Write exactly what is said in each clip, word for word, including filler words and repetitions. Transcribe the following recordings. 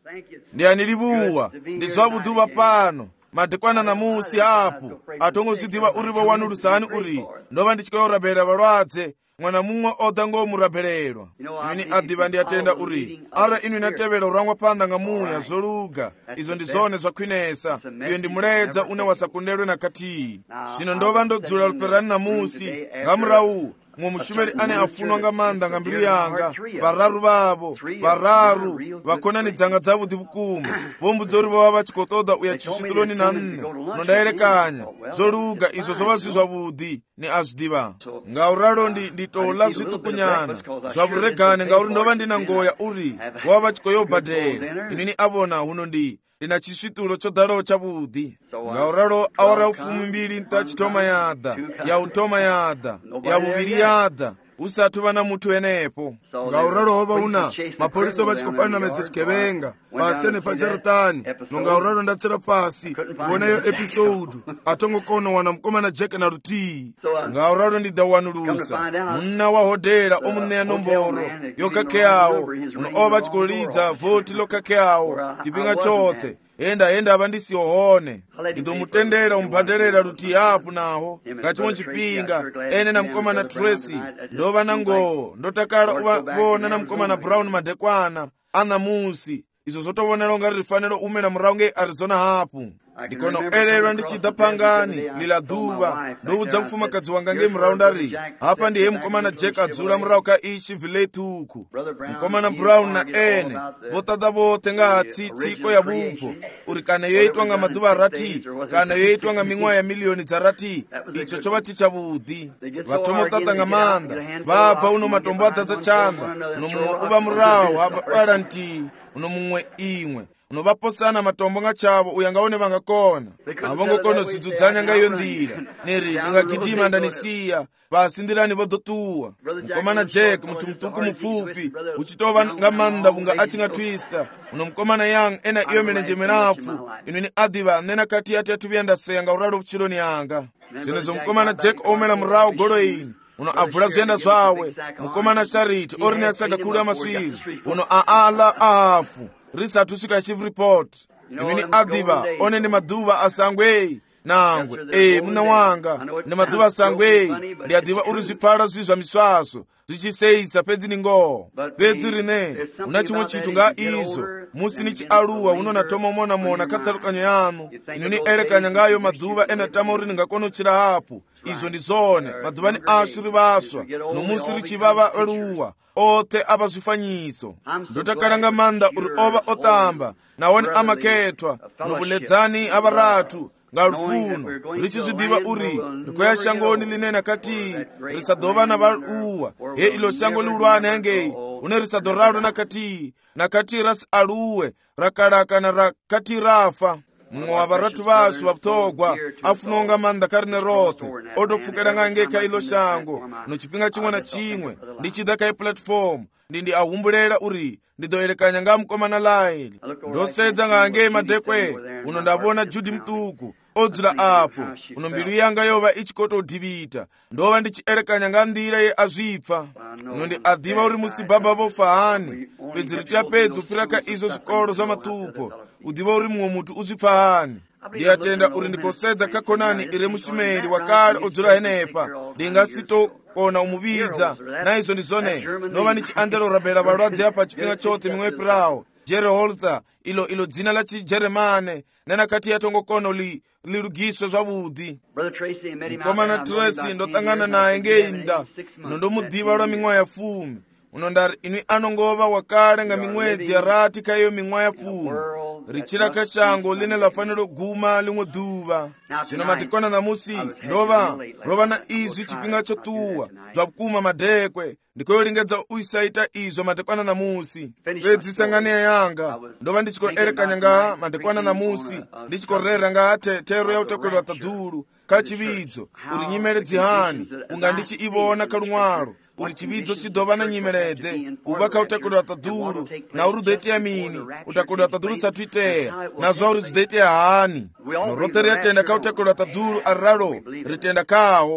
ndi anilibuwa ndi zwabuduwa pano madekwana na musi apo atongozidiwa uribo wanu lusani uri ndova ndichikoyorabhera balwadze mwana mumwe oda ngomurabhererwa imini adiva ndiyatenda uri ara inu inatevera urangwa panda nga muya zoluga izo ndi zone zakhwinesa iyo ndi muledza une wasakundelwe na kati zvino ndova ndodzula luperani na musi ngamurawu mwe mushumeri ane afunwa nga manda nga mbilu yanga bararu babo bararu vakonanidzanga dzavudi vukuma vombudza uri vova vachikotoda uya chisvituloni na nne nondayerekanya zoluga izo zova zvi zvavudi ni azvidiva ngauralo ndi nditola zvitukunyana zvavuregane ngauri ndova ndina ngoya uri vova vachikoyobhadhera inini avona huno ndi ndina chisvitulo chodalawo chavudi ngauralo awara ufumi mbiri ntachitoma yada yautoma yada yavuviri yada usati vana mutu enepo ngauralo hova una mapolisa vachikopana medza chikevenga pasene pajaratani nongauralo ndatsera pasi kuonayo episode atongokono wana mukomana Jack na rutii ngauralo ndidawanulusa munna wa hodera omuneya nomboro yokakeawo uno ova vachikolidza voti lokakeawo chipinga chote enda enda avandisiyohone ndidomutendera umbhaderera rutii apo naho ngachimwe chipinga ene na mukomana Tracy ndova nangowo ndotakala uvavona na mukomana Brown madekwana ana musi izo zotovonera unga rifaniro umena murawu nge Arizona hapo ndikono ererwa ndichida pangani lila duva ndoudza mfumakadzi wanga nge murawu ndari hapa ndiye mukomana Jack adzula murawu ka ichi viletuku mukomana Brown na ene votada vote nga tsitsiko ya bubvo uri kana yoitwa nga maduva rati kana yoitwa nga ming'wa ya miliyoni dza rati icho chova chichavudi vatomotata nga manda vabva uno matombo adadza chanda uno mumwe uva murawu hapapala nti uno mumwe imwe unovaposana matombo nga chavo uya ngaone vangakona havongokono zidzudzanya nga iyo ndira neri ndingagidima ndanisiya vasindirani vodotuwa mukomana Jack mutu mutuku mupfupi uchitova nga manda vunga achinga twista uno mukomana Young ena iyo milenje mirapfu ino ni adiva nena kati yati yatuviya ndaseya nga uralo vuchiloni yanga zinezo mukomana Jack omela murawu golo ini uno abvula zvienda zvawe mukomana Charity orine yasaga kulu ya maswiri uno aala ahafu risatu svika chief report imini adiva one ni maduva asangwei nangwe eh muna wanga ni maduva asangwei ndi adiva uri zvipfala zvi zva miswaso zvichiseisa pedzi ningo pedzi rine una chimwe chitu nga izo musi ni chialuwa unona toma mona mona katalukanyo yanu inini elekanya ngayo maduva ena tama uri ningakono chira hapo izo ndi zone maduva ni asuri vaswa nomusi richivava aluwa ote apa zvifanyiso ndotakalanga manda uri ova otamba nawone amaketwa nobuledzani avaratu nga lufuno richizvidiva uri rikoya shangoni linena kati risadova na valuwa he ilo shango liulwane hengei une risadoralo nakati nakati rasi aluwe rakalaka na rakati rafa mumwe wa varatu vasu vaputogwa afunonga manda karine rote otopfukira ngangeka ilo shango nochipinga chimwe na chimwe ndichida kai platform ndindi ahumbulera uri ndidoyerekanya nga mukomana Laili ndosedza ngange madekwe uno ndavona Judy mtuku odzula apo uno mbilu yanga yova ichikotodhivita ndova ndichierekanya nga ndira ye azvipfa uno ndi adiva uri musibaba vofahani pedzi ritiya pedzi upfiraka izo zvikoro zva matupo udiva uri mumwe mutu uzvipfahani ndiyatenda uri ndikosedza kakonani iri mushumeri wakale odzula henepa ndingasitokona umuvidza naizo ndizone nova ndichiandela urabhera valwadze apa chipinga chote mimwe pirawo Jerry Holzer ilo ilo dzina la chijeremane nena kati yatongokona li lilugiswe zvavudi mukomana Tracy ndotangana naye ngeinda nondomudiva lwa ming'wa ya fumi uno ndari ini anongova wakale nga ming'wedzi ya rati kaiyo ming'wa ya fumi richira kashango line lafaniro guma limwe duva zvino madekwana namusi ndova rova na izvi chipinga chotuwa zvakuma madekwe ndikoyolingedza uisaita izvo madekwana namusi pedzisangania yanga ndova ndichikoerekanya nga madekwana namusi ndichikorera nga tetero yautekwelwa tadhulu kachividzo uri nyimele dzihani unga ndichiivona kalumwalo uri chividzo chidova na nyimelede uva kautekwelwa tadhulu na uri udoiteya mini utakwelwa tadhulu satu iteya nazva uri zidoiteya hani norote ritenda kautekwelwa tadhulu arralo ritenda kawo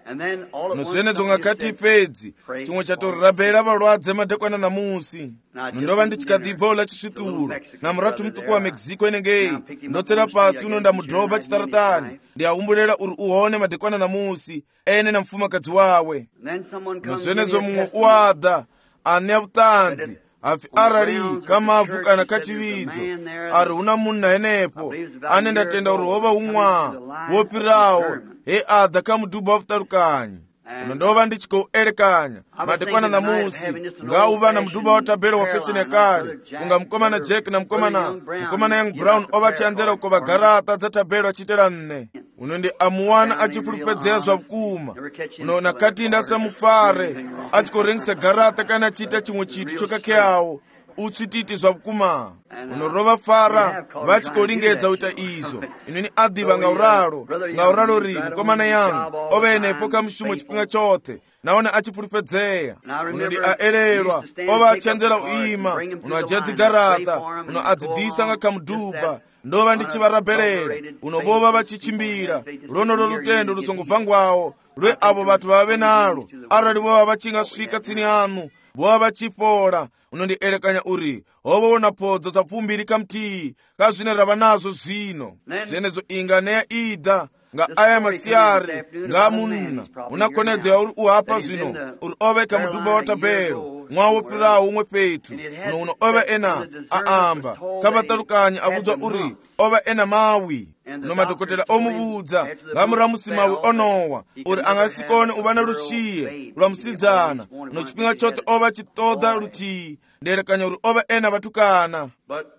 nozvenedzo ngakati pedzi chimwe chatorabhera valwadze madekwana namusi ndova ndichikadhibva ula chisvitulo namuratu mutuku wa mexico inengei ndotsera pasi uno ndamudhobha chitaratani ndiyaumburera uri uone madekwana namusi ene na mfumakadzi wawe nozvenedzo mumwe uwadha ane vutanzi afi arali kamavhu kana kachividzo ari una munhu enepo ane ndatenda uri hova umwa wopirawo he adha kamudhubha wavutarukanyi uno ndova ndichikoerekanya madekwana namusi ngauva na mudhubha watabhero wafechenekali kunga mukomana Jack na mukomana mukomana Young Brown ovachianzera uko vagarata dzatabhero achitera nne uno ndi amuwana achifurupedzera zvavukuma uno nakati ndasamufare achikorengesa garata kana achiita chimwe chitu chokakeawo utsititi zvavukuma unorova fara vachikolingedza uita izvo inini adhiva ngauralo ngauralo ri mukomana yangu ove enepo kamushumo chipinga chote naona achipurupedzeya unodi aererwa ova achanzera uima uno ajiadzigarata uno adzidisa nga kamudhubha ndova ndichivarabherera unobova vachichimbira runo rorutendo rusongobvangwawo rwe avo vatu vave nalo arali vova vachingasvika tsini anu vova vachipora unondierekanya uri hovo una podzo dzapfumbiri kamtii kazvine rava nazvo zvino zvenezo inga neya idha nga aya masiyari nga munna unakonedzera uri uhapa zvino uri ove kamudhubha watabhero mwawopirawo umwe petu uno uno ove ena aamba kavatarukanya avudzwa uri ove ena mawi uno madhokotera omuvudza ngamuramusi mawi onowa uri angasikone uva narushiye lwa musidzana uno chipinga chote ova chitodha rutii nderekanya uri ova ena vatukana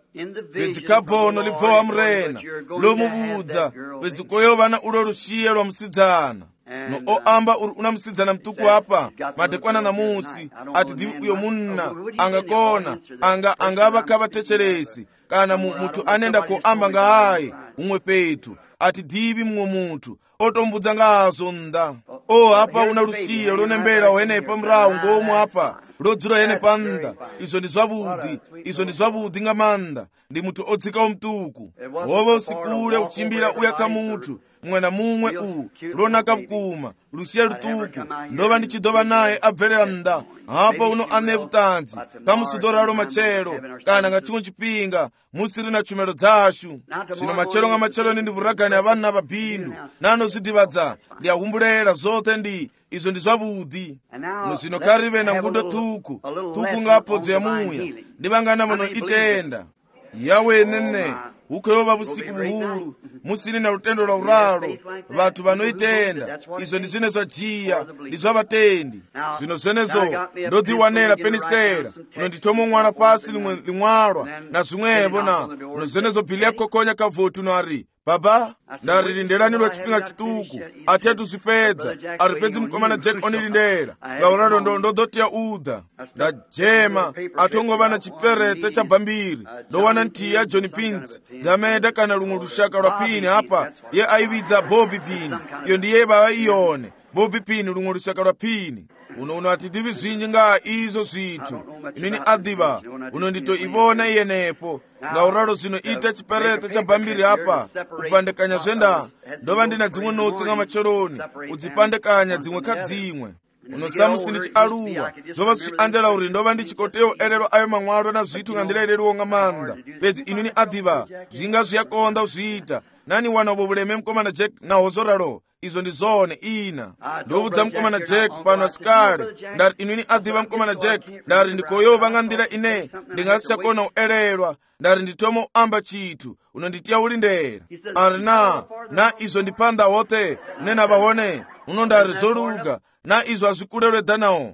bedzi kabhono libvowa murena lomuvudza bedzi koyovana ulo rushiye lwa musidzana no oamba uri una musidzana mutuku apa madekwana namusi ati dhivi uyo munna angakona anga angava kavatecheresi kana mutu anenda koamba ngaaye umwe petu ati dhivi mumwe mutu otombudza ngazo nda o apa una rushiye lonembera wenepa murawu ngomwe apa lodzula yene panda izvo ndi zvavudi izvo ndi zvavudi nga manda ndi mutu odzika omutuku hova usikule uchimbira uya kamutu mumwe na mumwe u lonaka vukuma lusiye lutuku ndova ndichidova naye abverera nda apa uno ane vutanzi kamusudoralo machero kana nga chimwe chipinga musiri na chumero dzashu zvino machero nga machero ndi vuragani avanhu na vabhindu nanozvidhivadza ndiyahumbulera zote ndi izvo ndi zvavudi zvino karive na ngudo tuku tuku ngapodzo ya muya ndivangana muno itenda yawe nene ukuyova vusiku vuhulu musiri na lutendo lwa uralo vatu vanoitenda izvo ndi zvine zvajiya ndi zvavatendi zvino zvenezo ndodhiwanera penisera uno nditomo mwana pasi limwe limwalwa na zvimwevo na uno zvenezo bhili yakokonya kavoti uno ari baba ndarilinderanirwa chipinga chituku ati atuzvipedza ari pedzi mukomana Jack onilindera ngauralo ndo ndodotiya udha ndajema atongova na chiperete cha bhambiri ndowana ntiya John Pins dzameda kana lumwe lushaka lwa pini apa ye aividza Bobby Pini iyo ndiye bava iyone Bobby Pini lumwe lushaka lwa pini uno uno atidhivi zvinji nga izvo zvitu inini adhiva uno nditoivona iyenepo ngauralo zvino ita chiperete cha bhambiri apa upandekanya zvenda ndova ndina dzimwe notsi nga macheroni udzipandekanya dzimwe kadzimwe uno samusi ndichialuwa zvova zvichianzela uri ndova ndichikotewo erero ayo mamwalo na zvitu nga ndira ereriwo nga manda pedzi inini adhiva zvinga zviyakonda uzviita nani wana ubo buleme mukomana Jack na hozoralo izo ndi zone ina ndovudza mukomana Jack pano asikale ndari inini adhiva mukomana Jack ndari ndikoyova nga ndira ine ndingasisakona uererwa ndari nditomo amba chitu uno nditiya ulindera ari na na izo ndipanda wote nena vahone uno ndari zoluga na izo azvikulelwedza nawo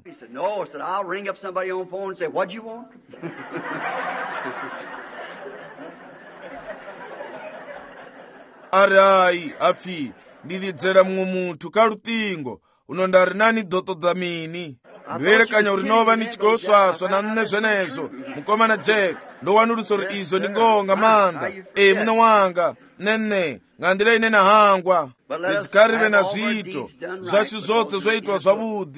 ari ai apfi ndilidzera mumwe munthu kalutingo uno ndari nani dotodza mini ndiwerekanya uri nova ndichikoswaswa na nne zvenezo mukomana Jack ndowanuluso uri izo ndingonga manda e muna wanga nene ngandira ine nahangwa ndedzikarive na zvito zvacho zote zvoitwa zvavudi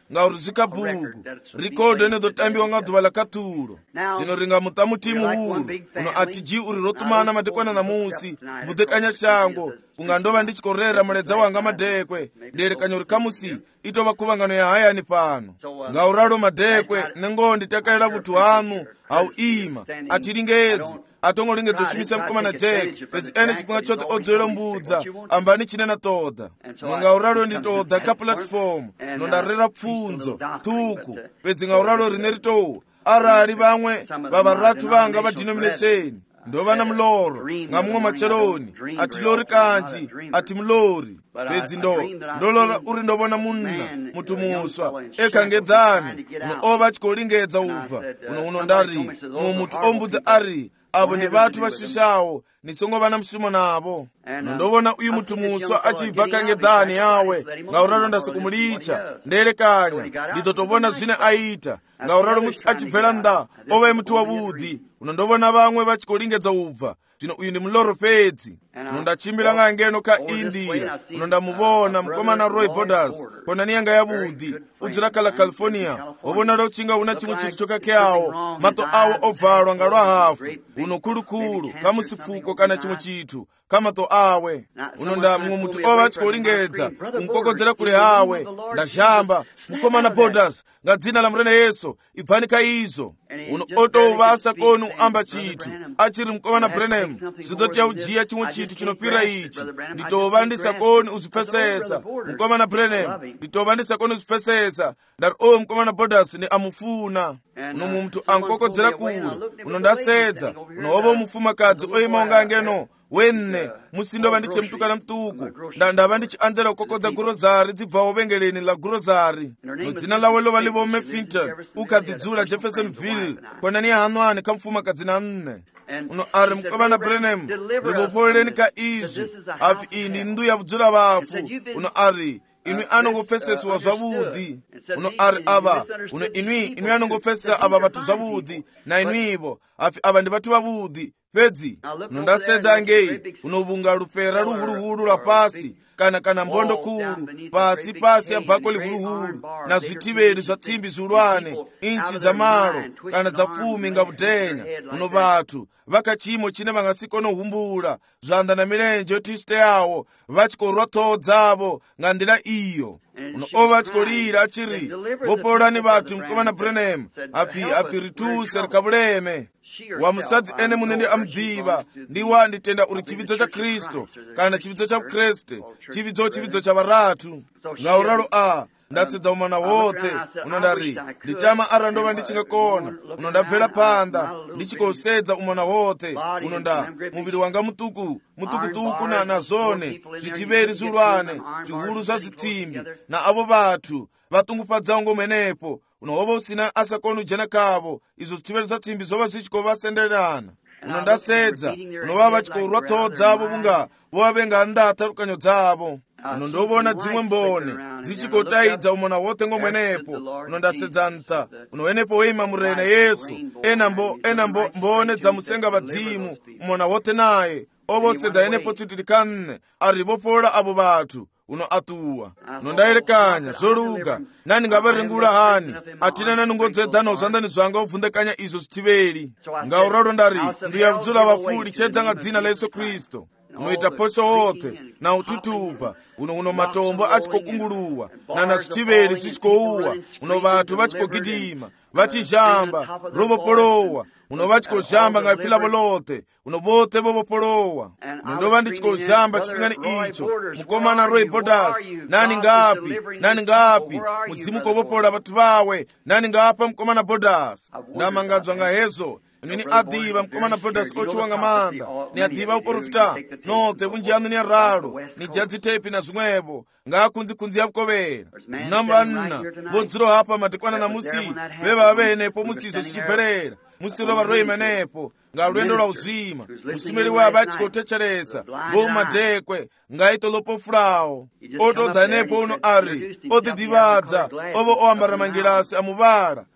ngauri zikabhuku rikodo ine dzotambiwa nga dzuva la kathulo. Zvino ringa mutamuti muhulu uno atiji uri rotumana madekwana namusi mudekanya shango kunga ndova ndichikorera muledza wanga madekwe nderekanya uri kamusi itova kuvangano ya hayani pano. Ngauralo madekwe nengondi takaira kuti hanu au ima atiringedzi atongoringedza shumisa mkomana Jack pedzi ene chipinga chote odzwela mbudza ambani chinena toda. Ngauralo nditoda ka platform nondarera pfunzo tuku pedzi ngauralo rine ritowa arali vamwe vavaratu vanga va denomination ndova na muloro nga mumwe macheloni ati lori kanji ati mulori pedzi ndo ndolora uri ndovona munna mutu muswa ekangedzani uno ova achikolingedza ubva uno uno ndari mumwe mutu ombudza ari avo ndi vathu vashishawo nisongova na msumo navo. Ndovona uyu mutu muswa achibva kangedzani yawe ngauralo ndasikumulicha nderekanya ndizotovona zvine aita ngauralo musi achibvela nda ova mutu wavudhi uno ndovona vamwe vachikolingedza ubva. Zvino uyu ndi muloro pedzi uno ndachimbira ngangeno ka India uno ndamuvona mukomana Roy Borders kona niyanga yavudhi udzira kala California wovona lauchinga una chimwe chinthu chokakheawo mato awo obvalwa nga lwa hafu uno khulukhulu kamusipfuko kana chimwe chinthu kamato awe uno nda mumwe mutu ova achikolingedza kumkokodzera kule hawe ndashamba mukomana Borders nga dzina la murene Yesu ibvani ka izo uno otovasa konu amba chinthu achiri mukomana Branham zvidoti yaujiya chimwe chinthu chinopira ichi nditova ndisakoni uzipfesesa mukomana Branham nditova ndisakoni uzipfesesa ndari o mukomana Borders ni amufuna uno mumtu ankokodzera kule uno ndasedza uno ova umufumakadzi oima wanga ngeno wenne musindova ndichemtukana mtuku ndandava ndichianzera kukokodza gurozari dzibvawo vengeleni la gurozari nodzina lawe lova livo Meffinton ukadidzula Jeffersonville kona ni hanwani kamfumakadzi na nne uno ari mukomana Branham rivopolireni ka izvi afi iyi ndi ndu ya vudzula vafu uno ari inwi anongopfeseswa zvavudhi uno ari ava uno inwi inwi anongopfesesa ava vathu zvavudhi na inwivo afi ava ndi vathu vavudhi pedzi uno ndasedza ngei unovunga lufera luhuluhulu lwa pasi kana kana mbondo kulu pasi pasi ya bhako lihuluhulu na zvitiveri zva tsimbi ziulwane inchi dza malo kana dza fumi nga vudhenya uno vathu vakachimo chine vangasikonohumbula zvanda na milenje yotiste yawo vachikorwa toho dzavo nga ndira iyo uno ova achikolira achiri vopolani vathu mukomana Branham afi afi rituse rikavuleme wa musadzi ene munene amudhiva ndiwa nditenda uri chividzo cha Kristo kana chividzo cha Kriste chividzo chividzo cha varatu ngauralo a ndasedza umana wote uno ndari nditama ara ndova ndichingakona uno ndabvela panda ndichikosedza umana wote uno nda muviri wanga mutuku mutukutuku na nazone zvitiveri zulwane zvihulu zva zvitsimbi na avo vathu vatungufadzawo ngomenepo unohova usina asakoni ujena kavo izvo zvitiveri zva tsimbi zvova zvichikovasenderana uno ndasedza unova vachikorwa toho dzavo vunga vova venga ndata rukanyo dzavo uno ndovona dzimwe mbone dzichikotaidza umona wote ngomwenepo uno ndasedza nta unowenepo weima murene Yesu ena mbo ena mbo mbone dzamusenga vadzimu umona wote naye ovosedza enepo tsitiri kanne ari vopola avo vathu uno atuwa uno ndayerekanya zoluga nani ngavaringula hani atina nanungodzedhana zandani zvanga uvhundekanya izvo zvitiveri ngauralo ndari ndiyavudzula vafuli chedza nga dzina la Yesu Kristo unoita posho wote na ututupa uno uno matombo achikokunguluwa na na zvitiveri zvichikouwa uno vathu vachikogidima vachizhamba rovopolowa uno vachikozhamba nga pfilavo lote uno vote vovopolowa ndova ndichikozhamba chipingani icho mukomana Roy Borders nani ngapi nani ngapi muzimu kovopola vathu vawe nani ngapa mukomana Borders ndamangadzwa nga hezo nini adhiva mukomana Borders ochiwanga manda ni adhiva uporofita note vunjiyanu ni aralo ni jadzitepi na zvimwevo ngakunzi-kunzi yavukovera namba nna vodziro hapa madekwana na musi veva venepo musizo zvichibverera musiro varoyi menepo nga lwendo lwa uzima musumeri wavo achikotecheresa vomadekwe ngaito lopofulawo otodhanepo uno ari odhidhivadza ovo oambara mangirasi amuvala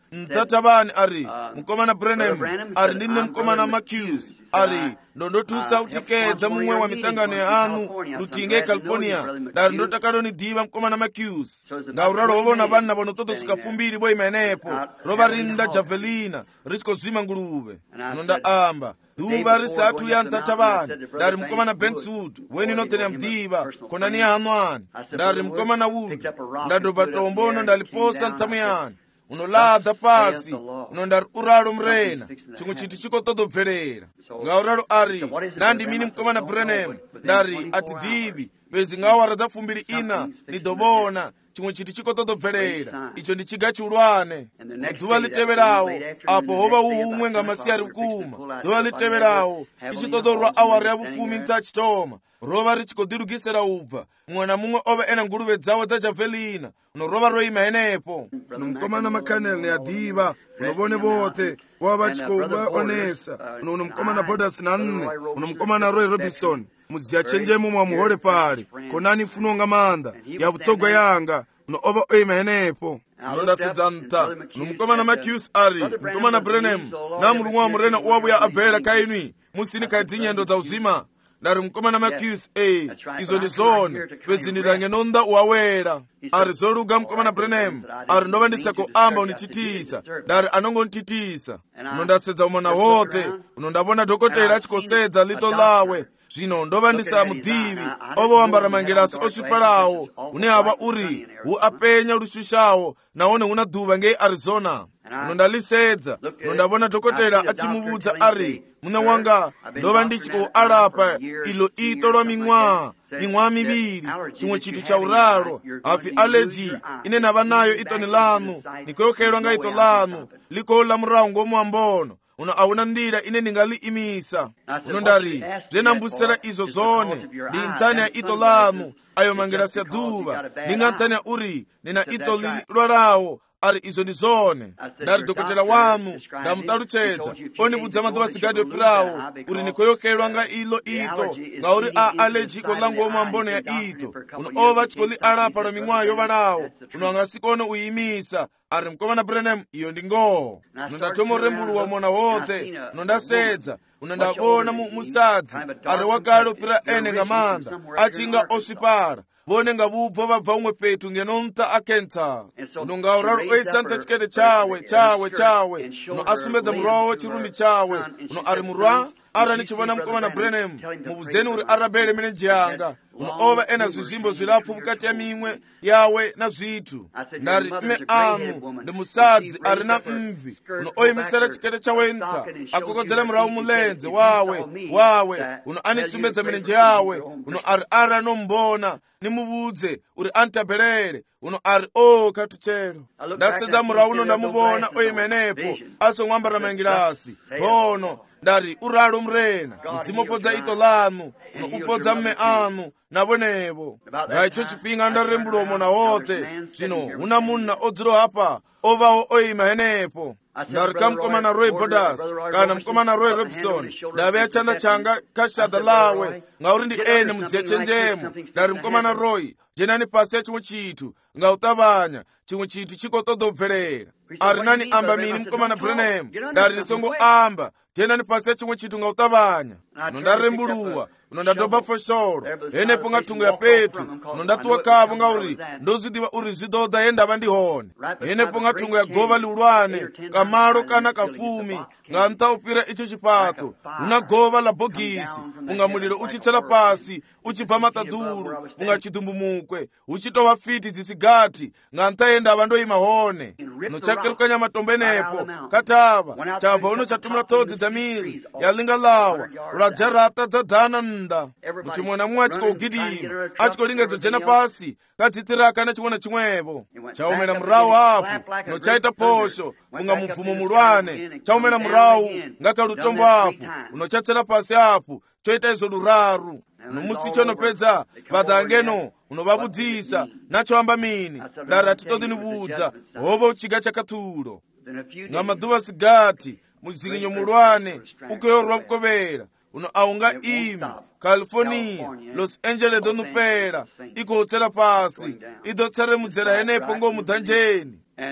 mtatabani ari mkomana Branham ari ndine mkomana Marcus ari ndondotusa utikedza mumwe wa mitangano yanu lutinge California ndari ndotakalonidiva mkomana Marcus ndauralo wovona vanna vanototosvika fumbiri boima enepo rovarinda javelina richikozvima nguluve nondaamba duva risatu ya mtatabani ndari mkomana Bentswood weni notene mdiva konani yanu ani ndari mkomana Wood ndadobva tombono ndaliposa ntamu yani unoladha pasi unondari uralo mrena chimwe chinthu chikotodobverera ngauralo ari nandi mini mkomana Branham ndari ati divi bezi ngawaradza fumbiri ina ndidobona chimwe chinthu chikotodobverera icho ndi chiga chiulwane dhuva liteverawo apo hova uhumwe nga masiyari kuma dhuva liteverawo ichitodorwa awari ya vufumi ntachitoma rova richikodirukisira ubva mwana mumwe ove ena nguluve dzawo dza javelina unorova roima enepo unomkomana makanel neadiva unovone vote vova vachikovaonesa unomkomana Bodas nanne unomkomana Roy Robinson mudziya chenjemo mwa muhole pale konani funonga manda ya vutogwa yanga unoova oima enepo unondasidza mta unomkomana Marcus ari mkomana Branham na mulungu wa murena uwabuya abvera kainwi musini kadzinyendo dza uzima ndari mkomana Marcus e izo ndi zone peziniranye nonda uwawera ari zoluga mkomana Branham ari ndova ndisako amba unititisa ndari anongonititisa unondasedza umona wote unondavona dhokotera achikosedza lito lawe zvino ndova ndisamudivi ovo wambara mangirasi osviparawo une hava uri hu apenya lushushawo naone una dhuva ngei Arizona unondalisedza unondavona dhokotera achimuvudza ari muna wanga ndova ndichikoalapa ilo ito lwa ming'wa ming'wa miviri chimwe chinthu cha uralo hafi allergy ine nava nayo itoni lanu nikoyokelwa nga ito lanu likola murawu ngomuambono uno auna ndira ine ndingaliimisa uno ndari bzenambusira izo zone ndi ntani ya ito lanu ayo mangirasi ya dhuva ndinga ntani ya uri nina ito lilwalawo ari izo ndi zone ndari dhokotera wanu ndamutaluchedza onibudza madhuva sigadi opirawo uri nikoyokelwa nga ilo ito ngauri a allergy kolangu omwambono ya ito uno ova chikoli alapa lwa ming'wa yovalawo uno angasikone uyimisa ari mkomana Branham iyo ndi ngoo unondatomorembuluwa mona wote unondasedza unondavona musadzi ari wakale opira ene nga manda achinga osvipara vone nga vubva vabva umwe petu ngenonta akenta uno ngauralo oisanta chikete chawe chawe chawe uno asumbedza murwawo chirumbi chawe uno ari murwa ara nichivona mkomana Branham mubudzeni uri arabele mene njiyanga uno ova ena zvizvimbo zvirapfu mukati ya mimwe yawe na zvithu ndari mme anu ndi musadzi ari na mvi uno oyimisera chikete chawe nta akokodzera murawu mulenze wawe wawe uno anisumbedza milenje yawe uno ari ari anombona nimubudze uri antabelele uno ari o katuchero ndasedza murawu uno ndamubona oyimenepo asong'wambara mangirasi bono ndari uralo mrena mzimopodza ito lanu uno upodza mme anu navonevo ngaicho chipinga ndarembulwa mona wote zvino una munna odziro hapa ovawo oima henepo ndari kamkomana Roy Bodas kana mkomana Roy Robinson ndave achanda changa kashada lawe ngauri ndi ene mudziya chenjemo ndari mkomana Roy jenani pasi ya chimwe chithu ngautavanya chimwe chithu chikotodobverera ari nani amba mini mkomana Branham ndari nisongo amba jenani pasi ya chimwe chithu ngautavanya uno ndarembuluwa uno ndadobva fosholo henepo nga thungu ya petu uno ndatuwa kavo ngauri ndozidiva uri zvidodha yendava ndihone henepo nga thungu ya gova liulwane kamalo kana kafumi nga ntaupira icho chipato una gova la bogisi unga mulilo uchitsela pasi uchibva matadulu unga chidumbumukwe uchitova fiti dzisigati nga ntayendava ndoima hone uno chakerukanya matombo enepo katava chabva uno chatumula todzi dza miri yalinga lawa ulajarata dzadhana nda kuti mwana mumwe achikougidima achikolingedzo jena pasi kadzitiraka nachimwana chimwevo chaumela murawu apo unochaita posho unga mubvumo mulwane chaumela murawu ngakalutombo apo unochatsela pasi apo choita izo luraru nomusi chonopedza vadhangeno unovabudzisa nachoamba mini ndari atitodinibudza hovo uchiga chakatulo nga madhuva sigati muzinginyo mulwane ukeyorwa kukovera uno aunga imi California Los Angeles donupera ikotsela pasi idotsere mudzera henepo ngo mudhanjeni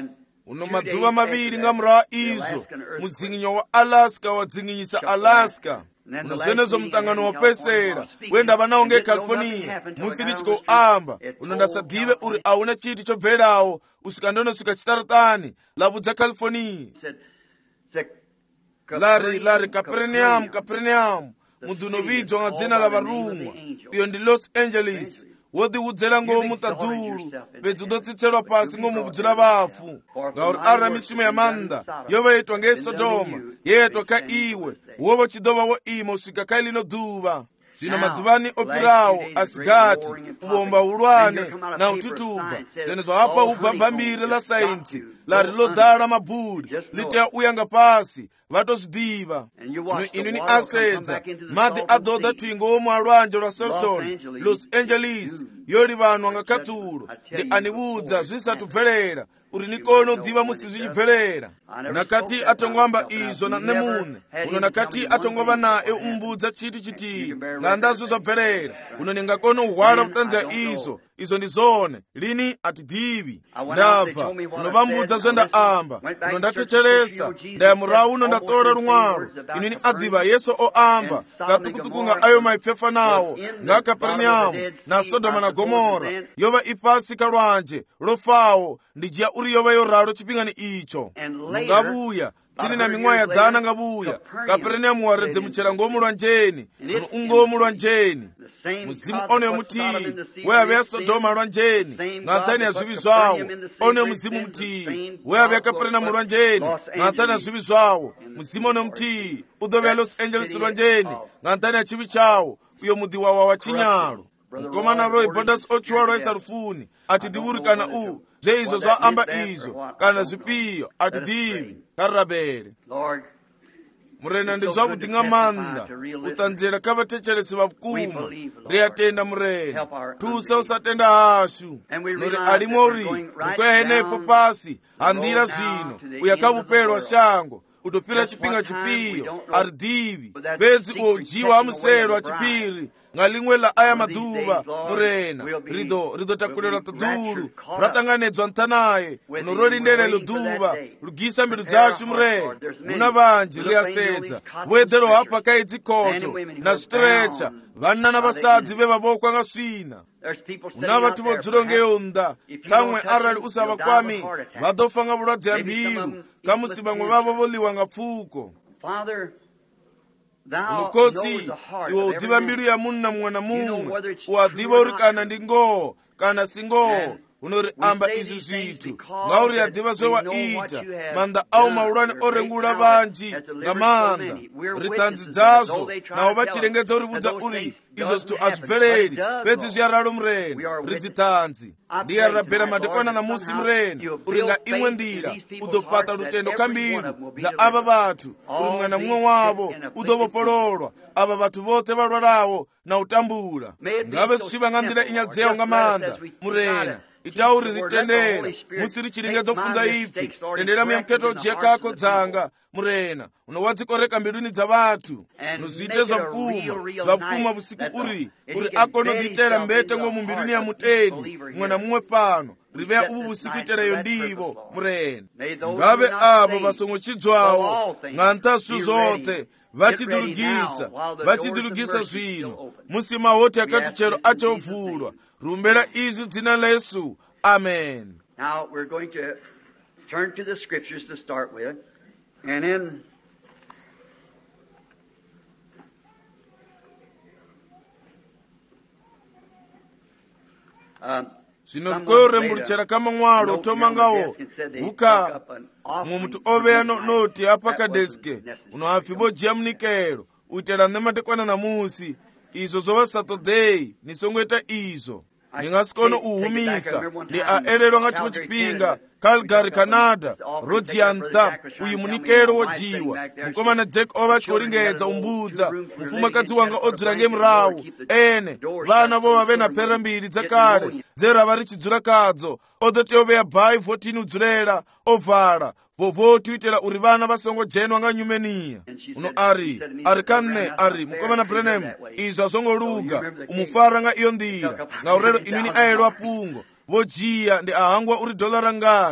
uno maduva maviri nga murawa izo mudzinginyo wa Alaska wadzinginyisa Alaska. Uno zvenezo mutangano wopesera wendava nawo ngeCalifornia musi ndichiko amba uno ndasadhive uri auna chiti chobverawo usika ndonosvika chitaratani labudza California. Lari lari Capernaum Capernaum mundu unovidzwa nga dzina la varumwa iyo ndi Los Angeles wodiwudzera ngomutadhuru pedzi udotsitselwa pasi ngomuvudzira vafu ngauri ari misumo yamanda yovaitwa ngeSodoma yetwa ka iwe wovo chidova wo ima usvika kai lino dhuva. Zvino madhuvani opirawo asigati uvomba ulwane na ututuba zenezvo apa ubva bhambiri la sainzi lari lodhara mabhuri litea uyanga pasi vatozvidiva. Ino inini asedza madhi adhodha twingo womwalwanje lwa Salton Los Angeles yori vanhu angakatulo ndi anivudza zvisatubverera uri nikone udhiva musi zvichibverera. Nakati atongwamba izo na nemune uno nakati atongova naye umbudza chiti chiti ngandazvo zvabverera uno ningakone uhwala kutanzira izo izo ndizone lini atidhivi. Ndabva uno vambudza zvendaamba uno ndatecheresa ndayamurawu uno ndatora rumwaro inini adhiva Yesu oamba ngatukutukunga ayo maipfefa nawo nga Kapernaum na Sodoma na Gomora yova ipasi kalwanje lofawo ndijiya uri yova yoralo chipingani icho. Ngabuya tini na ming'wa ya dhana ngabuya Kapernaum waredze muchera ngomulwanjeni uno ungomulwanjeni muzimu one mutii weyaveya Sodoma lwanjeni ng'antani ya zvivi zvawo one muzimu mutii weyaveya Kapernaum lwanjeni ng'antani ya zvivi zvawo muzimu one mutii udhoveya Los Angeles lwanjeni ng'antani ya chivi chawo uyo mudhi wawa wa chinyalo. Mukomana Roy Borders ochuwa lwaisa rufuni atidhiwuri kana u zveizvo zvaamba izvo kana zvipiyo atidhivi karabere. Murena ndi zvavudi nga manda utanzira kavatechelesi vakuma riyatenda murena tusa usatenda hashu nori alimori nikwehenepo pasi handira zvino uyakavupelwa shango utopira chipinga chipiyo aridhivi bedzi uojiwa amuselwa chipiri ngalimwe la aya maduva murena rido ridotakulelwa tadhuru ratanganedzwa ntanaye unorolindele dhuva lugisa mbilu dzashu murena muna vanji riyasedza wedhero hapa kaidzi koto na stretcha vana na vasadzi vevavokwa nga swina una vatu vodzulongeunda kamwe arali usavakwami vadofa nga vulwadze ya mbilu kamusi vamwe vavo voliwa nga pfuko. Unokotsi iwe udhiva mbilu ya munhu na mumwe na mumwe uadhiva uri kana ndi ngoo kana si ngoo unori amba izvi zvithu ngauri yadhiva zvewaita manda awo maulani orengula vanji nga manda ritanzi dzazvo nawo vachirengedza urivudza uri izvo zvithu azvibvereri pedzi zviyaralo murena ridzitanzi ndiyarabhera madekwana na musi murena uri nga imwe ndira udopata lutendo kambilu dza ava vathu uri mumwe na mumwe wavo udovopololwa ava vathu vote valwalawo na utambula ngave zvichiva nga ndira inyadzewo nga manda murena itauri ritendera musi richiringedzo funza ipfi tendera muyamketo ujia kako dzanga murena unowadzikoreka mbiluni dza vathu unoziite zvavukuma zvavukuma vusiku uri uri akonoditera mbete ngo mumbiluni ya muteni mumwe na mumwe pano riveya uvu vusiku itereyo ndivo murena ngave avo vasongochidzwawo ng'anta zvitu zote vachidulugisa vachidulugisa zvino musi mahoti akati chero achovhurwa rumbera izvi dzina la Yesu. Amen. Now we're going to turn to the scriptures to start with, and then um, zvino rikoyoremburuchera kama mwaro tomangawo uka mwe mutu oveya noti apa kadeske unohafibojiya munikelo uitera nematekwana na musi izvo zova Saturday nisongoita izvo ndingasikono uhumisa ndi aelelwa nga chimwe chipinga Calgary Canada Rodianta uyu munikelo wojiwa mukomana Jack ova chikolingedza umbudza mufumakazi wanga odzula ngemurawu ene vana vova vena phera mbiri dzakale zera vari chidzula kadzo odoti oveya bhayi fourteen udzulera ovala vovoti uitera uri vana vasongojenwa nga nyumeniya uno ari ari kanne ari mukomana Branham izvo azongoluga umufara nga iyo ndira ngaurero inini aelwa pungo vojiya ndi ahangwa uri dola rangana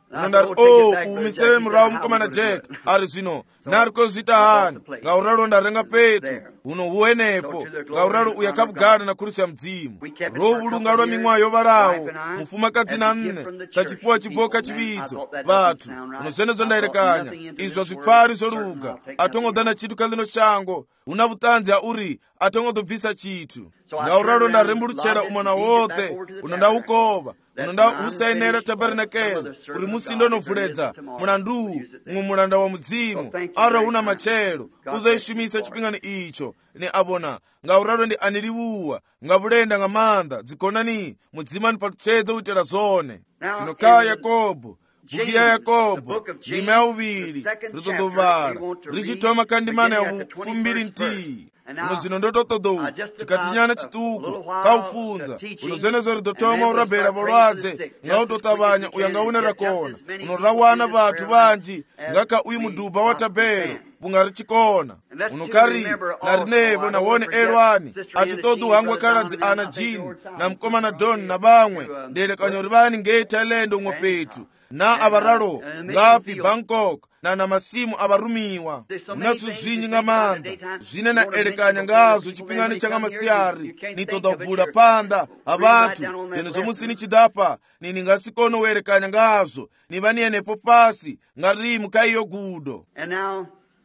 unondari o umisire murawo mukomana Jack ari zvino nariko zita hani ngauralo ndarenga petu uno uwenepo ngauralo uyakabugana na kurisa mdzimu rovulunga lwa mimwa yovalawo mufumakadzi na nne sachipuwa chibvoka chividzo vathu uno zvenezo ndaerekanya izvo zvipfari zvoluga atongodana chitu kalino shango una vutanzi hauri atongodobvisa chitu ngauralo ndarembuluchera umwana wothe uno ndaukova uno ndausainera tabernakel uri musindo novhuledza mulandu mumwe mulanda wa mudzimu ara una machero uzoishumisa chipingano icho ne abona ngauralo ndi aniliwuwa ngavulenda nga manda dzikonani mudzimani patuchedzo uitera zone zvino kaa Yakobo buku ya Yakobo ndima ya uviri ritotovala richitoma kandimana ya ufumbiri ntii uno zino ndototodou chikatinyana chituku kaufunza uno zenezo ridotoma urabhera volwadze ngautotavanya uya ngaunera kona uno rawana vathu vanji ngaka uyu mudhubha wa tabelo bungari chikona uno kari narinebo nawone elwani atitodu hangwe kaladzi ana jini na mkomana Don na bamwe ndelekanyori vani ngeithalendo umwe petu na avaralo ngapi Bangkok na na masimu avarumiwa unatsu zvinyi nga manda zvine na elekanya ngazo chipingani changa masiyari nitodabula panda avantu tene zomusini chidapa nini ngasikono welekanya ngazo nivaniyenepo pasi ngarimu kaiyo gudo. And now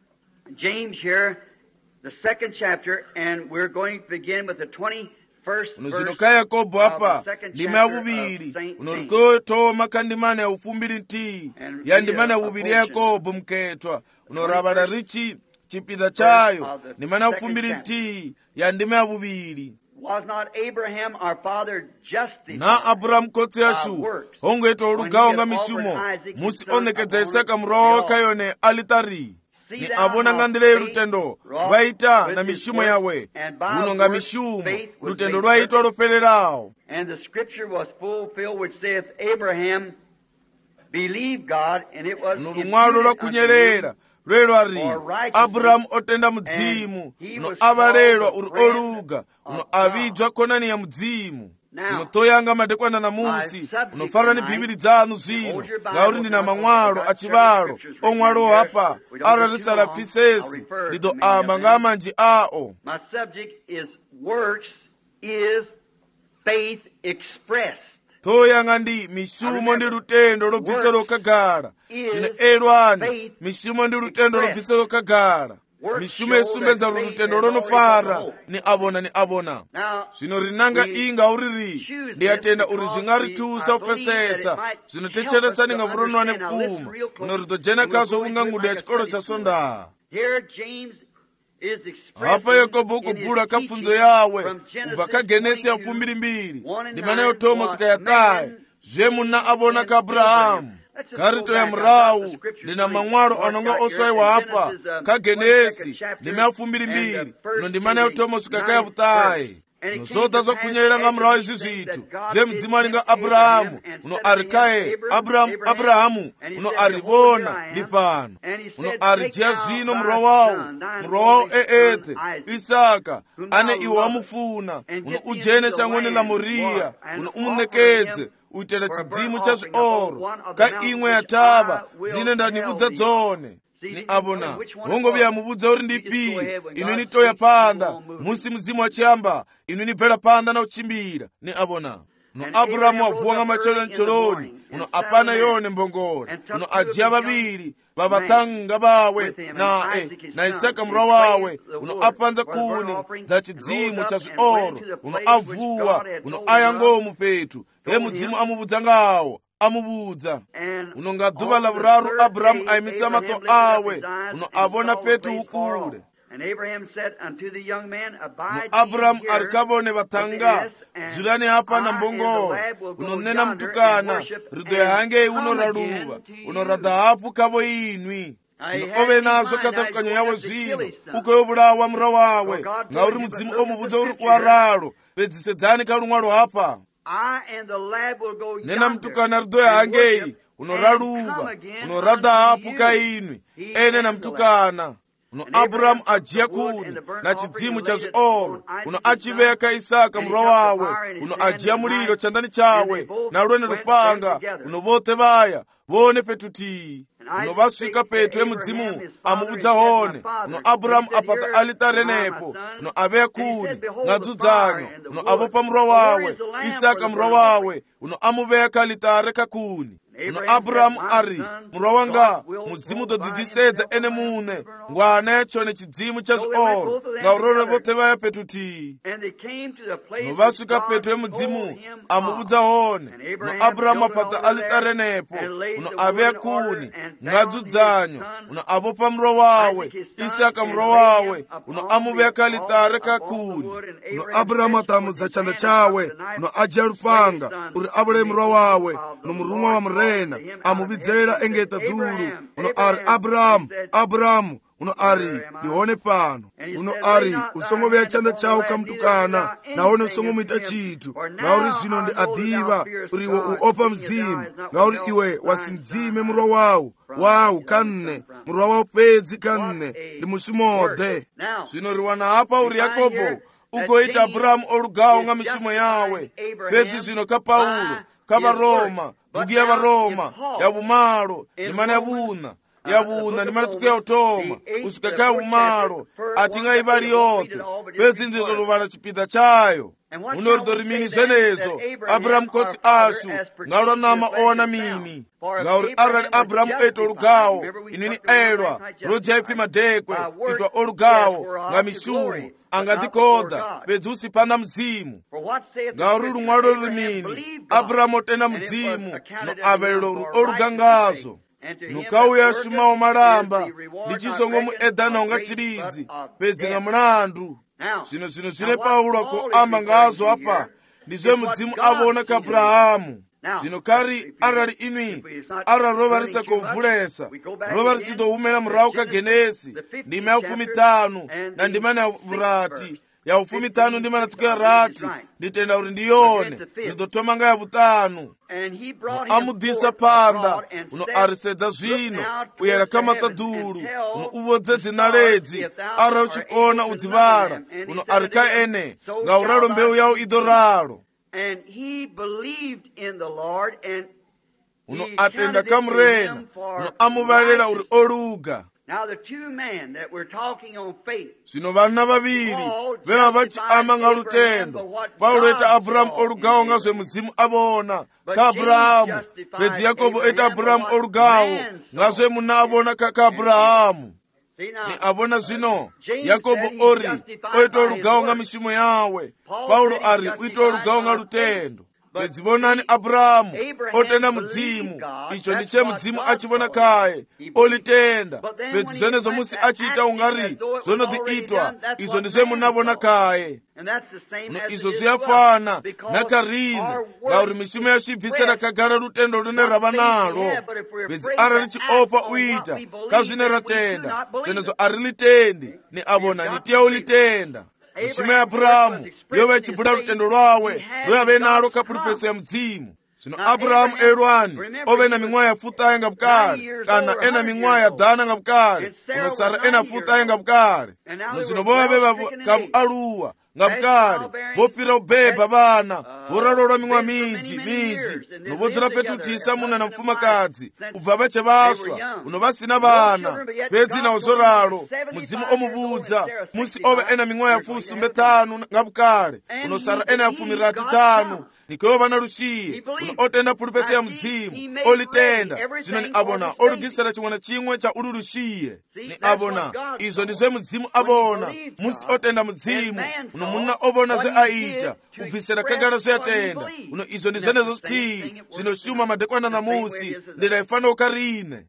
James here, the second chapter, and we're going to begin with the twenty-first verse unozinoka Yakobo apa of the second ndima ya chapter vuviri of Saint unorikotoma kandimana ya ufumbiri ntii ya ndimana ya vuviri ya Yakobo mketwa unorabala richi chipidha chayo ndimana ya ufumbiri ntii ya ndima ya vuviri. Was not Abraham our father justified na Abrahamu kotsi yashu hongoitwa ulugawo nga mishumo musi onekedza Isaka mroho kayone alitari ni abona ngandile lutendo vaita na mishumo yawe uno nga mishumo lutendo lwaitwa lofelerawo. And the scripture was fulfilled which saith Abraham believed God and it was nulumwalo lwakunyerera lwelo ari Abrahamu otenda mudzimu uno avalelwa uri oluga uno avidzwa konani ya mudzimu. Zino toyanga madekwana na musi unofara ni bibili dzanu zino ngauri ndina mamwalo achivalo omwalo apa ararisala phisesi lido ama ngamanji ao. My subject is works is faith expressed. toyanga ndi mishumo ndi lutendo lobvisa lokagala zino elwani mishumo ndi lutendo lobvisa lokagala mishumo esumbedza lutendo lonofara ni abona ni abona zvino rinanga inga uriri ndiyatenda uri zvingaritusa kufesesa zvinotechelesa ninga vuronwane kuma uno ridojena kazo ungangudo ya chikolo cha sonda. Hapa Yakobo kubula kapfunzo yawe ubva kagenesi ya fumbiri mbiri ndimana yotoma sikayataye zvemuna abona ka Abrahamu karito ya mrau ndina mamwalo anonga oswaiwa hapa kagenesi ndima ya fumbiri mbiri uno ndimana yotoma sikakaya vutaye nozoda zokunyerera nga mrau izvi zvitu zvemudzimani nga Abrahamu uno arikaye Abrahamu Abrahamu uno arivona ndipano uno arijiya zvino mrau wawo mrau wawo eete Isaka ane iwo amufuna uno ujene shangoni la Moriya uno umunekedze uitera chidzimu cha zvioro ka imwe yatava dzine ndanivudza dzone ni abona hongovi yamuvudza uri ndipi inu nitoya panda musi mudzimu wachiyamba inu nibvera panda na uchimbira ni abona uno Abrahamu wavuwa nga machelo ncholoni uno apana yone mbongora uno ajiya vaviri vavatanga vawe nae na Isaka mrau wawe uno apanza kuni za chidzimu cha zvioro uno avuwa uno ayangomu petu he mudzimu amuvudza ngawo amuvudza uno nga dhuva la vuraru Abrahamu aimisa mato awe uno avona petu ukule uno Abrahamu arikavone vatanga zulani hapa na mbongora uno nena mtukana rido yahange uno raluva uno radhahapu kavo inwi zino ove nazo katakukanyo yawe zvino ukoyovulawa mura wawe ngauri mudzimu omuvudza uri kuwaralo vedzisedzani kalumwalo hapa nena mtukana rido yahangeyi uno raluva uno radhahapu kainwi ene na mtukana uno abrahamu ajiya kuni na chidzimu cha zoro, uno achiveka Isaka murwa wawe, uno ajiya mulilo chandani chawe na lwene lupanga, uno vote vaya vone petuti, uno vasvika petu emudzimu amubudza hone, uno abrahamu apata alitare nepo, uno aveya kuni ng'adzudzanyo, uno avopa murwa wawe Isaka murwa wawe, uno amuveka alitare kakuni. Uno Abrahamu ari, murwa wanga mudzimu dodidisedza ene mune ngwana chone chidzimu cha zoro ngaurore vote vaya petuti, uno vasvika petu emudzimu amubudza hone, uno Abrahamu apata alitare nepo, uno aveya kuni ng'adzudzanyo, uno avopa murwa wawe Isaka murwa wawe, uno amuveka alitare kakuni. Uno Abrahamu atamudza chanda chawe, uno ajiya lupanga uri avule murwa wawe, uno murumwa wa mre amubidzera engeta dulu, uno ari Abrahamu, Abrahamu, uno ari ndione pano, uno ari usongoveya chanda chawo kamutukana naone usongomuita chitu, ngauri zvino ndi adiva uriwe uopa mzimu, ngauri iwe wasindzime murwa wawo wawu kanne murwa wawo pedzi kanne ndi musumode. Zvino riwana apa uri Yakobo ugoita Abrahamu olugawo nga mishumo yawe pedzi zvino ka Paulo ka Varoma bugiya Varoma ya bumalo nimana yabuna yabuna nimana tukuya utoma usikakaya bumalo ati nga ibali yote pedzi ndilo lubala chipita chayo unorido rimini zenezo Abrahamu koti asu ngaula nama owana mini ngauri arali Abrahamu eto olugawo inini elwa roja ifi madekwe itwa olugawo nga mishumo angadikoda pedzi usipanda mzimu ngauri lumwalo rimini Abrahamu otena mzimu no avelelo olugangazo nukauya shumawo malamba ndi chisongo mu edana nga chilidzi pedzi nga mulandu. Zvino zvino zvine Paulo ko amba ngazo apa ndizve mudzimu avona ka Abrahamu. Zvino kari arali inwi arali rova risakovhulesa rova risidouhumela murawo ka Genesi ndima ya ufumi tanu na ndima ya vurati ya ufumi tanu ndima na tukuya rati nditenda uri ndiyone ndidotoma nga ya vutanu amudhisa panda uno arisedza zvino uyera kamata dulu uno uvodze dzina ledzi ara uchikona udzivala uno ari ka ene ngauralo mbeu yawo idoralo uno atenda kamurena uno amuvalela uri oluga. Now the two men that we're talking on faith. Zvino vana vaviri veva vachiamba nga lutendo. Paulo eta Abrahamu olugawo nga zve mudzimu avona ka Abrahamu, pedzi Yakobo eta Abrahamu olugawo nga zve muna avona ka ka Abrahamu. Ni avona zvino Yakobo ori oita olugawo nga mishumo yawe, Paulo ari uita olugawo nga lutendo. Pedzi vonani Abrahamu otenda mudzimu, icho ndiche mudzimu achivona kaye olitenda. Pedzi zvenezo musi achiita ungari zvonodhiitwa izvo ndizve munavona kaye. No izvo zviyafana nakarine ngauri mishumo yasvibvisira kagara lutendo rune rava nalo. Pedzi ara richiopa uita kazvine ratenda zvenezo arilitendi ni avona nitiya ulitenda. Mishumo ya Abrahamu yova ichibhuda lutendo lwawe lweyave nalo kapulipese ya mudzimu. Zvino Abrahamu elwani ove na ming'wayi yafutayi nga bukale kana ena ming'wayi yadhana nga bukale uno Sara ena futayi nga bukale uno zino vovave kavu aluwa nga bukale vofira ubeba vana voralola ming'wa minji minji uno vodzera petutisa muna na mfumakadzi ubva vache vaswa uno vasina vana pedzi na uzoralo muzimu omubudza musi ove ena ming'wa yafusumbe tanu nga bukale uno Sara ena yafumirati tanu nikoyo vana lushiye uno otenda pulipese ya mudzimu olitenda zvino ni abona olugisira chimwe na chimwe cha ulu lushiye ni abona izo ndizve mudzimu abona musi otenda mudzimu uno munna obona zve aita ubvisira kagala zve yatenda uno izo ndizvenezo zitiyi zvinoshuma madekwana na musi ndila ifana ukarine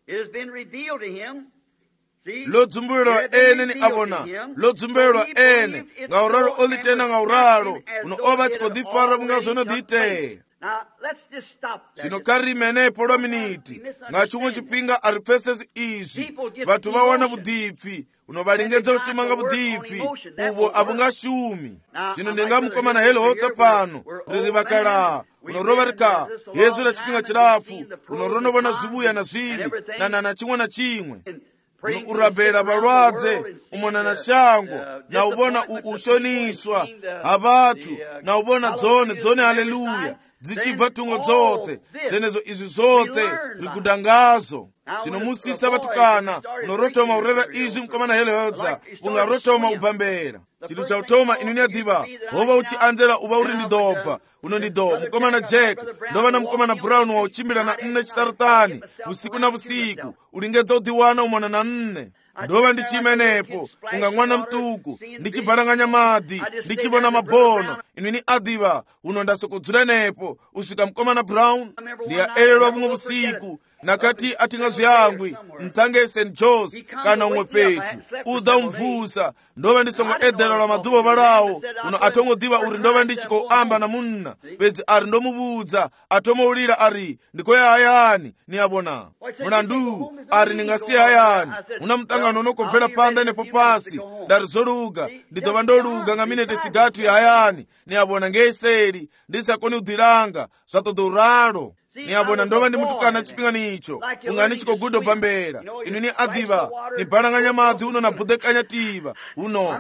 lodzumbuirwa ene ni abona lodzumbuirwa ene ngauralo olitenda ngauralo uno ova chikodhifara munga zvono dhite. Zvino karimene polo miniti nga chimwe chipinga ari pese izvi vatu vawana budhipfi uno valingedza kushuma nga budhipfi uvo avungashumi. Zvino ndingamukomana helo hotsa pano riri vakala uno rova rika yezu la chipinga chilapfu uno ronovona zvibuya na zvivi na na chimwe na chimwe uno urabhera balwadze umona na shango na ubona ushoniswa abatu na ubona dzone dzone haleluya dzichibva tungo dzote zenezo izi zote rikudangazo zvinomusisa vatukana unorotoma urera izvi mukomana helewedza ungarotoma ubhambera chinthu chautoma inini yadhiva hova uchianzera uva uri ndidobva unondido mukomana Jack ndova na mukomana Brown wauchimbira na nne chitarutani usiku na usiku ulingedza udhiwana umona na nne ndova ndichimenepo unga mwana mtuku ndichibhalanganya madhi ndichivona mabono inini adhiva uno ndasokudzulenepo usvika mukomana Brown ndiyaelelwa vumwe usiku nakati atingazviyangwi mtange Saint Joe's kana umwe petu uda umvusa ndova ndisongoedhererwa madhuvo valawo uno atongodhiva uri ndova ndichikoamba na munna pedzi ari ndomuvudza atomoulira ari ndikoya hayani niyavona munandu ari ningasiya hayani una mutangano unokobvera panda nepo pasi ndarizoluga ndidhova ndoluga nga minete sigatu ya hayani niyavona ngeiseri ndisakoni udhilanga zvatodoralo niyabona ndova ndimutukana chipingani icho ungani chikogudo pambera inini adhiva nibhalanganya madhi uno nabhudhekanya tiva uno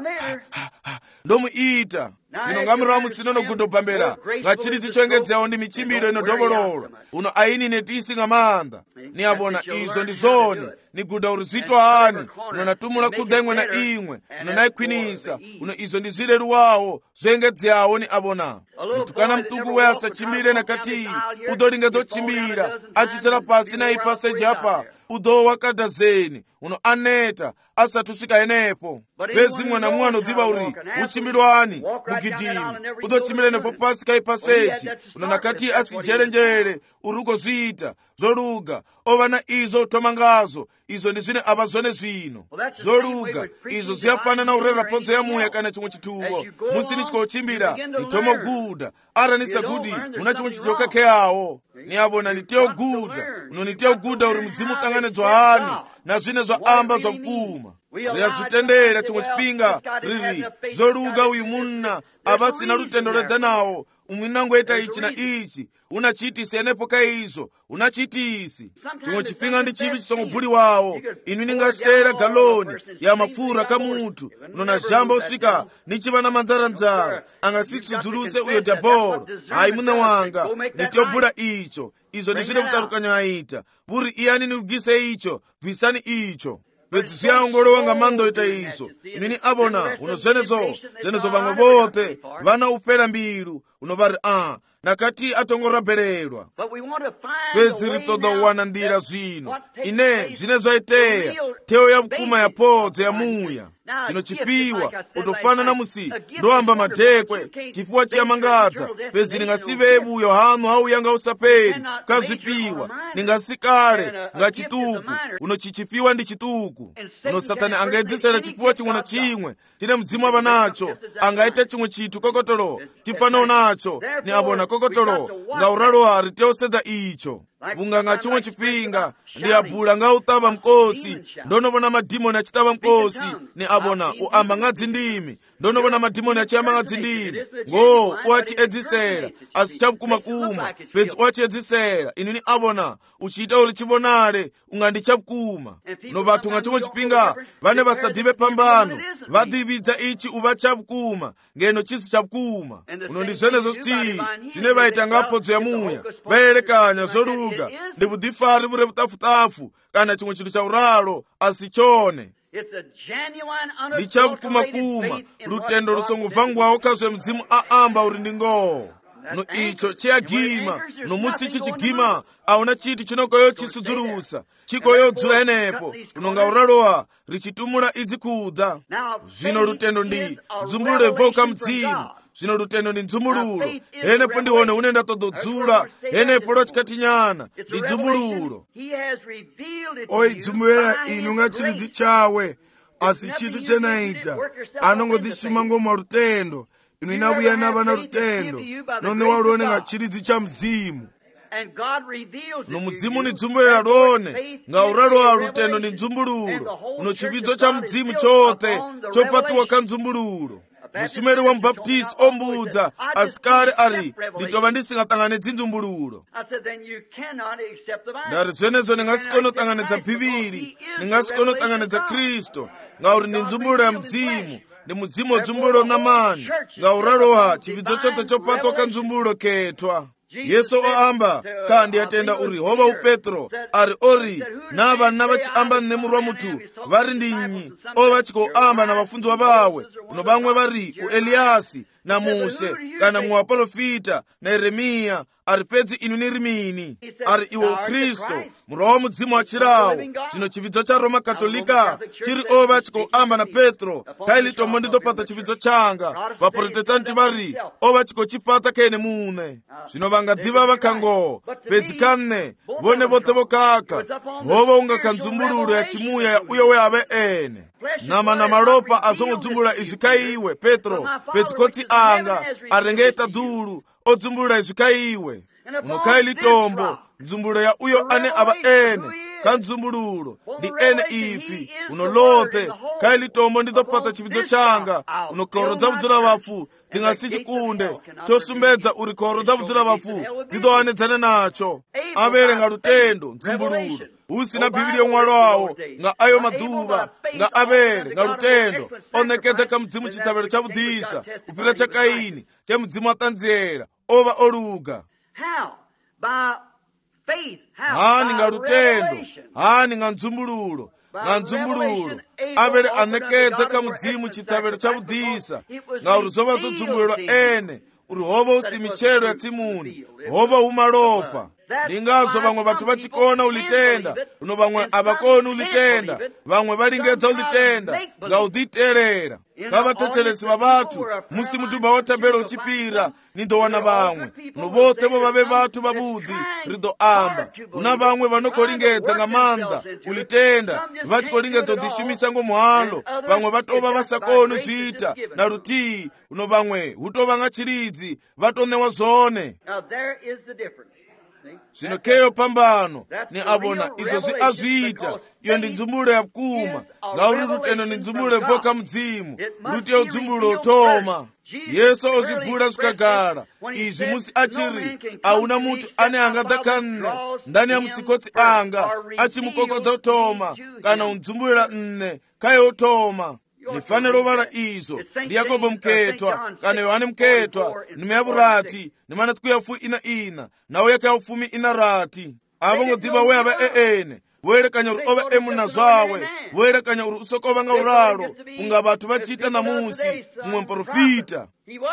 ndomuita zvino ngamurawa musino nogudo pambera ngachiri tichongedzewo ndi michimbiro inodovolola uno aini netiisinga manda niyabona izvo ndizvone niguda uri zvitwa hani uno natumula kudha imwe na imwe uno naikwinisa uno izvo ndizvireruwawo zvoengedzeyawo ni abona mutukana mtuku we asachimbire nakati udolingedzochimbira achichera pasi naipaseji apa udowa kadhazeni uno aneta asati usvika enepo pezi mwana mumwe anodhiva uri uchimbirwani mugidhimi udochimbira nepo pasi kaipaseji uno nakati asijerenjere uri ukozviita zvoluga ova na izvo utoma ngazo izvo ndizvine ava zvone zvino zvoluga izvo zviyafanana urera podzo yamuya kana chimwe chituvo musini chikouchimbira nitomoguda ara nisagudi una chimwe chituvo kakeyawo niyavona nitiyoguda uno nitiyoguda uri mudzimu utanganidzwa hani na zvine zvaamba zvakuma riyazvitendera chimwe chipinga riri zvoluga uyu munna ava sina rutendo redza nawo umwinangoita ichi na ichi una chiitisi enepo kaizvo una chiitisi chimwe chipinga ndi chivi chisongobhuliwawo inu ningasera galoni ya mapfura kamutu unona zhamba usvika nichiva na manzaranzara angasitsudzuluse uyo diabolo hayi muna wanga nitiyobhula icho izvo ndizvine kutarukanya aita vuri iyani nirugise icho bvisani icho pedzi zviyaongolowa nga mandoita izvo inini avona uno zvenezo zvenezo vamwe vote vana upera mbiru unovari a nakati atongorabhererwa pedzi ritoda uwana ndira zvino ine zvine zvaiteya teo yavukuma yapodzo yamuya zvino chipiwa utofanana musi ndoamba madhekwe chipiwa chiyamangadza pedzi ningasivevu uyo hanu hauyanga usaperi kazvipiwa ningasikale nga chituku uno chichipiwa ndi chituku uno satani angaedzesera chipiwa chimwe na chimwe chine mdzimu ava nacho angaite chimwe chitu kokotolo chifanawo nacho ni abona kokotolo nga uralo hari teosedza icho vunganga chimwe chipinga ndi abhula nga utava mkosi ndonovona madhimoni achitava mkosi ni abona uamba nga dzindimi ndonovona madhimoni achiyamba nga dzindimi ngo uachiedzisera asi chavukuma-kuma pedzi uachiedzisera inini abona uchiita uri chivonale unga ndi chavukuma no vathu nga chimwe chipinga vane vasadhive pambano vadhividza ichi uva chavukuma ngeno chisi chavukuma uno ndi zvenezo stii zvine vaita nga podzo yamuya vayerekanya zvoluga ndi vudhifari vure vutafutafu kana chimwe chinthu cha uralo asi chone ndi chavukuma-kuma lutendo lusongobvangwawo kazve mdzimu aamba uri ndi ngoho no icho chiyagima no musi chichigima auna chiti chinokoyo chisudzulusa chikoyo dzula enepo unonga uralowa richitumula idzi kudha zvino lutendo ndi dzumbululo ebvoka mdzimu zvino lutendo ndi dzumbululo enepo ndione unenda tododzula enepo lochikatinyana ndi dzumbululo oidzumulera inu nga chilidzi chawe asi chitu chenaita anongodhishuma ngoma lutendo inu inavuya navana lutendo none waluone nga chilidzi cha mzimu no mudzimu ni dzumbulera lone nga uralo wa lutendo ni dzumbululo uno chividzo cha mdzimu chote chopatuwa ka dzumbululo musumeri wa mbaptisi ombudza asikale ari nditova ndisingatsanganidzi nzumbululo. ndari zvenezo ndingasikono tsanganidza bhiviri, ndingasikono tsanganidza kristu ngauri ndi nzumbululo ya mdzimu, ndi mudzimu wodzumbulo namani ngauraroha chividzo chote chopatwa kanzumbululo ketwa. yesu oamba kandi atenda uri hova upetro ari ori navanna vachiamba nemurwa mutu vari ndinyi o vachikoamba na vafunzwa vawe uno vamwe vari ueliyasi na muse kana muwaprofita na yeremiya ari pedzi inu niri mini ari iwe ukristu murwa wa mudzimu wachirawo. chino chividzo cha roma katolika chiri o vachikoamba na petro kailitombo nditopata chividzo changa. vaprotestanti vari o vachikochipata kene mune. zvino vangadhiva vakango pedzi kanne vone vote vokaka hova unga kanzumbululo ya chimuya ya uyo weave ene nama na malopa azongodzumbulula izvi kaiwe petro pedzi kotsi anga arengeta dhulu odzumbulula izvi kaiwe uno kailitombo nzumbululo ya uyo ane ava ene kanzumbululo ndi ene ifi uno lote kailitombo nditopata chividzo changa uno khoro dza vudzula vafu dzingasi chikunde chosumbedza uri khoro dza vudzula vafu dzidowanedzane nacho. avele nga lutendo nzumbululo usina bhibili yomwalwawo nga ayo maduva nga avele nga lutendo onekedza ka mudzimu chitavelo cha vudisa kupira cha kaini cha mudzimu atanziyera ova oluga. hani nga lutendo, hani nga nzumbululo nga nzumbululo avele anekedza ka mudzimu chitavelo cha vudisa nga uri zova zodzumbululwa ene uri hova usi michelo ya tsimuni hova umalopa. ndingazo vamwe vathu vachikona ulitenda uno vamwe avakoni ulitenda vamwe valingedza ulitenda nga udhiterera kavatothelesi va vathu musi mutumba wothambela uchipira nindowana vamwe uno vote vo vave vathu vavudhi rido amba una vamwe vanokolingedza nga manda ulitenda vachikolingedza udhishumisa ngo muhalo vamwe vatova vasakoni zvita na rutii uno vamwe hutova nga chiridzi vatonewa zone. zvino keyo pambano ni avona izvo zvi azviita iyo ndi nzumbululo ya kuma ngauri lutendo ni nzumbululo yebvoka mudzimu ruti yeudzumbulo utoma. yesu ozvibvula zvikagara izvi musi achiri auna mutu ane angadha kanne ndani ya musikotsi anga achimukokodza utoma kana unzumbulula nne kaye utoma. nifanelo vala izo ndi yakobo mketwa kana yohane mketwa nimeyavurati nimana tikuyafu ina ina nawo yaka yaufumi ina rati avo ngodhiva weava eene welekanya uri ova emuna zvawe welekanya uri usokova nga uralo kunga vathu vachita namusi mumwe mprofita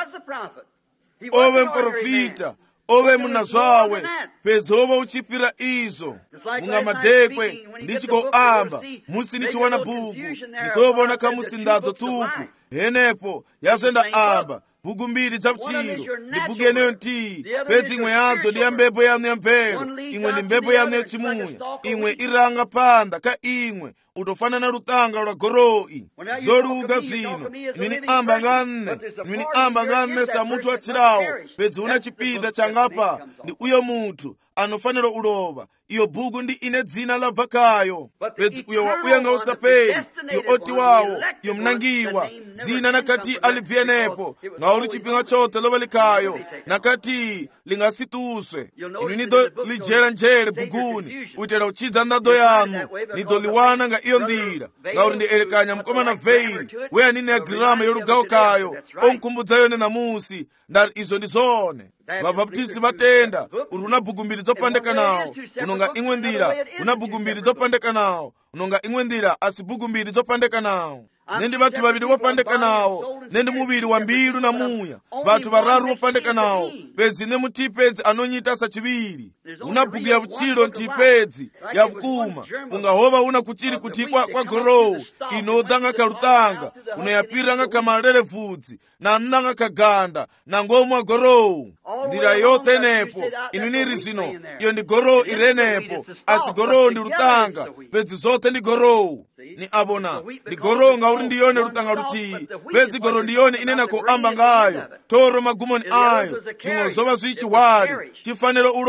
ove mprofita ove muna zvawe pedzi ova uchipira izo kunga madekwe ndichikoamba musi ndichiwana bhuku ndikoyovona kamusi ndado tuku henepo yazvenda amba bhuku mbiri dzakuchiro ndi bhuku yeneyo ntii pedzi imwe yadzo ndi ya mbepo yanu ya mvelo imwe ndi mbepo yanu ya chimuya imwe iranga panda ka imwe utofanana lutanga lwa goroyi zoluga zino imini amba nga nne imini amba nga nne sa munthu achirawo pedzi una chipinda changapa ndi uyo munthu anofanira ulova iyo bhuku ndi ine dzina labva kayo pedzi uyo wa uya nga usapeli iyo oti wawo iyo mnangiwa zina nakati alibvyenepo nga uli chipinga chote lova likayo nakati lingasituswe inu nido lijela njele bhukuni uitela uchidza ndado yanu nido liwana nga iyo ndira nga uli ndi elekanya mkoma na veili weya nine ya girama yolugawo kayo onkumbudza yone namusi ndari izo ndi zone. vabaptisi vatenda uri una bhuku mbiri dzopandeka nawo unonga imwe ndira una bhuku mbiri dzopandeka nawo unonga imwe ndira asi bhuku mbiri dzopandeka nawo nendi vathu vaviri vopandeka nawo nendi muviri wa mbilu na muya vathu vararu vopandeka nawo pedzi ne mutipedzi anonyita sa chiviri una bhuku ya vuchilo ntipedzi ya vukuma ungahova una kuchiri kutikwa kwa gorowu inodanga kalutanga unayapiranga kamalele vudzi na nnanga kaganda na ngomu wa gorowu ndira yote nepo inu niri zino iyo ndi gorowu irenepo asi gorowu ndi lutanga pedzi zote ndi gorowu ni abona ndi gorowu nga uri ndiyone lutanga lutii pedzi gorowu ndiyone inena kuamba ngayo toro magumoni ayo zimwe zova zvichiwali chifaniro ulova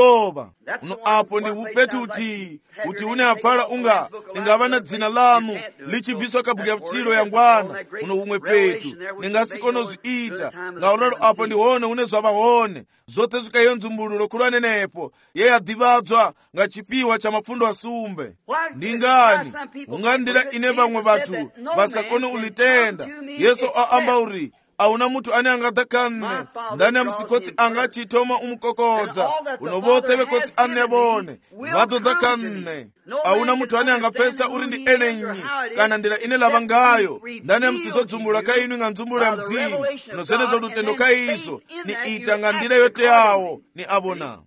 anafa. Uno apo ndi upetu uti uti une apfala unga lingava na dzina lanu lichibviswa kabukira pchilo yangwana uno umwe petu ningasikono zviita ngauralo apo ndihone une zvavahone zote zvikaiyo nzumbululo kulanenepo ye adhivadzwa nga chipiwa cha mapfundo asumbe. Ndingani ungandira ine vamwe vatu vasakone ulitenda. Yesu aamba uri auna mutu ane angadhakanne ndani ya msikotsi angachitoma umukokodza unovote vekotsi anevone vadodhakanne. Auna mutu ane angapfesa uri ndi enenyi kana ndira ine lava ngayo ndani ya msizodzumula kainu nga nzumula ya mzimu nozvenezo lutendo kaizo ni ita nga ndira yote yawo ni avona.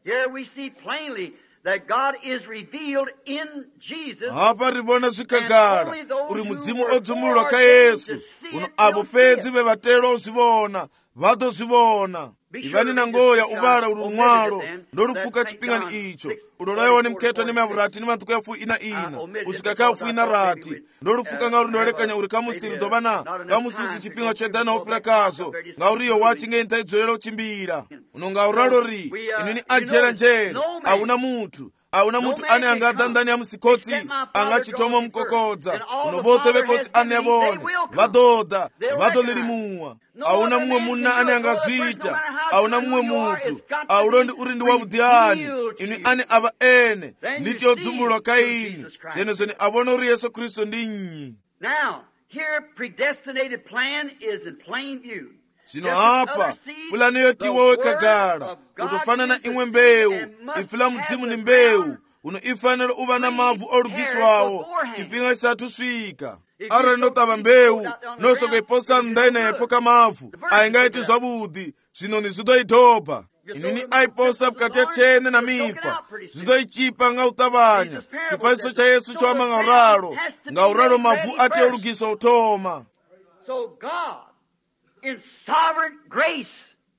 That God is revealed in Jesus. Hapa ribona zvikagara uri mudzimu odzumulwa ka Yesu uno abo pedzi vevatero ozivona vadozivona. Ivani na ngoya ubala uri umwalo ndorufuka chipingani icho udolayo ni mketo ni mavurati ni matuku ya fu ina ina usikaka fu ina rati ndorufuka nga uri ndolekanya uri kamusiri dobana kamususi chipinga chedana opera kazo nga uriyo wachi ngenta idzolero chimbira uno nga uralo ri inini ajera njeni auna mutu auna mutu ane angadha ndani ya msikotsi angachitoma mkokodza unobote vekotsi anevone vadodha vadolilimuwa. Auna mumwe muna ane angazvita auna mumwe mutu aulondi uri ndi wavudhiani ini ane ava ene liti yodzumulwa kaini zvenezvo ni avona uri Yesu Kristu ndinyi. Now here predestinated plan is in plain view. Zvino hapa pulani yotiwa wekagara utofanana imwe mbeu ifila mudzimu ni mbeu uno ifanira uva na mavhu olugiswawo chipinga chisatu swika. Ara notava mbeu nosoka iposa ndainepo kamavhu aingaiti zvavudhi zvino ni zvidoitopa inini aiposa mukati ya chene na mipfa zvidoichipa nga utavanya chifaniso cha Yesu choama nga uralo nga uralo mavhu ati olugiswa utoma. So God in sovereign grace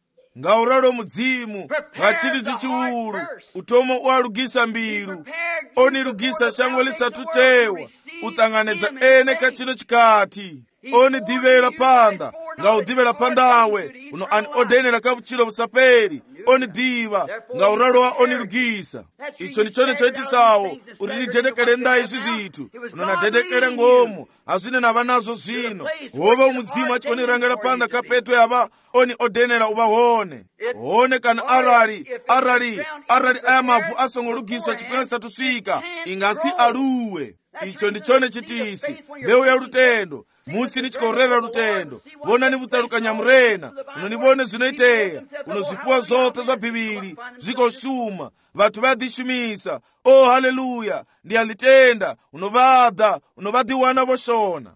nga uralo mudzimu nga chilidzi chiwulu utoma ualugisa mbilu onilugisa shango lisatu tewa utanganedza ene kachino chikati onidhivela panda nga udhivela pandawe uno ani odenera kavuchilo vusapeli onidhiva nga uralowa onilugisa. Icho nichone choitisawo uri nidedekele nda izvi zvitu uno nadedekele ngomu azvine nava nazo zvino hova umudzimu achikonirangela panda kapeto yava oni odenera uvahone hone kana arali arali arali aya mavhu asongolugiswa chipinga chisatu swika ingasi aluwe. Icho ndichone chitisi mbeu ya lutendo musi nichikorera lutendo vona ni vutalukanya murena unonivone zvinoiteya unozvipuwa zote zva bhibhiri zvikoshuma vatu vadhishumisa. Oh haleluya ndiyalitenda unovadha unovadhiwana voshona.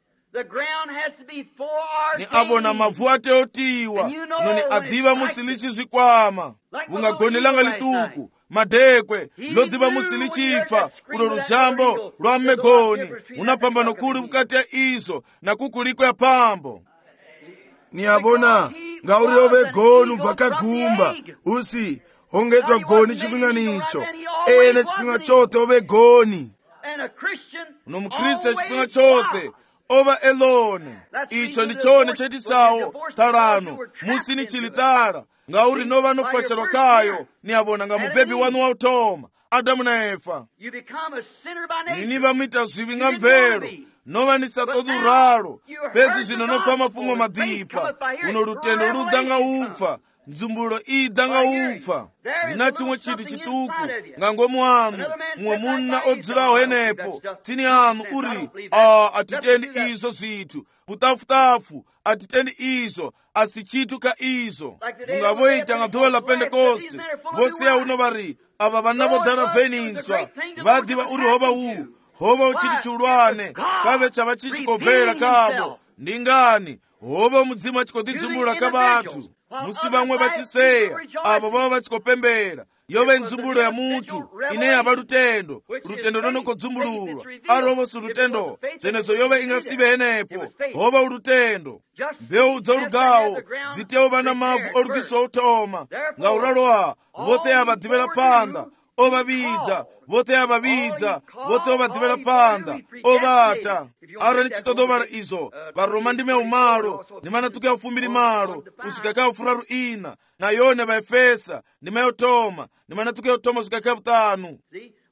Ni avona mavhu ateotiwa unoni adhiva musi lichizvikwama vungagonelanga lituku madekwe lodhiva musi lichipfa ulo ruzhambo lwa mmegoni unapambano kuli vukati ya izo na kukuliko ya pambo. Ni avona nga uri ove goni ubva kagumba usi hongetwa goni chipingani icho ene chipinga chote ove goni uno mukristu chipinga chote ova elone. Icho ndichone chetisawo talano musi ni chilitala nga uri nova nofashelwa kayo ni avona nga mubebi wanu wa utoma Adamu na Eva. Nini vamita zvivi nga mvelo nova nisatoduralo pedzi zvino nopfa mapungo madhipa uno lutendo ludanga upfa nzumbulo idanga upfa. Nina chimwe chiti chituku nga ngomu anu mwe muna odzulawo henepo tini anu uri a atitendi izo zitu putafutafu atitendi izo asichituka izo mungavoita nga dhola la Pentekoste vosiya uno vari ava vanavo dhara venintswa vadhiva uri hova uu hova uchiti chulwane kave chava chichikobvera kavo ndingani hova mudzimu achikodhidzumula kavatu musi vamwe vachiseya avo vava vachikopembera yove nzumbulo ya mutu ine yava lutendo lutendo nonokodzumbululwa arovosi lutendo zvenezo yove ingasive henepo hova ulutendo mbeu dzolugawo dzitewo vana mavhu olugiswa utoma nga uraloha vote yava dhivela panda ovavidza vote avavidza vote ovadzivera panda ovata arali chitodovala izo varoma ndime umalo ndimana tuku ufumbiri malo usika ufuraru ina na yone vaefesa ndime yotoma ndimana tuku yotoma usika vutanu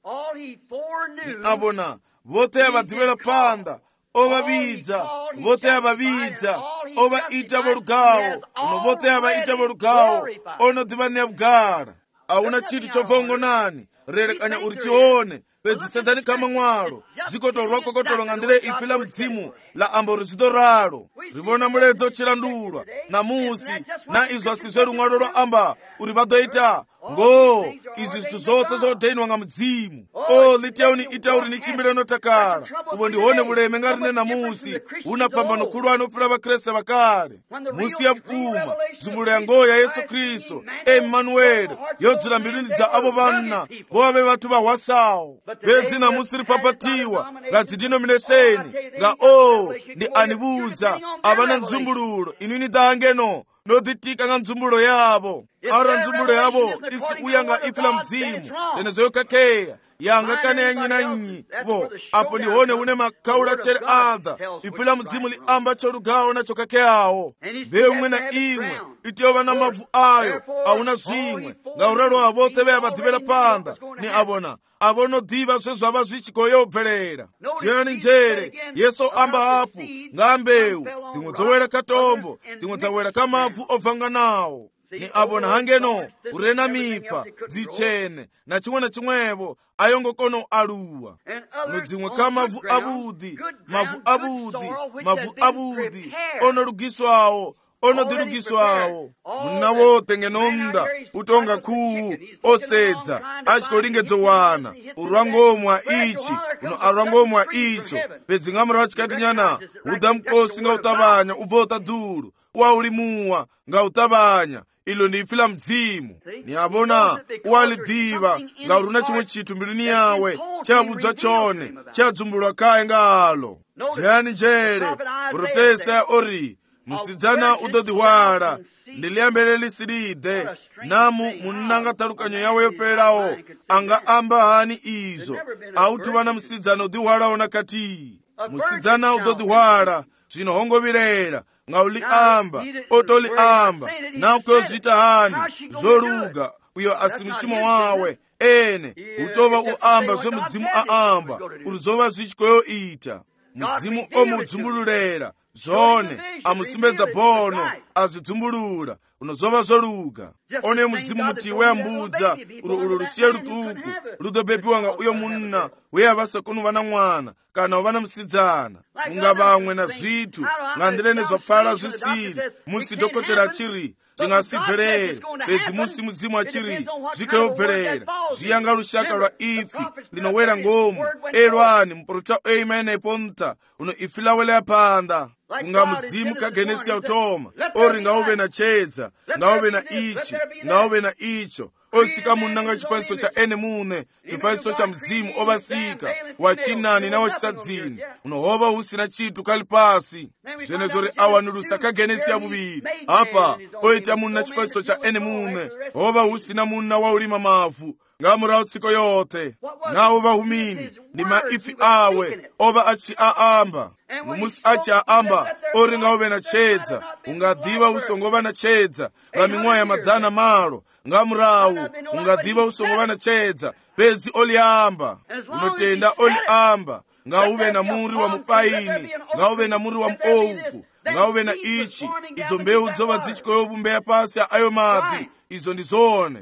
abona vote avadzivera panda ovavidza vote avavidza ovaita volugawo uno vote avaita volugawo onodzivanea vugara auna chinthu chobvongonani rerekanya uri chione pedzisedzani kama mwalo zvikotoro kokotoro ngandire ifi la mdzimu la ambo ruzido ralo rivona muledzi chilandulwa na musi na izvo asizve rumwalo rwa amba uri vadoita ngo izvi zvithu zvote zvodhenwa nga mudzimu o liteuni itauri ni chimbire notakala uvo ndihone vuleme nga rine na musi una pambano khulu anofira vakreste vakale musi ya vukuma dzumbulo ya ngoya yesu kristu emmanueli yodzula mbiluni dza avo vanna vove vathu vahwasawo bedzi na musi ripapatiwa nga dzidenomination nga o ndi anivudza avana nzumbululo inini dangeno noditika nga nzumbulo yavo ara nzumbulo yavo isi uya nga ifi la mdzimu ene zoyokakeya yanga kane yanyi vo apo ndihone une makaula chere adha ifi la mdzimu liamba chorugawo na chokakeyawo beumwe na imwe itiyova na mavu ayo auna zvimwe nga uralo avote veya vadhivela panda ni avona avono dhiva zvezvava zvichikoyobvelera zviyani njere yesu amba hafu nga mbeu dzimwe dzowera katombo dzimwe dzawera kamavu obvanga nawo ni avona hangeno urena mipfa dzichene na chimwe na chimwevo ayongokono aluwa no dzimwe kamavu avudhi mavu avudhi mavu avudhi onorugiswawo onodirugiswawo muna wote ngenonda utonga kuu osedza achikolingedzo urwangomwa ichi uno arwangomwa icho pedzingamura wachikatinyana udha mkosi nga utavanya ubva utadhuru waulimuwa nga utavanya ilo ndi ifi la mdzimu ni avona uwalidhiva nga uruna chimwe chithu mbiluni yawe chavudzwa chone chadzumbulwa kaye nga alo jani njere urutesa ori musidzana udodihwala ndiliyambele lisilide namu munanga talukanyo yawe yoperawo anga amba hani izo autuvana musidzana udihwalawo nakati musidzana udodihwala zvinohongovirera nga uli amba otoli amba naukuyozita hani zoluga uyo asimusimo wawe ene utova uamba zve mudzimu aamba urizova zvichikoyoita mudzimu omudzumbululera zvone amusimbedza bhono azvidzumbulula unozova zoluga one mudzimu mutiwe ambudza uro ulo rusiye rutuku rudobepiwa nga uyo munna uye avasakunu vana mwana kana vana musidzana munga vamwe na zvithu ngandirene zvapfala zvisiri musi dhokotera achiri zvingasibverere bedzi musi mudzimu achiri zvikayobverera zviyanga rushaka rwa ifi linowera ngomu elwani muprota amen ponta uno ifi lawelea panda kunga muzimu kagenesi yautoma ori ngauve na chedza ngauve na ichi ngauve na icho osika munanga chifaniso cha ene mune chifaniso cha mzimu ovasika wachinani na wachisadzini unohova usina chitu kali pasi zvenezori awanulusa kagenesi ya buviri apa oita munna chifaniso cha ene mune hova usina munna waulima mavu ngamura utsiko yote nawo vahumini ni maifi awe ova achi aamba numusi achi aamba ori ngauve na chedza ungadhiva usongova na chedza vaming'oya madhana malo ngamurawu ungadhiva usongova na chedza bedzi oliamba unotenda oliamba ngauve na muri wa mupaini ngauve na muri wa muouku ngauve na ichi idzo mbeu dzova dzichikoyovumbeya pasi ayo madhi izo ndizone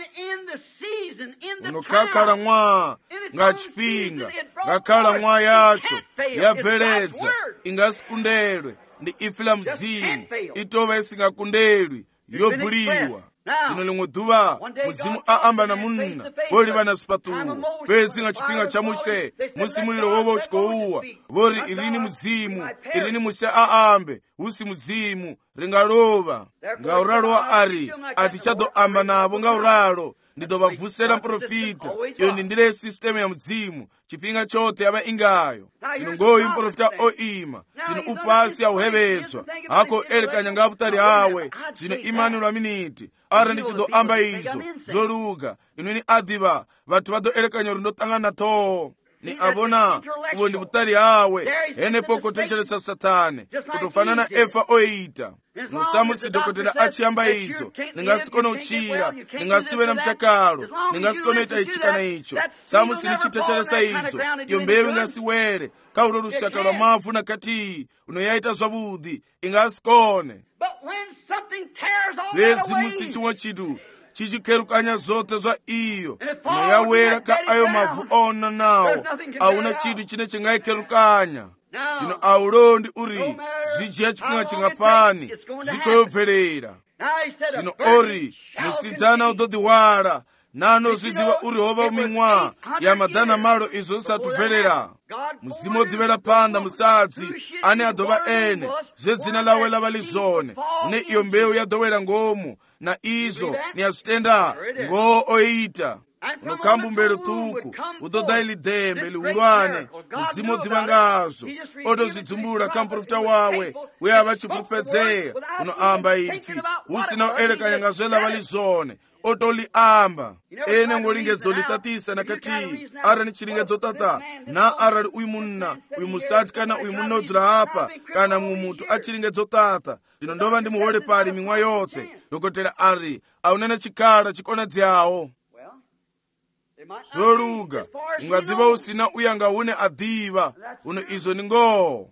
unokakhala mwa nga chipinga ngakhala mwa yacho yabveledza ingasikundedwe ndi ifi la mzimu itova isingakundelwi yobuliwa zvino limwe dhuva muzimu aamba na munna voliva na zipatuwa pezi nga chipinga cha muse musi mulilo wovo uchikouwa vori irini muzimu irini muse aambe usi muzimu ringalova ngauralo wa ari atichado amba navo ngauralo ndidovavusera mprofita. Iyo ndi ndile sistemu ya mzimu chipinga chote aba ingayo. Chino ngoyi mprofita oima chino upasi auhevedzwa ako elekanya ngaputali awe chino imani lwa miniti ara ndichido amba izo zoluga inweni adiva vatu vado elekanya rundo tangana to ni abona uwo ndi butali awe ene poko techelesa satane kutofanana efa oita nusamu sidokotela achiyamba izo ningasikona uchira ningasiwe na mtakalo ningasikona ita ichikana icho samu sinichitechelesa izo iyo mbewu ingasiwere kaulo lusaka lwa mavu na kati unoyaita zwabudhi ingasikone lezi musichiwa chidu chichikerukanya zote zwa iyo noyawera ka ayo mavu ona nawo auna chidu chine chingaikerukanya chino aulondi uri zvichiya chipinga chingapani zvikoyobverera chino ori musidzana udodhiwara nano zvidiva uri hova mimwa ya madhana malo izo zisatubverera muzimu odhivera panda musadzi ane adhova ene zedzina lawe lava lizone une iyo mbeu yadhowera ngomu na izo ni azvitenda ngoo oita unokambu mbelu tuku udodha ili dembe liulwane muzimu odhiva ngazvo otozidzumbula kamprofita wawe uye ava chipurupedzeya unoamba ipfi usina uelekanya ngazve lava lizone otoliamba ene ngolingedzo litatisa nakati ara ni chilingedzo tata na arali uyu munna uyu musati kana uyu munna odzula apa kana mumwe mutu achilingedzo tata ndino ndova ndimuhole pali mimwa yote dokotela ari aunene chikhala chikonadzawo zoluga ungadhiva usina uyanga une adhiva uno izo ni ngoo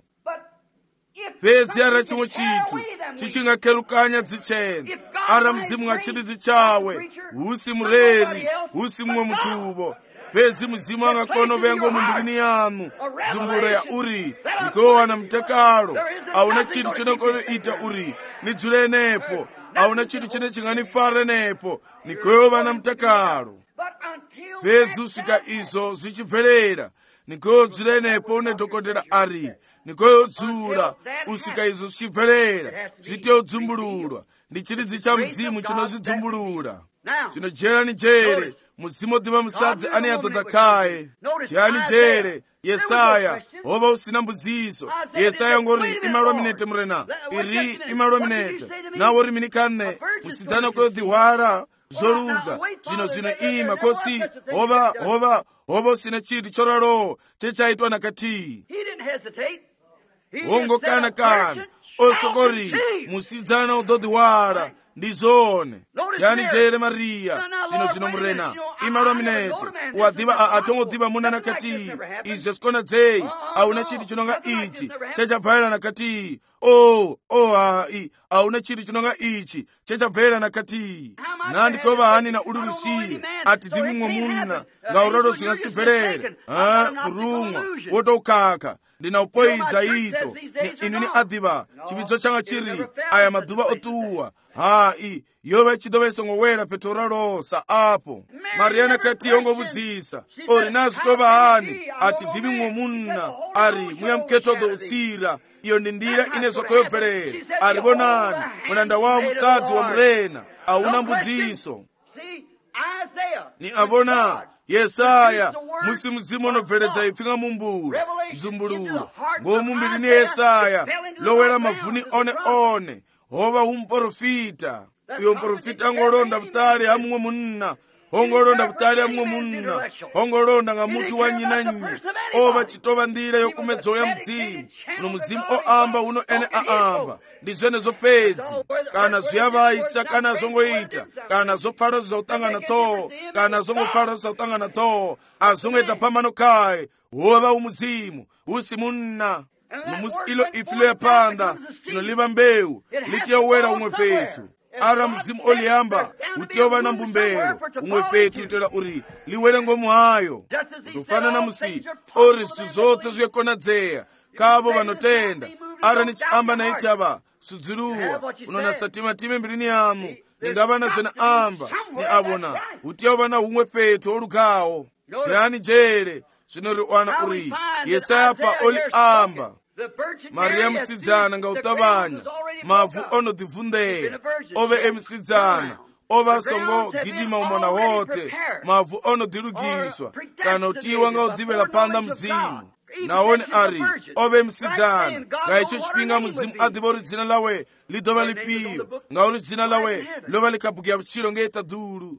pedzi ara chimwe chitu chichingakerukanya dzichena ara mzimu ngachididi chawe usi mureri usi mumwe mutuvo pedzi muzimu angakona vengo mundivini yanu dzumbulo ya uri nikowana mtekalo auna chitu chinokona ita uri nidzule nepo auna chitu chine chinganifare nepo nikoyova na mtekalo pedzi usika izo zichibverera nikoyodzule nepo une dhokotera ari nikoyodzula usika izo zichibverera zvitiyodzumbululwa ndi chiridzi cha mzimu chinozidzumbulula chinojera ni jere muzimu odhiva musadzi ane yadhodhakaye chiyani jere yesaya hova usina mbudziso yesaya ngori imalwa minete murena iri imalwa minete nawo ri minikane musidzana koyodhihwara zoluga zvino zvino ima kosi hova hova hova usina chitu choraro chechaitwa nakati wongokana kana osokori musidzana udodhiwara ndizone chiyani jere mariya zvino zvino murena imalwa minete wadhiva atongodhiva muna nakati izvo sikonadzei auna chitu chinonga ichi chachabvaira nakati o o hai auna chitu chinonga ichi chachabvaira nakati nandikova hani na uli lusiye ati dhimumwe munna ngauraro zingasibverere ha kurumwa wotoukaka ndinaupoidza ito ni inini adhiva chividzo changa chiri aya madhuva otuwa hai yova ichidova isongowera petoralosa apo mariya nakati yongovudzisa ori nazvikova hani ati dhimumwe munna ari muyamuketodho utsira iyo ndi ndira ine zvakoyobverera ari vonani munanda wawo musadzi wa murena auna mbudziso ni avona yesaya musi muzimu unobveredza ipfinga mumbula mzumbululo ngomumbiri ni yesaya lowera mavhuni one one hova umprofita uyo mprofita angolonda butali ha mumwe munna hongolonda butali ha mumwe munna hongolonda nga mutu wa nyinanyi ova chitova ndira yokumedzo ya mzimu uno muzimu oamba uno ene aamba ndi zene zopedzi kana ziyavaisa kana zongoita kana zopfala zautangana to kana zongopfala zautangana to azongoita pambano kaye hova umuzimu usi munna nomusi ilo ifilo yapanda chinoliva mbeu litiyowera umwe petu ara mzimu oliyamba utiyova na mbumbero umwe petu utela uri liwere ngomu hayo utofanana musi ori zitu zote zvekonadzeya kavo vanotenda ara nichiamba naitava sudziruwa unona satima time mbirini yanu ningava na zvena amba ni avona utiyova na umwe petu olugawo chiyani jere zvinoriwana uri yesaya pa oli amba mariya musidzana nga utavanya mavu onodhivhundera ove emusidzana ovasongo gidima umona wote mavu onodilugiswa kana utiwa nga udivela panda mzimu naone ari ove msidzana nga icho chipinga mzimu adiva uri dzina lawe lidova lipiyo nga uri dzina lawe lova likabukia vuchilo ngeita dulu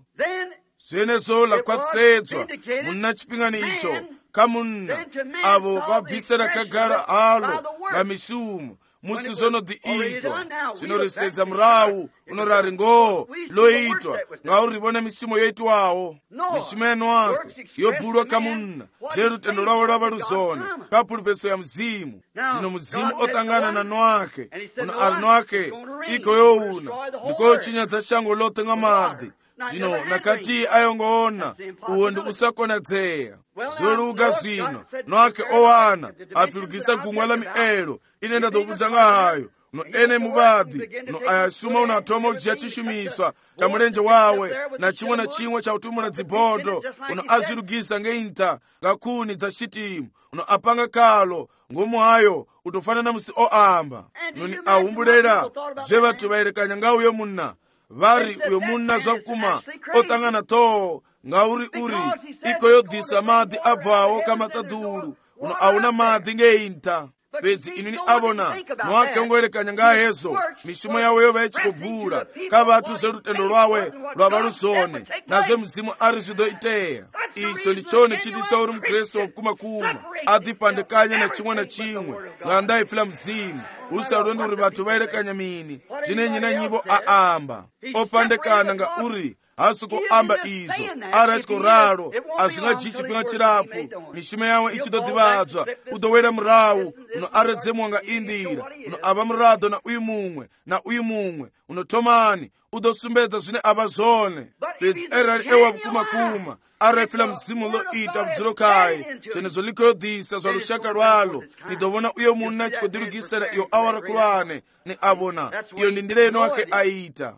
zvenezo lakwatitsedzwa munna chipingani icho kamunna avo vabvisera kagara alo nga misumo musi zonodiitwa zvinoresedza murawu unorari ngoo loitwa ngaurivona misimo yoitwawo misimo yanowake yobhulwa kamunna zverutendo rwavo rwava ruzone kapulveso ya mzimu zvino muzimu otangana na noake uno ari noake iko youna ndikochinyadza shango lote nga madhi zvino nakati ayongoona uwo ndi usakonadzeya zoluga zvino noake owana apfilugisa gungwa la mielo ine ndadokudzanga hayo no ene muvadhi no ayasuma unatoma ujiya chishumiswa cha mulenje wawe na chimwe na chimwe cha utumula dzibhodo uno azilugisa ngeinta ngakuni dza shitimu uno apanga kalo ngomu ayo utofanana musi oamba noni ahumbulera zve vathu vayerekanya nga uyo munna vari uyo munna zvakuma otangana toho ngauri uri iko yodhisa madhi abvawo kamatadhulu uno auna madhi ngeinta pedzi inini avona noake ongoyerekanya ngahezo mishumo yawo yova yechikobhura kavathu zverutendo rwawe rwava ruzone nazve muzimu ari zvidoiteya icho ndichone chidisa uri mukristu wakumakuma adhipandekanya na chimwe na chimwe ngandaifila mzimu usarwendi uri vathu vayerekanya mini zvinenyi na nyivo aamba opandekana nga uri hasuko amba izo ara chiko raro azvingaji chipinga chirapfu mishumo yawe ichidodhivadzwa udowera murawu uno aredzemwa nga indira uno ava murado na uyu mumwe na uyu mumwe unotomani udosumbedza zvine ava zone pedzi erari ewakumakuma arefila mzimu loita bdziro kaye chenezo likoyodhisa zva rushaka rwalo nidovona uyo munna chikodhilugisira iyo awara kulwane ni avona iyo ndi ndira ino wake aita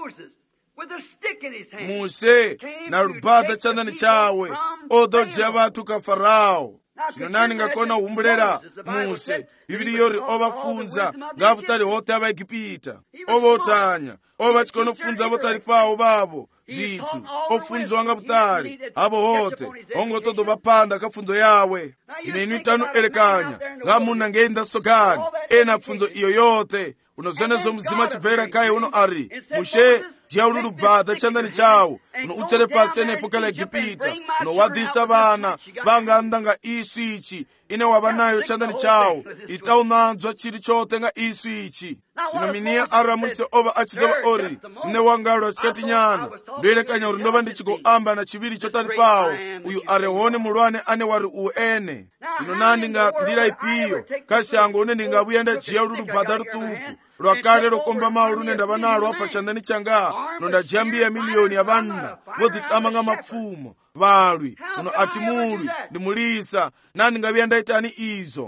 muse na rubhadha chandani chawe odojiya vathu ka farao zvino nani ngakona uhumbulera muse bibiri yori ovafunza ngavutali hote avaigipita ovotanya ova chikonofunza votali pawo vavo zvithu ofunzwa ngavutali avo hote ongotodo vapanda kafunzo yawe zvino inu tano elekanya ngamunna ngeinda sogani ena pfunzo iyo yote unozenezo mzima chibvera kaye uno ari mushe jiya uli lubhadha chandani chawo uno utsele pasi enepo kala egipita uno wadhisa vana vanganda nga isu ichi ine wava nayo chandani chawo itaunandzwa chiri chote nga isu ichi zvino miniya aramuse ova achidova ori mne wangalo achikati nyana ndoyerekanya uri ndova ndichigoamba na chiviri chotali pawo uyu arehone mulwane ane wari uwu ene zvino nandi nga ndira ipiyo kashango une ndingavuya ndajiya uli lubhadha rutuku lwakale lokomba mawu lune ndava nalo apa chandani changa nondajambiya miliyoni ya vanna vodhitama nga mapfumo valwi uno ati mulwi ndimulisa nandi ngaviya ndaitani izo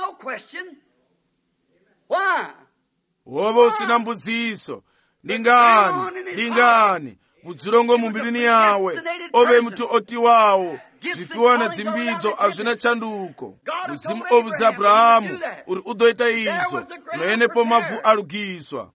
wova usina mbudziso ndingani ndingani mudzirongo mumbilini yawe ove mutu otiwawo zvipiwa na dzimbidzo hazvina chanduko muzimu ovuza abrahamu uri udoita izo unoenepo mavhu alugiswa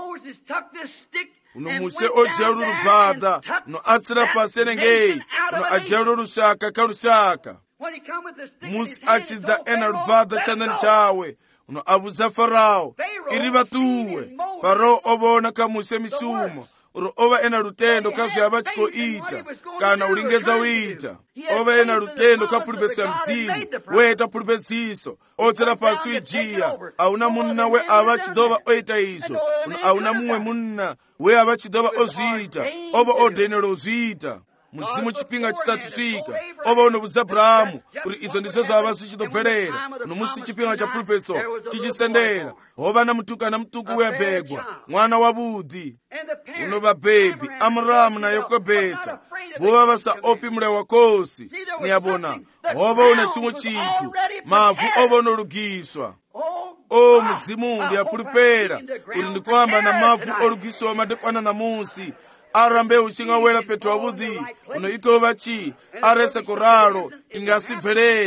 uno muse ojiya ulu lubhadha uno atsira pasi enengei uno ajiya ulu lushaka kalushaka musi achidha ena lubhadha chandani chawe uno avuza farao iri vatuwe farao ovona kamuse misumo uro ova ena lutendo kazvyava chikoita kana ulingedza uita ova ena lutendo kapulipetso ya mzimu weta pulipetsiso otsera pasi uijiya auna munna we ava chidova oita izo uno auna mumwe munna we ava chidova ozviita ova odhenero ozviita muzimu chipinga chisati svika ova unovuza abrahamu uri izvo ndizvo zvava zvichidobverera nomusi chipinga cha pulipeso chichisendera hova na mutukana mutuku weyabhegwa mwana wavudhi uno vabhebhi amuramu na yokobheta vova vasaopi mulayo wakosi niyavona hova una chimwe chithu mavhu ova unolugiswa o muzimu ndiyapulipera uri ndikuhamba na mavhu olugiswa madekwana na musi arambe uchingawela pethu wavudhi uno ikova chi arese koralo ingasibverere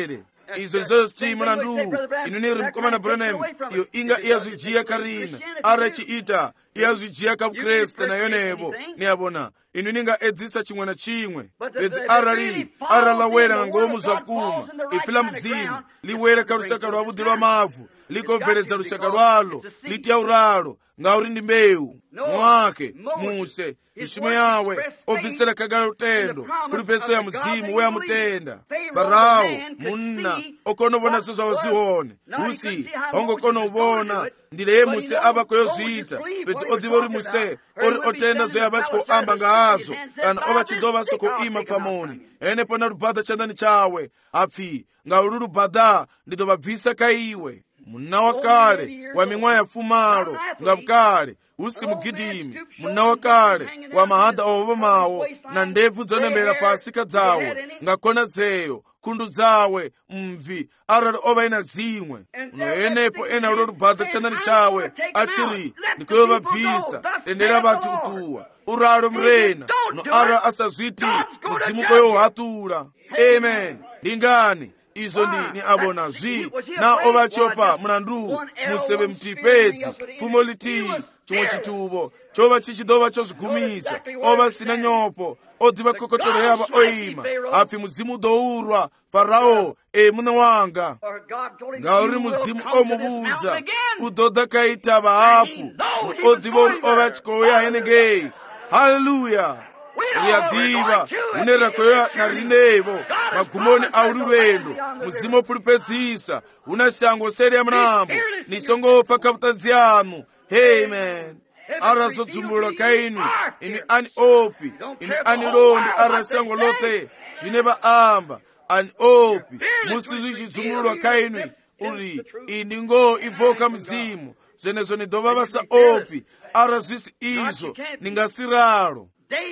izo zoti mlandu inu niri mkomana Branham iyo inga iyazujiya karina arachiita iyazujiya kabukresta nayo nebo niyabona inu ninga edzisa chimwe na chimwe bedzi arali aralawera ngomu zakuma ifila mzimu liwere karusaka lwa budhi lwa mavu likobveredza rushaka lwalo litia uralo ngauri ndi mbewu mwake muse mishimo yawe obvisera kagala lutendo kuli peso ya mzimu we amutenda Farao munna okono ubona zo zawazione usi ongo kono ubona ndile muse aba koyozuita bedzi odiva uri muse ori otenda zo yabachiko amba ngaazo kana oba chidova soko ima pfamoni ene pona rubhadha chandani chawe apfi ngauri rubhadha ndido babvisa kaiwe munna wakale wa mimwa ya fumalo ngabukale usi mugidimi munna wakale wa mahada ovomawo na ndevu dzonembera pasika dzawe ngakona dzeyo kundu dzawe mvi arali ova ina zimwe unoyenepo ena ulo rubhadha chandani chawe achiri ndikuyovabvisa tendera vatu utuwa uralo mrena no ara asazwiti muzimu koyohatula amen ndingani izo ndi ni abona zwi na ovachopa mlandu museve mtipedzi pfumo liti chimwe chituvo chova chichidova chozigumisa ova sina nyopo odiva kokotolo yava oima afi muzimu dourwa Farao e muna wanga ngauri muzimu omubuza udoda kaita vaapu odiva uri ova chikoya henegei haleluya riyadiva unerakoya na rinevo magumoni auri lwendo muzimu opulipedzisa unashango seri ya mnambo nisongopa kavutanzi yanu amen arazodzumulwa kainu ini ani opi ini ani londi arasango lote zvineva amba ani opi musizvichidzumulwa kainu uri ini ngo ibvoka mzimu zvenezo nidova vasa opi arazvisi izo ningasiralo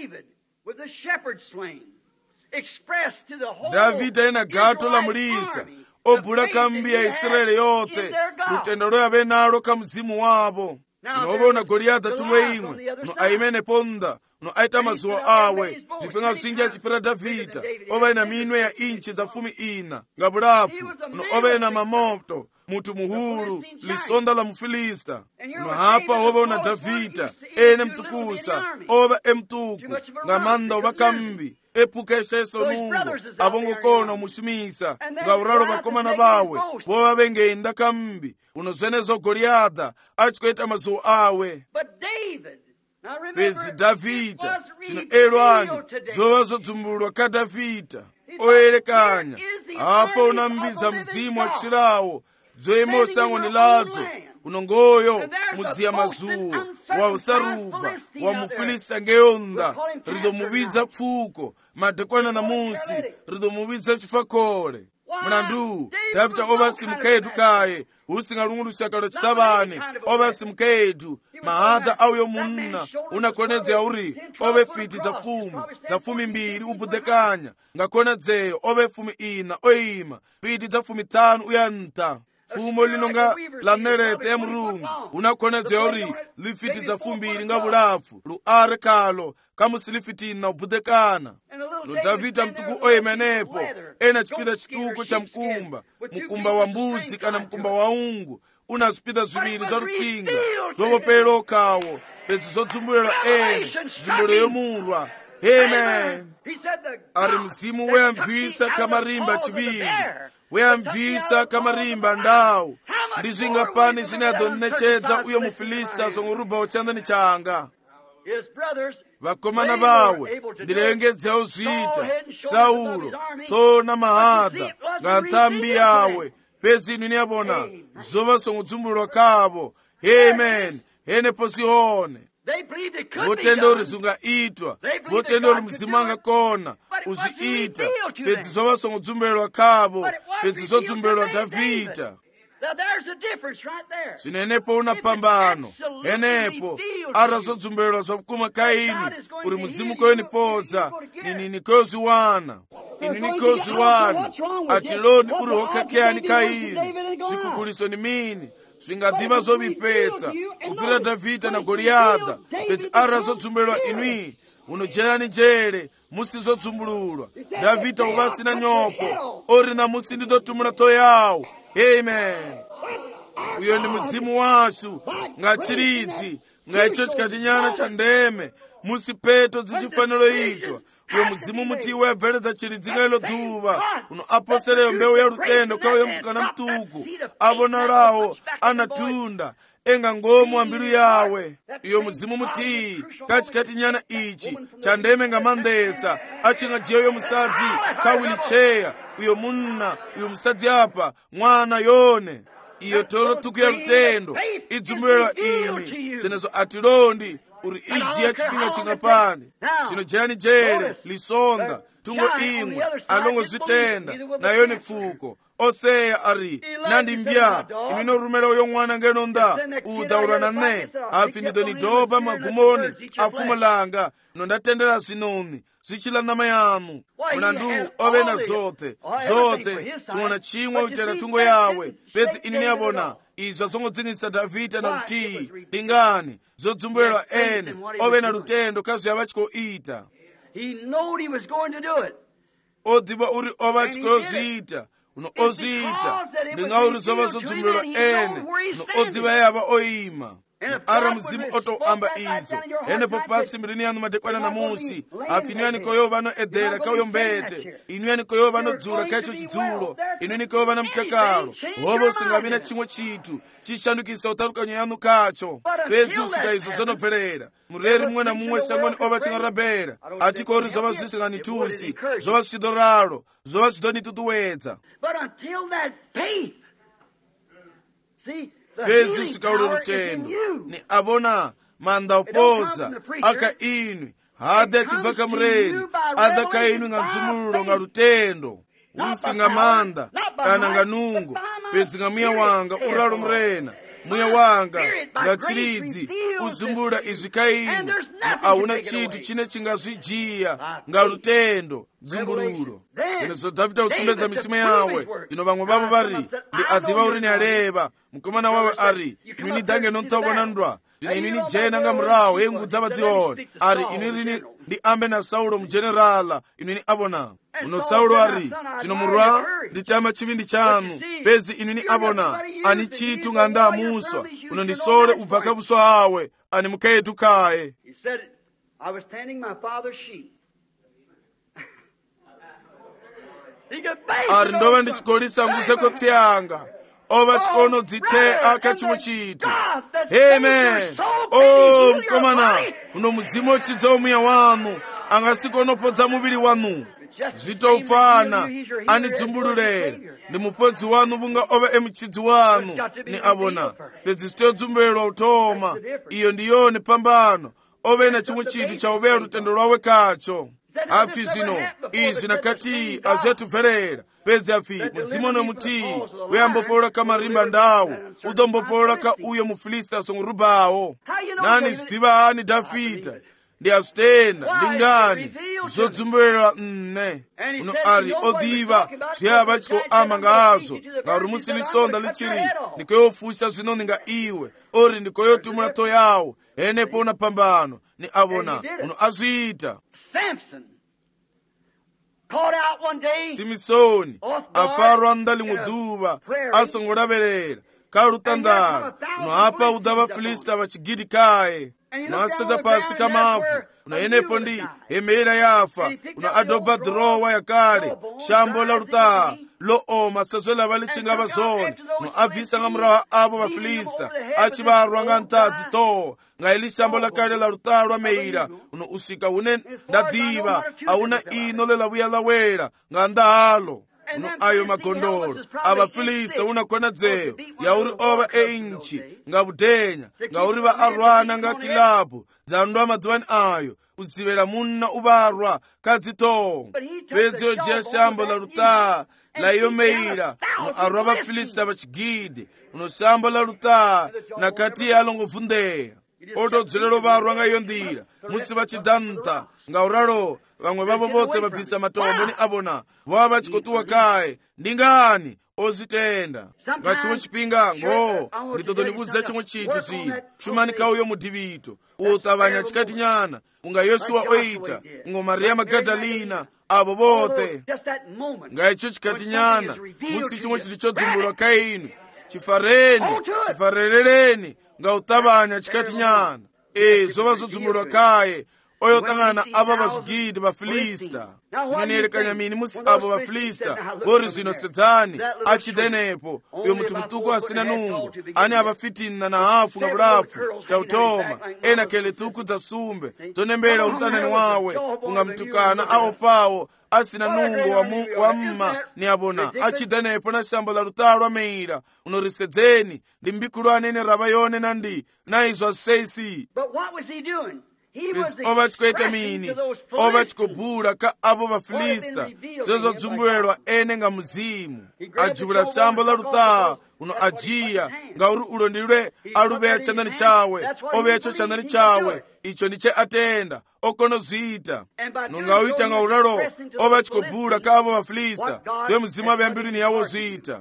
with the shepherd slain expressed to the whole David ena gato la mulisa obula kambi ya Israeli yote lutendo lwave nalo kamzimu wavo sinobona Goliatha tumwe imwe no aimene ponda no aita mazuwa awe vipenga usinja chipira Davida ova ina minwe ya inchi za fumi ina ngabulafu no ova ina mamoto mutu muhulu lisonda la mufilista no hapa ova una Davida ene mtukusa ova emtuku ngamanda ova kambi epuka eseso nungo avongo kono mushimisa ngauralo vakomana vawe vova vengenda kambi unozenezo Goliatha achikoita mazuwa awe pezi Davida chino elwani zova zodzumulwa ka Davida oyelekanya apo unambiza mzimu achirawo dzoimo sango ni ladzo unongoyo muziya mazuwo wa usaruba wa mufilisa ngeyonda rido mubiza pfuko madekwana na musi rido mubiza chifakole mlandu Davida ova simukedu kaye usinga lungu lushakalo chitabane ova simukedu mahada au yo munna unakonedze auri ove fiti za fumi za fumi mbili ubudekanya ngakonedzeyo ove fumi ina oima fiti za fumi tanu uyanta fumo linonga la nerete ya murungu unakonedze auri lifiti za fumbili nga bulafu lu are kalo kamusilifiti na ubudekana lo Davida mtuku oyemenepo ena chipida chituku cha mkumba mkumba wa mbuzi kana mkumba wa ungu una zipida ziviri za rutsinga zovopelo kawo pedzi zodzumbulira ene dzimbuliro yomurwa amen ari mzimu weyamvisa kamarimba chibingu weyamvisa kamarimba ndawu ndi zvingapani zvine adonechedza uyo mufilista songoruba uchandani changa vakomana vawe ndirengedzewo zviita Saulo tona mahadha ngantambi yawe pezinu niyabona zova songodzumbulwa kavo amen enepo sione votenda uri zungaitwa votenda uri muzimu angakona uzviita pedzi zova songodzumbulwa kavo pedzi zodzumburwa Davida zvino enepo una pambano enepo arazodzumburwa zvakukuma kainu uri muzimu koyonipodza ninini koyozviwana inini koyozviwana atiloni uri hokakeyani kainu zvikuguliso ni mini zvingadiva zovipesa kupira Davida na Goliatha pedzi arazodzumburwa inwi unojerani njere musizodzumululwa. Davhidha uvasina nyopo ori namusi ndidotumula toyawo. Amen. Uyo ndi muzimu wasu ngachiridzi ngaicho chikachinyana cha ndeme musipeto dzichifaniro itwa. Uyo muzimu muti webveredza chiridzi ngailo duva uno aposeleyo mbeu ya lutendo kauyo mtukana mtuku avonalawo anatunda enga ngomu ambilu yawe. Iyo muzimu muti kachikati nyana ichi cha ndeme nga mandesa achinga jiyo yo musadzi kawilicheya uyo munna uyo musadzi apa mwana yone. Iyo toro tuku ya lutendo idzumulira imi senezo atilondi uri iji ya chipinga chingapani sino jani jere lisonga tungo imwe alongo zitenda na yone pfuko oseya ari nandi mbya imino rumela uyo mwana ngenonda udaurana ne afinidoni doba magumoni afumulanga nondatendera sinoni zichila nama yanu unandu ove na zote zote tungona chimwe utera tungo yawe pedzi inini yabona izo zongodzingisa Davhidha na lutii lingani zodzumbulela ene ove na lutendo kazi yavachikoita. He knowed he was going to do it. Odiba uri ovachikoziita uno oziita ndinga uri zova zodzumbulela ene uno odiba yava oima. Ara muzimu oto amba izo ene popasi mirini yanu madekwana na musi afiniyani koyo vano edera kauyo mbete inuyani koyo vano dzula kaicho chidzulo inuyani koyo vano mtakalo hobo singavina chimwe chitu chishandukisa utarukanyo yanu kacho pedzi usika izo zonobverera mureri mumwe na mumwe sangoni ova chingarabera ati kori zova zvisingani tusi zova zvichidoralo zova zvidonitutuwedza. But until that faith, see, pedzi usikaule lutendo ni avona manda upodza aka inwi hada chibvaka mureri ada kainwi nga mdzumululo nga lutendo usinga manda kana nga nungo pedzi nga muya wanga uralo murena muya wanga nga chiridzi uzumbula izvi kainwi auna chitu chine chingazvijiya nga lutendo dzumbululo. Senezo Davhidha usumbedza misimo yawe ino vamwe vavo vari ndi adhiva uri ni aleva mukomana wawe ari inini dange nontawanandwa ndine inini jena nga murawo yengu dzava dzione ari inirini ndi ambe na Saulo mujenerala inini avona uno Saulo ari chino murwa nditama chivindi chanu pedzi inini avona ani chitu nga ndamuswa uno ndisole ubvaka vuso awe ani muketu kaye. He said, I was tending my father's sheep. Ari ndova ndichikolisa ngudze kwepsi yanga ova chikono dzite aka chimwe chitu. Amen. Oh mkomana uno muzimu ochidza umuya wanu angasikoonopodza muviri wanu zvitoufana anidzumbululere ndi mupodzi wanu bunga ova emuchidzi wanu ni avona pedzi zvitodzumbulerwa utoma iyo ndiyoni pambano ove na chimwe chitu chauvera lutendo lwawe kacho. Afi zino izi nakati azvetubverera pedzi afi mudzimu nomuti weyambopola ka marimba ndawo udombopola ka uyo mufilista songurubawo nani zidiva ani Davhidha ndi azitenda ndi ngani zodzumbulela nne uno ari odiva zvyava chiko ama ngazo ngauri musi litsonda lichiri ndikoyofusa zvinoni nga iwe ori ndikoyotumula toyawo enepo una pambano ni avona uno azviita. Samson called out one day. Simisoni afarwa ndali muduva asongolaverera kalutandala uno apa udava filista vachigidi kaye uno aseda pasi kamafu uno enepo ndi emera yafa uno adoba drowa yakale shambo la lutaa lo oma sazwela valichinga vazone uno abvisa nga murawa avo vafilista achivarwa nga ntadzi towa nga ili shambo la kale la lutaa lwa meira uno usika une ndadiva auna ino lela vuya lawera nga ndahalo uno ayo magondolo avafilista unakona dzeo yauri ova einchi nga vudenya ngauri va arwana nga kilabu dzandwa madzuwani ayo uzivela munna uvarwa kadzitowa pedzi ojiya shambo la lutaa la iyo meira uno arwa vafilista vachigidi uno shambo la lutaa nakati alongovundeya otodzulelo varwa nga iyo ndira musi vachidanta nga uralo vamwe vavo vote vabvisa matombo ni avona vava vachikotuwa kaye ndingani ozitenda nga chimwe chipinga ngo nditoto ndikuza chimwe chinthu zino chumani kauyo mudivito utabanya chikati nyana unga Yesu wa oita ngo Maria Magdalena abo bote nga icho chikati nyana musi chimwe chili chodzumbulwa kainu chifareni chifareleleni nga utabanya chikati nyana e zova zodzumulwa kaye oyo tangana aba bazigidi bafilista zinonerekanya mini musi abo bafilista bori zino sedzani achidenepo uyo mutu mutuku asina nungu ani abafitina na hafu nga bulafu chautoma ena kele tuku za sumbe zonembela umtanani wawe unga mtukana ao pawo asina nungu wa, mu, wa mma ni abona achidenepo na shambo la rutaro ameira unorisedzeni limbikulu anene rabayone nandi na izo seisi. But what was he doing? oba chikwete mini oba chikobhura ka abo bafilista zezo dzumbuelwa ene nga muzimu ajibula shambo la ruta uno ajiya nga uri ulondilwe alubeya chandani chawe obecho chandani chawe icho ndiche atenda okono zita nunga uita nga ulalo oba chikobhura ka abo bafilista zwe muzimu abayambili yawo zita.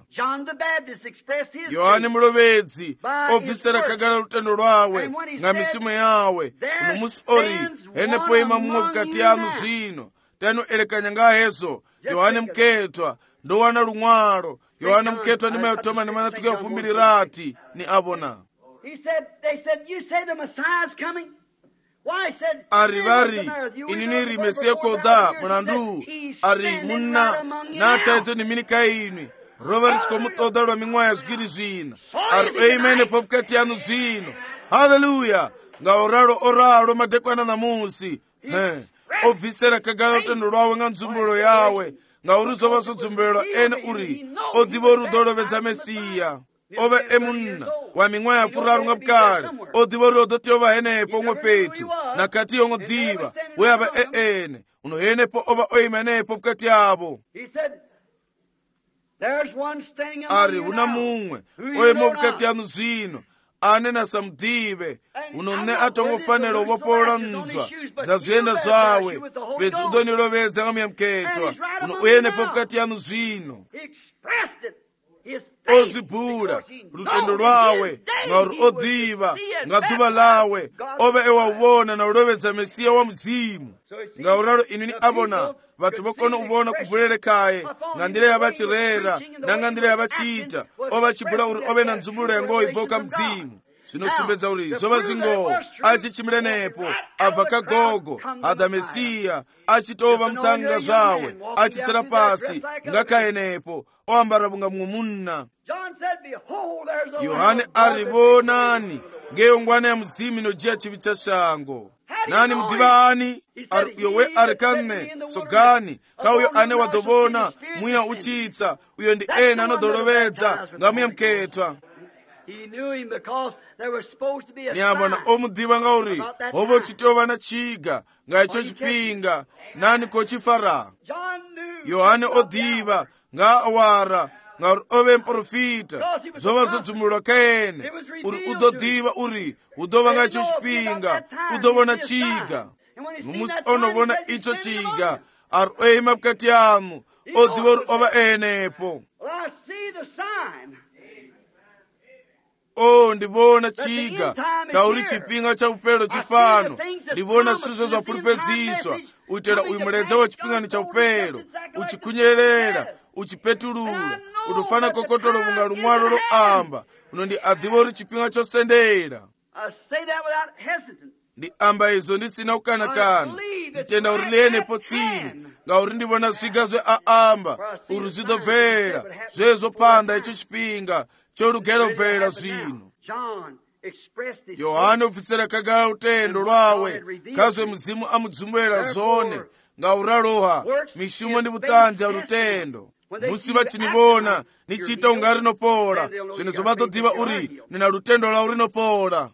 Yohane Mulobedzi obvisera kagala lutendo lwawe nga misimu yawe uno musi ori ene poima mumwe bukati yanu zino tenu elekanya nga hezo Yohane Mketwa ndowana lumwalo Yohane Mketwa ni mayotoma ni mana tukia ufumbilirati ni abona. He said, they said, you say the Messiah is coming? Why said, ari bari ininiri meseko da mwanandu ari munna nata ezo ni minika ini Robert komutodalwa mingwaya zgiri zina ari eimene popkati yanu zino. Hallelujah. Nga oraro oraro madekwana na musi he obvisera kagala lutendo lwawe nga nzumbulo yawe nga uruzoba sodzumbulelwa ene uri odibo rudolo bedza Mesiya ove emunna wa mingwa ya furaru nga bukale odibo rodoti ova henepo ngwe petu na kati yongo diva weaba eene uno henepo ova oimenepo bukati yabo. Ari una mungwe oimo bukati yanu zino ane na samdive unone atongofanelo wapola nzwa zazuyenda zawe bezi udonilo bezi ngami Mketwa uno uyene popkati yanu zino ozibula lutendo lwawe nga odiva nga duba lawe ove ewa uwona na ulobeza Mesiya wa mzimu nga uralo inini abona batu bokono ubona kubulele kaye nga ndile yabachirera nanga ndile yabachita oba chibula uri ove na nzumbulo yango ivoka mzimu sinusumbedza uri zoba zingo achichimilenepo abva kagogo ada Mesiya achitova mtanga zawe achitsera pasi ngakaenepo oambara bunga mumuna. Yohane aribonani ngeyongwana ya mzimu inojia chivi cha shango nani mdivani ar, yowe arikane sogani kauyo ane wadobona muya uchitsa uyo ndi ena anodolowedza ngamuya Mketwa. Niabona omudiva nga uri obo chitova na chiga nga icho chipinga nani kochifara. Yohane odiva nga awara nga uri ove mprofita zova zodzumulwa kaene uri udodiva uri udova nga icho chipinga udovona chiga mumusi onovona icho chiga ari oima bukati yanu odiva uri ova enepo. Oh, ndibona chiga chauri chipinga cha upelo chipano ndibona suzo za pulipedziswa utera uimuledza wa chipinga ni cha upelo uchikunyerera uchipetulula utufana kokotolo bunga lumwalo lo amba uno ndi adivori chipinga chosendera. Ndi amba izo ndisina ukanakana nditenda urilene potsini nga uri ndibona zwiga zwe aamba uruzidobvera zvezo panda icho chipinga chorugero bvera zvino. Yohane obvisera kagala lutendo lwawe kazwe muzimu amudzumbulela zone nga uraloha mishumo ndi butanzi ya lutendo musi bachinibona nichita unga rinopola zvino zobatodiva uri nina lutendo lwa urinopola.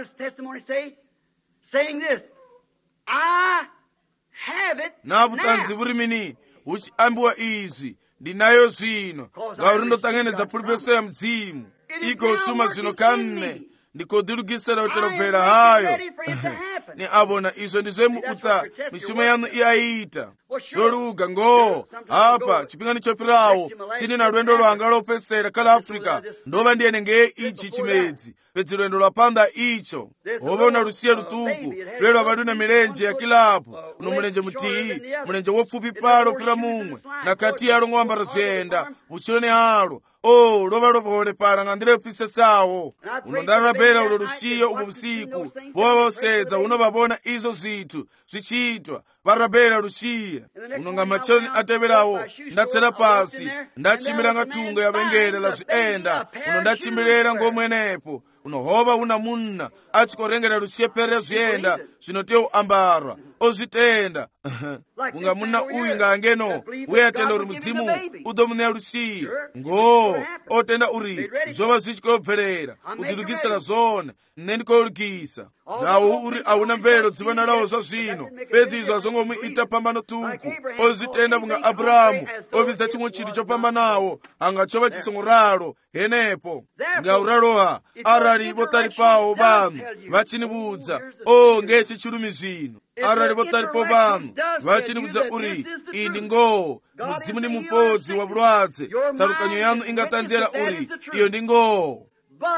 Na butanzi buri mini uchiambiwa izi ndinayo zvino nga uri ndotangenedza pulipese ya mzimu iko usuma zvino kanne ndikodilugisera uterobvera hayo ni abona izo ndizvemu uta mishumo yanu iyaita. zoluka ngo apa chipingani chopirawo chini na lwendo lwanga lopesera kala Africa ndova ndiyene nge ichi chimedzi pedzi lwendo lwapanda icho ovaona lusiye lutuku lwelo apaduna milenje ya kilapu uno mulenje mutii mulenje wopfupi palo pira mumwe na kati yalo ng'wambara ziyenda uchiloni alo o lova lovole pala ng'andile pise sawo uno ndarabera ulo lusiye ubu busiku vovosedza uno vavona izo zithu zichitwa varabera lusiye uno nga macheloni ateverawo ndatsera pasi ndachimira ng'atunga ya vengele la ziyenda uno ndachimilera ngomwenepo uno hova una munna achikorengera lusiye pere ziyenda zinotewu ambarwa ozitenda unga munna uyu nga angeno uyatenda uri mudzimu udomuneya lusiye ngo otenda uri zova zichikobverera udilukisira zone nendikoulukisa nawo uri auna mvelo dzivana lawo za zvino pedzi izvo azongomuita pambano tuku ozitenda munga Abrahamu ovidza chimwe chiti chopambanawo anga chova chisongo ralo henepo nga uraloha arali votali pawo vanhu vachinibudza o ngechi chilumi zvino arali votali po vanhu vachinibudza uri ini ngo mudzimu ni mufodzi wa vulwadze talukanyo yanu ingatanzera uri iyo ndi ngo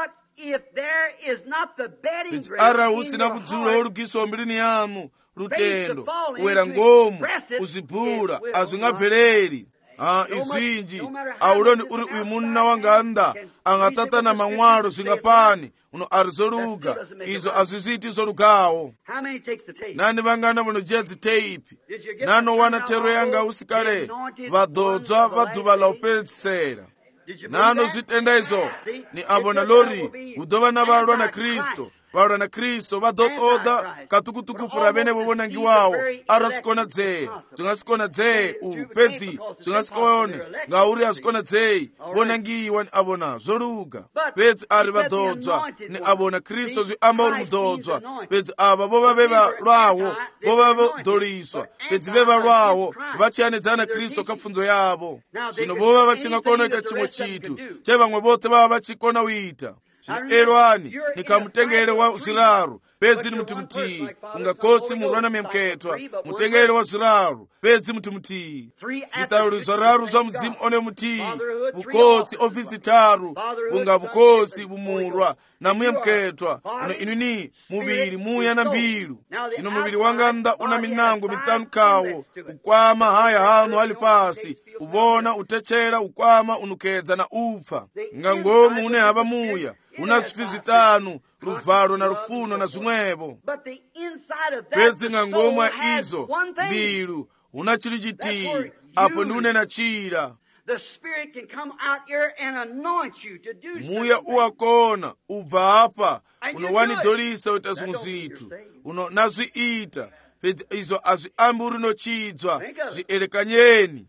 pedzi arali usina kudzula olugiso mbilini yanu lutendo uwera ngomu uzibhula azingabveleri Ah, izinji auloni uri uyu munna wanganda angatatana mang'walo zingapani uno ari zoluga izo aziziti zolugawo nani vangana vanojia ziteipi nano wana tero yanga usikale vadodzwa vaduva la upedzisera nano zitenda izo ni abona lori udova na valwa na Kristo valwa na Kristo vadotoda katukutuku pura vene vovonangi wawo arasikona dzeye zvingasikona dzeye upedzi zvingasikone ngauri azikona dzeye vonangiwa ni abona zoluga pedzi ari vadodzwa ni abona Kristo zviamba uri mudodzwa pedzi ava vova veva lwawo vova vodoliswa pedzi veva lwawo vachiyanedzana Kristo kapfunzo yavo zvino vova vachingakona ita chimwe chitu chevamwe vote vava vachikona uita zvino elwani nikamutengere wa ziraru pedzi ni muti mutii ungakosi murwana memketwa mutengere wa ziraru pedzi muti mutii zvitauri zvararu zva mudzimu one mutii vukosi ofisi taru unga vukosi vumurwa na muye mketwa uno inini muviri muya na mbilu zvino muviri wanganda una minango mitanu kawo ukwama haya hanu hali pasi uvona utechera ukwama unukedza na upfa ngangomu une hava muya una zvifi zvitanu luvalo na lufuno na zvimwevo pedzi ngangomwa izo mbilu una chili chitii apo ndiunena chira muya uwakona ubva apa unowanidolisa uita zimwe zithu uno nazviita pedzi izo azviambi uri nochidzwa zvielekanyeni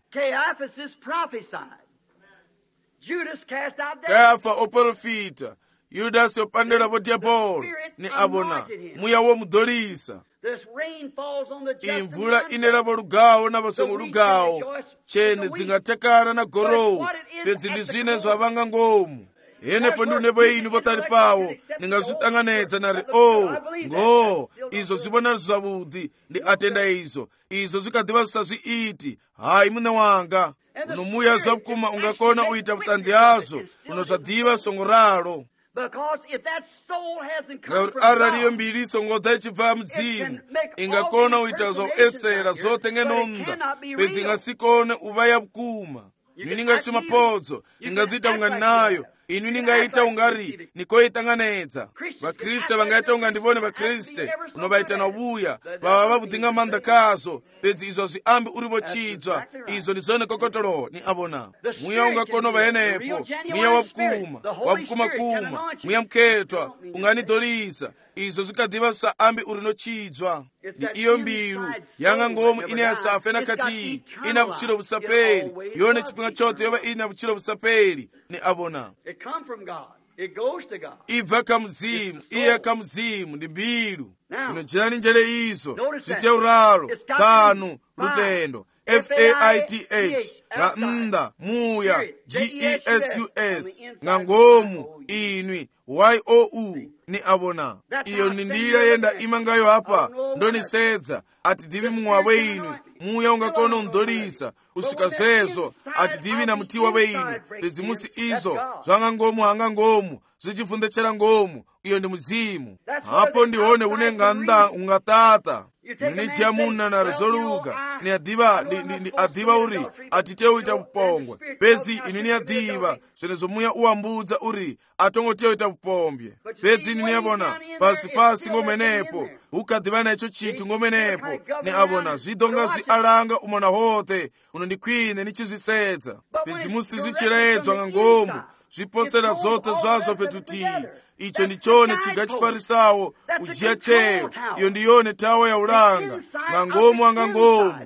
Kayafa oprofita Yudasi opandela po diabolo ni abona muya womudolisa imvula inera po lugawo na vasongo lugawo chene dzingatekana na gorowu pedzi ndi zine zvavanga ngomu yenepo ndi unepo inu potali pawo ningazvitanganedza nari o ngo izo zivona zvavudi ndi atenda izo izo zikadiva zvisazviiti hayi mune wanga uno muya zvakuma ungakona uita vutanzi yazo uno zvadiva songo ralo ngauri araliyo mbili songodza ichibva mudzimu ingakona uita zvakuesera zote ngenonda pedzi ingasikone uva yavukuma inu ningashuma podzo ingadziita ungani nayo inu ningaita ungari nikoitanganedza vakriste vangaita unga ndivone vakriste unovaita na ubuya vava vavudinga manda kazo pedzi izo zviambi uri vochidzwa izo ndizone kokotolo ni abona muya ungakona vayenepo muya wavukuma wavukuma kuma muya mketwa unganidolisa izo zikadiva saambi uri nochidzwa ni iyo mbilu yanga ngomu ine yasafe nakati ina vuchilo vusapeli yone chipinga chote yova ina vuchilo vusapeli ni abona ibva kamuzimu iye kamuzimu ndi mbilu zvino chiyani njere izo zviteuralo tanu lutendo F A I T H nga nnda muya G E S U S nga ngomu inwi Y O U ni abona. Iyo ni ndira yenda imangayo hapa ndonisedza ati divi muwawe inwi muya ungakona undolisa usika zezo ati divi na mti wawe inwi lezimusi izo zwanga ngomu hanga ngomu zichifundechera ngomu. Iyo ndi muzimu. Hapo ndione unenga nda ungatata nini muna na rezoluga ni adiva ni, ni adiva uri atiteo ita upongwe pezi inini adiva zenezo muya uambudza uri atongo teo ita upombye pezi inini abona pasi pasi ngomenepo ukadivana icho chitu ngomenepo ni abona zidonga zi alanga umona hote unondikwine nichizisedza pezi musi zichiredzwa nga ngomu zviposera zote zvazo petutii. Icho ndichone chiga chifarisawo ujia cheo. Iyo ndiyone tawo ya ulanga nga ngomu anga ngomu.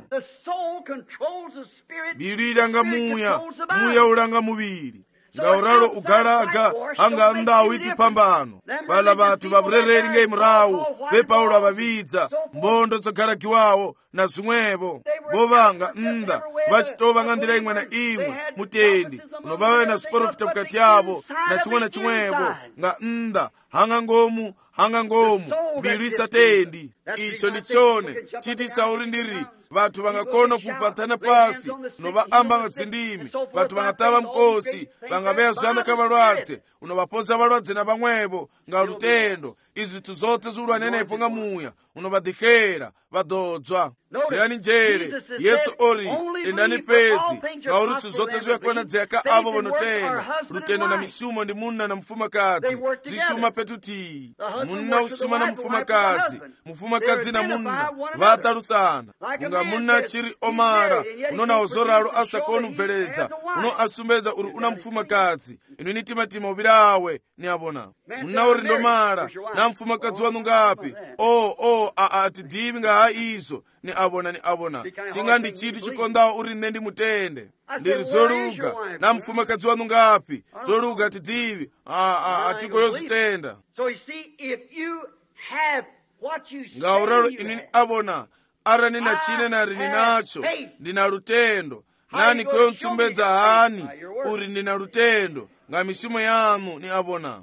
Bili anga muya muya ulanga mubili nga uralo ugalaga anga ndawo iti pambano bala batu baburereri nge mrawu be Paulo ababidza mbondo zogalagiwawo na zimwebo bovanga nda vachitova nga ndira imwe na imwe mutendi unobawe na sporofita mukati yabo na chimwe na chimwebo nga nda hanga ngomu hanga ngomu mbilu isatendi. Icho ndichone chiti sauri ndiri vatu vangakona kupatana pasi unova amba nga tsindimi vatu vangatava mkosi vangaveya zwana ka valwadze unovapoza valwadze na vamwevo nga lutendo. Izi zitu zote zulwanenepo nga muya unovadihera vadodzwa tiyani njere Yesu ori endani pedzi vaurisi zote zviyakwena dzeka avo vanotenda lutendo na misumo ndi munna na mfumakadzi zisuma petutii. Munna usuma na mfumakadzi mfumakadzi na munna vatarusana unga munna chiri omara unona ozoralo asakonu mveledza uno asumbedza uri una mfumakadzi inu nitimatima ubirawe ni abona. Munna uri ndomara na mfumakadzi wanu ngapi o o a ati divi nga ha izo ni abona ni abona tinga ndi chiti chikondawo uri nne ndi mutende ndiri zoluga na mfumakadzi wanu ngapi zoluga ati divi a a atikoyo zitenda. So you see, if you have what you say nga uralo inini abona ara nina chine nari ninacho ndina lutendo nani koyo mtsumbedza hani uri ndina lutendo nga misumo yanu ni abona.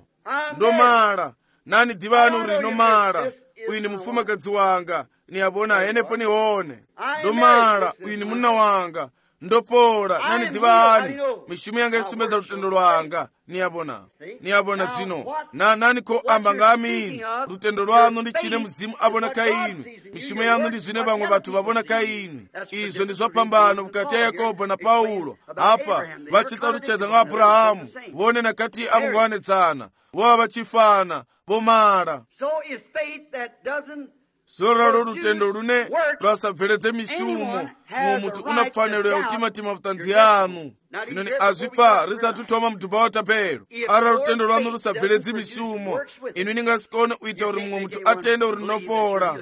Ndomara nani divani uri nomara uyu ni mfumakadzi wanga ni abona enepo nione. Ndomara uyu ni munna wanga ndopora nani divani mishumu yanga isumbedza lutendo lwanga ni abona ni abona zino na nani ko amba ngamini lutendo lwanu ndi chine mzimu abona kainu mishumu yanu ndi zine bamwe batu babona kainu. Izo ndi zopambana bukati ya Yakobo na Paulo apa vachita luchedza nga Abrahamu vone na kati amungwanetsana wa vachifana bomara. So is faith that doesn't soralo lutendo lune lwasabveledze misumo mwo mutu unakufaniro ya utimatima vutanzi yanu zino ni azvifa risatu toma mthumba wa tapero. Ara lutendo lwanu lusabveledze misumo inu ningasikone uita uri mwo mutu atende uri nopora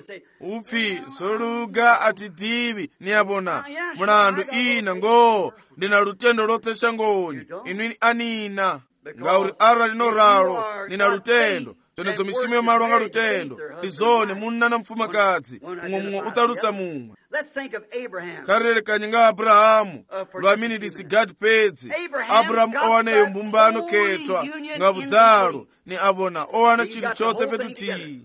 ufi soluga ati divi ni abona mulandu ina ngo ndina lutendo lotesha ngoni inu anina nga uri ara linoralo nina lutendo tonezo misimu yomalwa nga lutendo lizone munna na mfumakadzi umwe utalusa mumwe. Karelekanye nga Abrahamu lwamini lisigadi pedzi Abrahamu owaneyo mbumbano ketwa nga budalo ni abona owana chili chote petutii.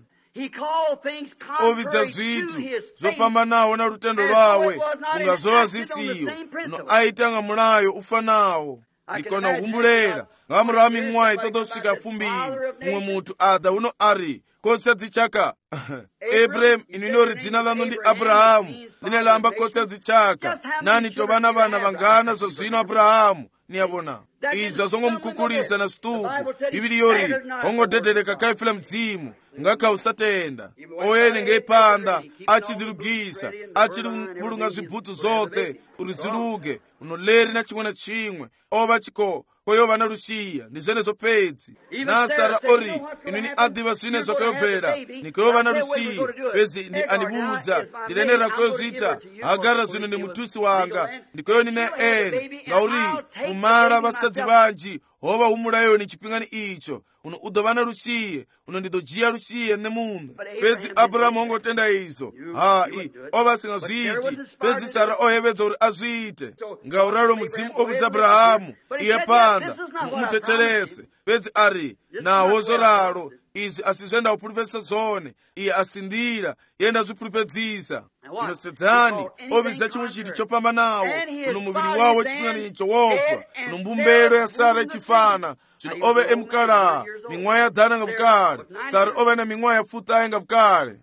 Ovidza zvitu zopambanawo na lutendo lwawe ungazowa zisiyo no aitanga mulayo ufanawo likona uhumbulera nga murami ng'wayi totosika fumbiri umwe mutu ada uno ari kotsa dzichaka Abraham ininori dzina lanu ndi Abrahamu linelamba kotsa dzichaka nani tovana vana vangana zo zvino Abrahamu ni abona. Iza zongo mkukulisa na stupu bibili yori ongo dedeleka kaifila mzimu ngaka usatenda oyene ngeipanda achidilugisa achidilunga zibhutu zote uriziluge unoleri na chimwe na chimwe ova chiko koyo na lusiya ndi zene zopedzi na Sara ori inini adiva zine zokayobvera nikoyo na lusiya pedzi ndi anibuza ndirenera koyo zita Hagara zino ndi mutusi wanga ndikoyo nine eni ngauri mumala basadzi banji hova humulayo ni chipingani icho uno udovana lusiye uno ndidojiya lusiye ne munda pedzi Abrahamu ongotenda izo hai ova singazwiti pedzi Sara ohevedza uri azwite ngauralo muzimu obudza Abrahamu iye panda mumutetelese pedzi ari naho zoralo izi asizvenda kupulipedzisa zone iye asindira yenda zvipulipedzisa zvinosedzani ovidza chimwe chiti chopambanawo uno muviri wawo chipingani icho wofa uno mbumbelo ya Sara ichifana zvino ove emukala ming'wa yadhana nga bukale Sara ove na ming'wa yapfuta nga bukale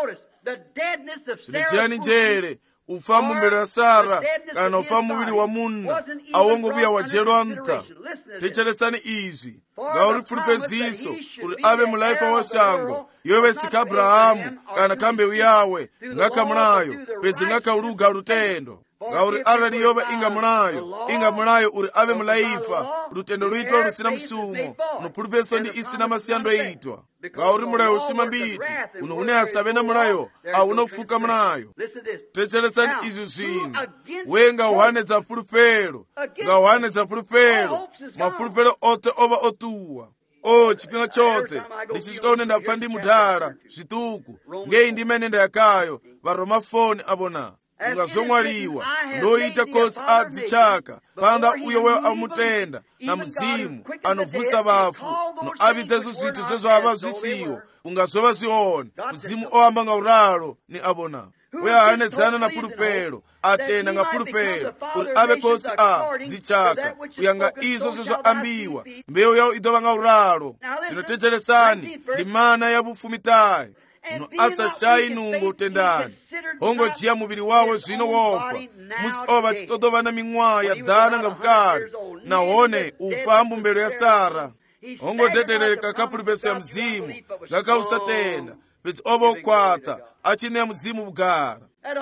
zvino jiyani njere ufa mumbelo ya Sara kana ufa muviri wa munda awongovuya wajelwa nta techeresani izvi ngauri pfulupedziso uri ave mulaifa wasango yove sika Abrahamu kana kambewu yawe ngakamulayo pedzi ngakauluga lutendo ngauri arali yove inga mulayo inga mulayo uri ave mulaifa lutendo luitwa lusina msumo unopfulupeso ndi isina masiyando eitwa ngauri mulayo usima mbiti uno une asave na mulayo aunopfuka mulayo techeresani izvi zvino we ngauhanedza pfulupelo ngauhanedza pfulupelo mafulupelo ote ova otuwa o chipinga chote ndichisvika une ndapfa ndi mudhara zvituku ngei ndimene ndayakayo varoma foni abona ungazomwaliwa ndoita kosi adzichaka panda uyo weyo amutenda na mzimu anovusa vafu no avidza izo zvitu zvezvava zvisiwo ungazova zviona mzimu oamba ngauralo ni abona uye ahanedzana na pulupelo atenda nga pulupelo uri ave kosi a dzichaka uyanga izo zvezvaambiwa mbewu yawo idova ngauralo zvinotecheresani ndi mana yavufumitayi uno asashayi nungo utendani hongojiya muviri wawo zvino wofa musi ova chitodova na ming'wa yadhana nga bukale nahone ufa mbumbelo ya Sara hongodetereka kapulipesa ya mzimu ngakausatenda pedzi ova ukwata achineya mzimu bugara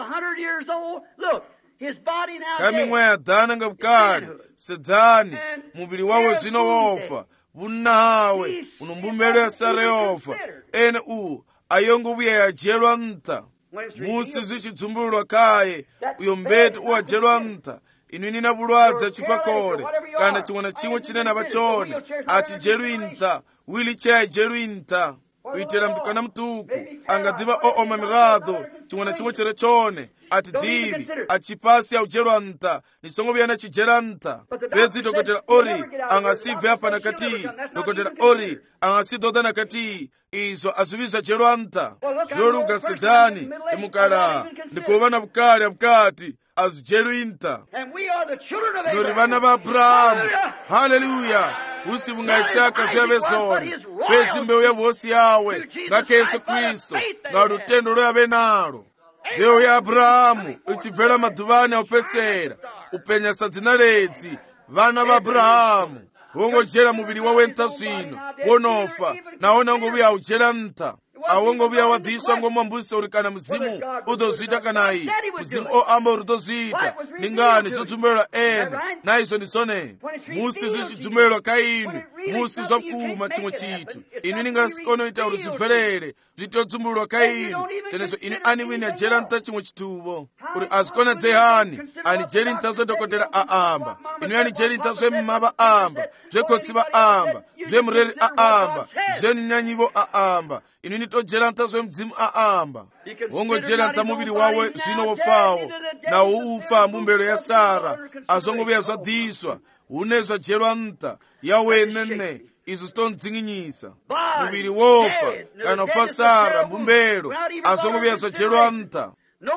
kaming'wa yadhana nga bukale sedzani muviri wawo zvino wofa vunahawe uno mbumbelo ya Sara yofa ene uwu ayongovuya yajelwa nta musi zvichidzumbululwa kaye uyo mbeti uwajelwa nta inini na vulwadza chifa kole kana chimwe na chimwe chinena vachone achijelwi nta wili chayijelwi nta uitira mtukana mtuku angadhiva ooma mirado chimwe na chimwe chire chone ati dhivi achipasi aujelwa nta nisongovuya na chijela nta pedzi dokotela ori angasibve apa nakati dokotela ori angasidodha nakati izo azivizva jelwa nta zvoluga sedzani emukala ndikuva na bukale abukati azijelwi nta nori vana va Abrahamu haleluya usi vunga Isaka zviave zoni pedzi mbewu yavosi yawe ngake Yesu Kristu nga lutendo luyave nalo mbewu ya Abrahamu ichibvela madhuvani aupesera upenya sadzina ledzi vana va Abrahamu wongojela muviri wawe nta zvino wonofa naona ngovuya aujela nta awongovuya wadhiswa ngomwambusa uri kana muzimu udozvita kanayi muzimu oamba uri udozvita ningani zvodzumbelela ene naizo ndizone musi zvichidzumbelela kainu musi zvakuma chimwe chitu ini ningasikonoita uri zvibvelele zvitodzumbelela kainu tenezvo ini ani wini ajela nta chimwe chituvo uri azikona dzehani ani jeli nta zvedokotela aamba ini ani jeli nta zvemava amba zvekotsi vaamba zvemureri aamba zveninyanyivo aamba ini nitojela nta zvemudzimu aamba wongojela nta muviri wawe zvino wofawo nawo ufa mbumbelo ya Sara azongovuya zvadhiswa une zvajelwa nta yawenene izvo zitondzinyisa muviri wofa kana ufa Sara mbumbelo azongovuya zvajelwa nta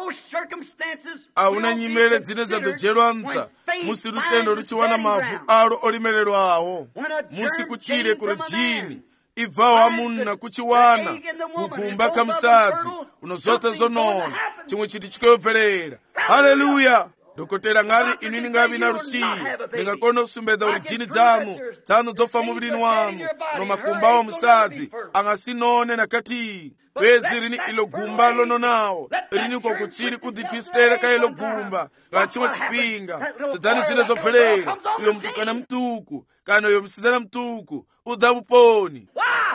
auna nyimele dzine dzadojelwa nta musi lutendo luchiwana mavu alo olimelelwawo musi kuchile kuli jini ibvawo amuna kuchiwana kugumba kamusadzi unozota zonona chimwe chiti chikayobvelela haleluya dokotela ngati inu ningavi na lusiya ningakona kusumbedza uri jini dzanu dzanu dzofa muvilini wanu no makumba awo musadzi angasinone nakati bwezi rini ilo gumba lononawo rini uko kuchiri kudhitisitera ka ilo gumba ka chimwe chipinga sedzani zine zobverera uyo mtukana mtuku kana uyo msidzana mtuku udza vuponi.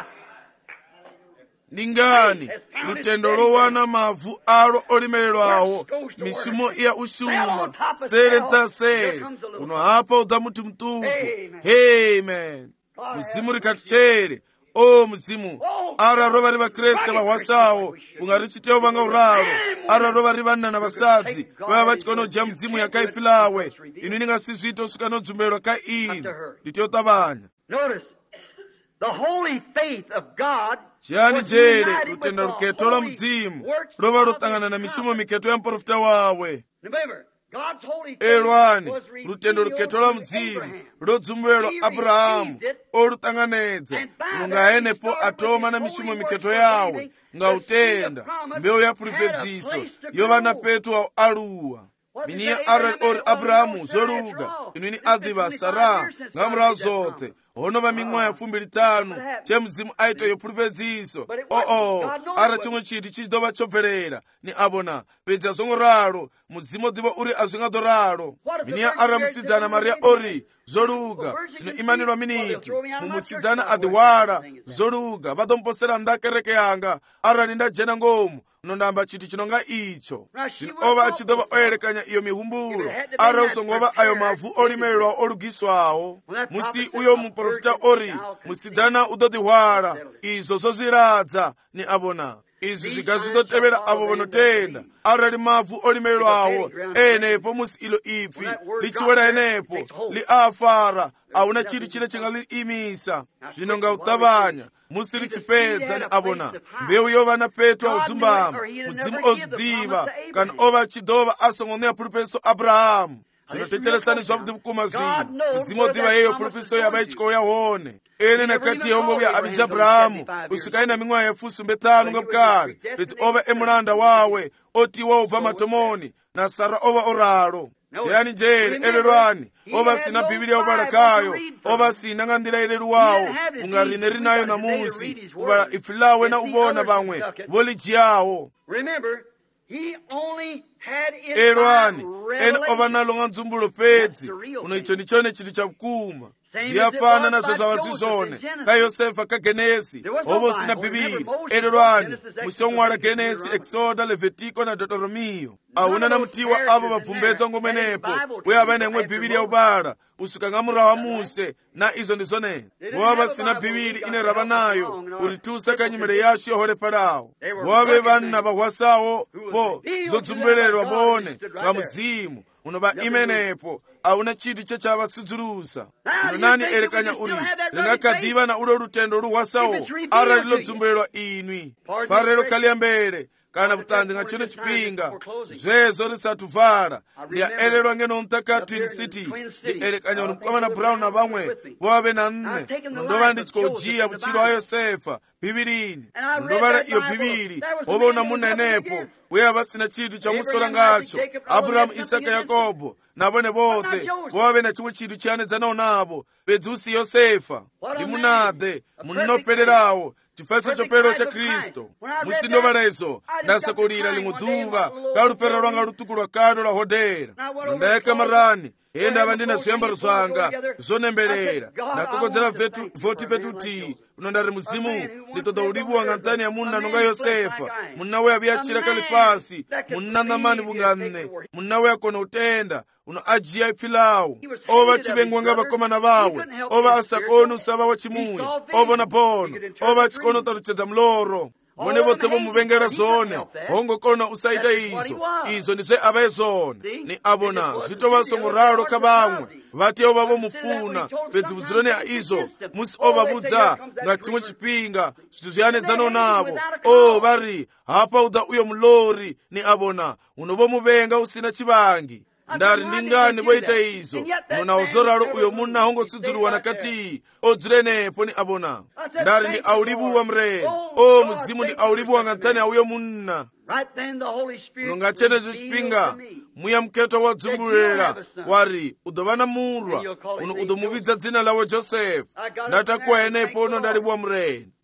Ningani lutendo lowana mavu alo olimelelwawo mishumo iya ushuma sere ntasere uno hapa udza muti mtuku. Amen. Muzimu rikatchere o muzimu araro vari vakreste vahwasawo ungarichitewo vanga uraro araro vari vanna navasadzi vava vachikonoja mudzimu yakaipilawe inu ningasizvito usvika nodzumberwa kaini nditiyotavanya. chiyani jere lutenda luketo la mudzimu lova lotangana na mishumo miketo ya mprofita wawe. elwani lutendo luketo la mudzimu lodzumberwa abrahamu olutanganedza lungaenepo atoma na mishumo miketo yawe ngautenda mbewu ya pulipedzisa yovana petu aluwa miniya arali ori abrahamu zoluga inwini adhiva sara ngamurawo zote hono va ming'wa ya fumbili tanu che muzimu aita yopulupedzisa oo ara chimwe chiti chichidova chobverera ni abona pedza zongo ralo muzimu odiva uri azwing'ado ralo miniya ara musidzana mariya ori zoluga zvino imanirwa miniti mumusidzana adhiwala zoluga vadomposera ndakereke yanga arali ndajena ngomu unondamba chiti chinonga icho zvino ova achidova oyerekanya iyo mihumbulo ara usongova ayo mavu olimelelwa olugiswawo musi uyo muprofita ori musidzana udodihwala izo zozviradza ni abona izvi zvigazvidotevera avo vanotenda arali mavu olimelelwawo enepo musi ilo ipfi lichiwera enepo liafara auna chiri chine chingaliimisa zvino ngautavanya musi richipedza ni abona mbewu yovana petu audzumbama muzimu ozvidiva kana ova achidova asongoneya pulupeso abrahamu zvinotecheretsani zvakuti vukuma zvino muzimu odiva yeyo pulupiso yava ichikowo yahone ene nakati yehongovya abizi abrahamu usvika ina ming'wa yefusumbe tanu ngavukale bedzi ova emulanda wawe otiwa ubva matomoni na sara ova oralo. cheyani njere elelwani ova sina bhiblia ubalakayo ova sina ngandira eleluwawo ungarine rinayo namusi kubala ifilawe na ubona bamwe volijiyawo elwani ene ova nalonga ndzumbulo pedzi uno icho ndichone chili chavukuma ziyafana nazo zavazizone ka yosefa ka genesi ovo sina bhibili elelwani musong'wala genesi exoda levetiko na deuteromiyo auna na mtiwa avo vabvumbedzwa ngomenepo uye ava nemwe bhibili ya ubala usvika ngamurawa muse na izo ndizonene vova sina bhibili ine rava nayo uritusa kanyimele yacho yoholepalawo vove vanna vahwasawo po zodzumberelwa bone nga muzimu unova imenepo auna chiti chechavasudzulusa chino nani elekanya uri ringakadhiva na ulo lutendo luhwasawo arali lodzumberelwa inwi farelo kaliya mbele kana butanzi nga chino chipinga zvezo risatuvala ndiyaelelwa ngeno mtaka Twin City ndielekanya uri mkamana Brown na vamwe vove na nne ndova ndichikojiya buchilo wa Yosefa bhibilini ndovala iyo bhibili ova una munenepo uye avasina chitu chamusola ngacho Abrahamu, Isaka, Yakobo navone vote vove na chimwe chitu chiyanedzanawo navo bedzi usi Yosefa ndimunade munopelerawo chifeso chopelo cha Kristo musindovala izo ndasekulira limuduva kalupera lwanga lutuku lwa kado la hodera ndayeka marani iye ndava ndina ziyambaro zwanga zonembelera ndakokodzera voti vetuti uno ndari muzimu nditoda ulivu wanga ntani ya munna nonga Yosefa munna we aviyachira kali pasi munna namani bunganne munna we akona utenda uno ajiya ipilawo ova chivengwa nga vakomana vawe ova asakoni usava wa chimuya ova na bono ova chikono taluchedza mloro vone vote vomuvengera zone hongo kona usaita izo izo ndizve avaye zone ni abona zvitova songoralo ka vamwe vati ova vomufuna bedzi budzironi ya izo musi ova budza nga chimwe chipinga zvithu zviyanedzano navo o vari hapa uda uyo mulori ni abona uno vomuvenga usina chivangi ndari ndingani voita izo nona ozoralo uyo munna hongo sudzuluwa nakati odzirenepo ni abona ndari ndi aulibuwa mreni o muzimu ndi aulibuwa ngantani auyo munna nonga chenezo chipinga muya mketo wadzumbulira wari udovana murwa uno udomuvidza dzina lawo Josefu ndatakuwa enepo uno ndalibuwa mreni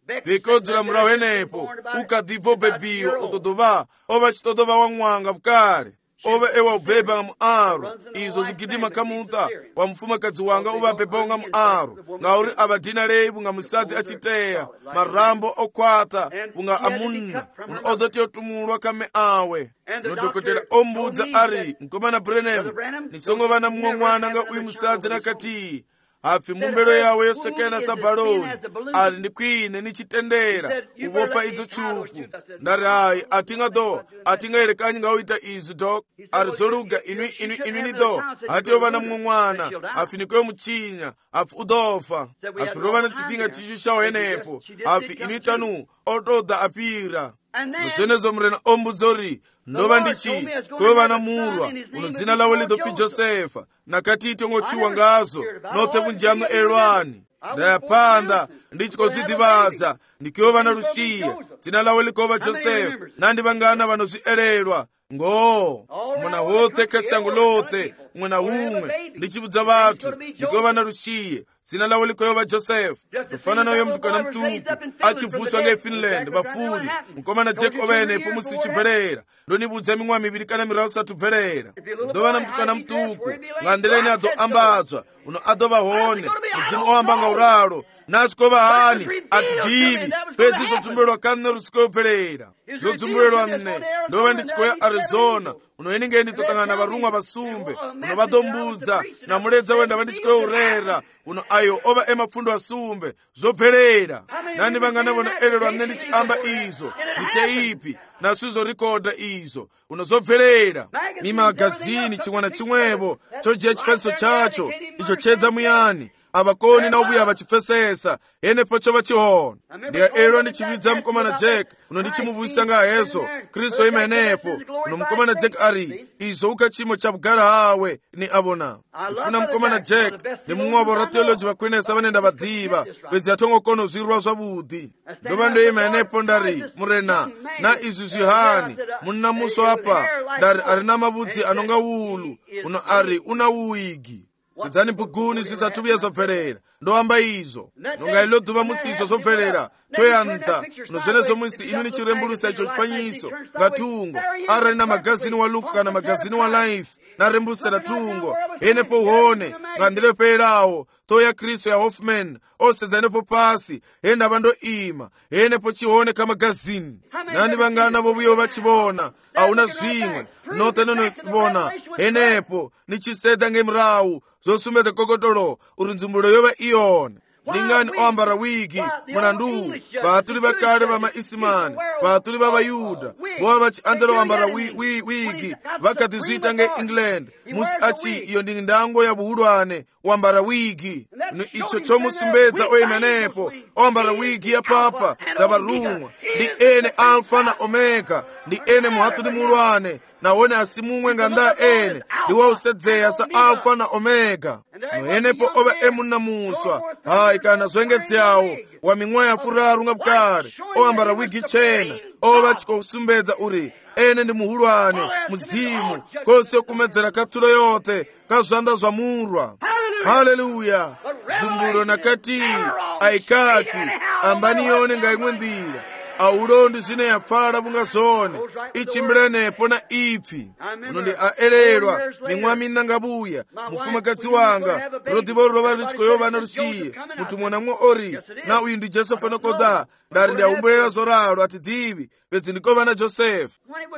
vikodzera murahu henepo ukadhibva bebiwa utodova ova chitodova wamwanga bukale ova ewa ubhebha nga muaro izo zigidima kamuta wa mfumakazi wanga uva bhebha nga muaro ngauri avadhina lei bunga musadzi achiteya marambo okwata bunga amunna uno odhoti otumulwa kame awe nodhokotera ombudza ari mkomana Branham nisongova na mumwe mwana nga uyu musadzi nakati apfi mumbero yawe yosekena sabaloni ali ndikwine nichitendera uvopa idzo chupu ndari hayi atinga do atinga elekanyi ngauita izi dok ari zoluga inwi inwi inwi ni do ati ova na mumwe mwana apfi nikweyo muchinya apfi udofa apfi rova na chipinga chichu shawo henepo apfi inwi tanu otodha apira muzenezo murena ombudzori ndova ndichi kweva na murwa uno dzina lawe lidopfi Josefa nakati tongochiwa ngazo note bunjanu elwani ndayapanda ndichikozvidivaza ndikiova na Lusiya dzina lawe likova Josefa nandi vangana vanozvielelwa ngo mwana wote kesango lote mwana umwe ndichibudza vathu ndikiova na Lusiya dzina lawe likova Josefa tofana nayo mtukana mtuku achivuswa ngefinland vafuni mkomana Jack ovenepo musichibverera ndonibudza mimwe miviri kana miraru satubverera ndova na mtukana mtuku ngandeleni ado ambadzwa uno adova hone muzimu oamba ngauralo nasikova hani atidivi pedzi zodzumburirwa kane rusikobverera zodzumburirwa nne ndova ndichikoya Arizona uno ininge nditotangana varumwa vasumbe uno vadombudza na muledza wenda vandichikoya urera uno ayo ova emapfundo asumbe zobverera nani vangana vona elelwa nne ndichiamba izo dziteipi nasizorikoda izo uno zobverera mimagazini chimwe na chimwevo chojiya chifaniso chacho icho chedza muyani avakoni na ubuya vachifesesa henepo chova chihona ndiyaelwa ndichibidza mkomana Jack uno ndichimubudisa ngahezo Kristo imenepo uno mkomana Jack ari izo ukachimo cha bugala hawe ni abona ifuna mkomana Jack ni mumwe wa vatheology vakwinesa vanenda vadiva bedzi atongokono zvirwa zvabudi ndova ndo imenepo ndari murena na izvi zvihani munna muso apa ndari ari na mavudzi anonga ulu uno ari una uigi sedzani buguni zvisatuviya zobverera ndoamba izo nonga ilo dhuva musizo zobverera toyanta nozvenezo musi inu nichirembulusa icho chifanyiso ngatungo arali na magazini wa Luke kana magazini wa Life narembulusira tungo henepo uone ngandileperawo toya Kristo ya Hoffman osedzainepo pasi henda vando ima henepo chione kamagazini nani vangana vovuyo vachivona auna zvimwe note nonovona henepo nichisedza ngemurawu zosumbedza kokotolo uri nzumbulo yova iyone ndingani oambara wigi mwanandu vatuli vakale va maisimani vatuli va vayuda vova vachianzela oambara wigi vakati zviita ngeengland musi achi iyo ndi ndango ya vuhulwane oambara wigi ni icho chomusumbedza oimenepo oambara wigi ya papa za varumwa ndi ene alfa na omega ndi ene muhatuli muhulwane nawone asi mumwe nganda ene ndi wausedzera sa alfa na omega noyenepo ova emunna muswa hayi kana zwengedzawo wa mimwe ya furaru nga bukale oambara wigi chena ova chikosumbedza uri ene ndi muhulwane muzimu kose okumedzera katulo yote kazvanda zva murwa haleluya dzumbulo nakati aikaki ambani yone ngaimwe ndira aulondi zvine yapfala bunga zone ichimbirenepo na ipfi uno ndi aelelwa mimwe mina ngabuya mufumakazi wanga rodivo rova richikoyova na Lusiya munthu mwanamwe ori na uyu ndi Josefa nokoda ndari ndiaumbulela zoralo ati divi pedzi ndikova na Josefa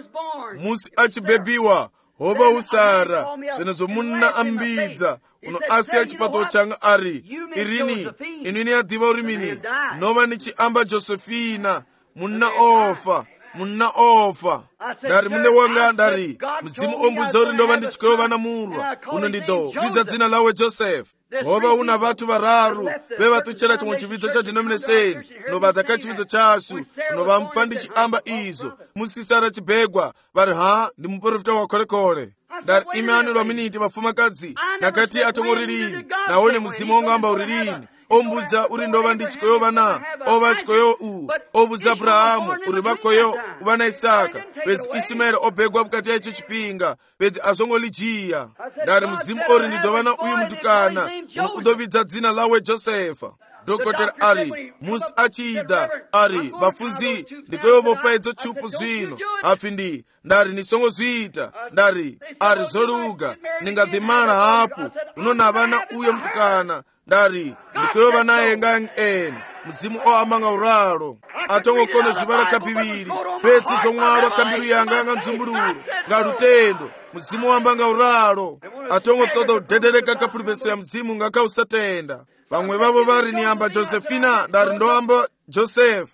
musi achibebiwa hova usara zvenezo munna ambidza uno asiya chipato changa ari irini inini yadiva uri mini nova ndichiamba Josefina munna ofa munna ofa ndari mune wanga ndari mzimu ombudza uri ndova ndichikoyova na murwa uno ndido lidza dzina lawe Josefa hova una vatu vararu vevatuchera chimwe chividzo cha denomination novadaka chividzo chasu novamupfa ndichiamba izo musisara chibhegwa vari ha ndi muprofita wakolekole ndari ime anulwa miniti vafumakadzi nakati atongorilini naone muzimu ongamba urilini ombudza uri ndova ndichikoyova na ova chikoyo u obudza Abrahamu uri vakoyo uva na Isaka pedzi Ismaeli obhegwa bukati ya icho chipinga pedzi azongolijiya ndari muzimu ori ndidova na uyu mutukana uno udovidza dzina lawe Josefa dokotela ari musi achida ari bafunzi ndikoyobopa idzo chupu zvino afi ndi ndari nisongo zviita ndari ari zoluga ningadhimala hapo unona vana uyo mtukana ndari ndikoyova naye ngang ene mzimu oamanga uralo atongokono zvivala kapiviri petsi zomwalwa kambilu yanga nga nzumbululu nga lutendo mzimu wambanga uralo atongotoda udhedheleka kapulipeso ya mzimu nga kausatenda pamwe vavo vari niyamba Josefina ndari ndoamba Joseph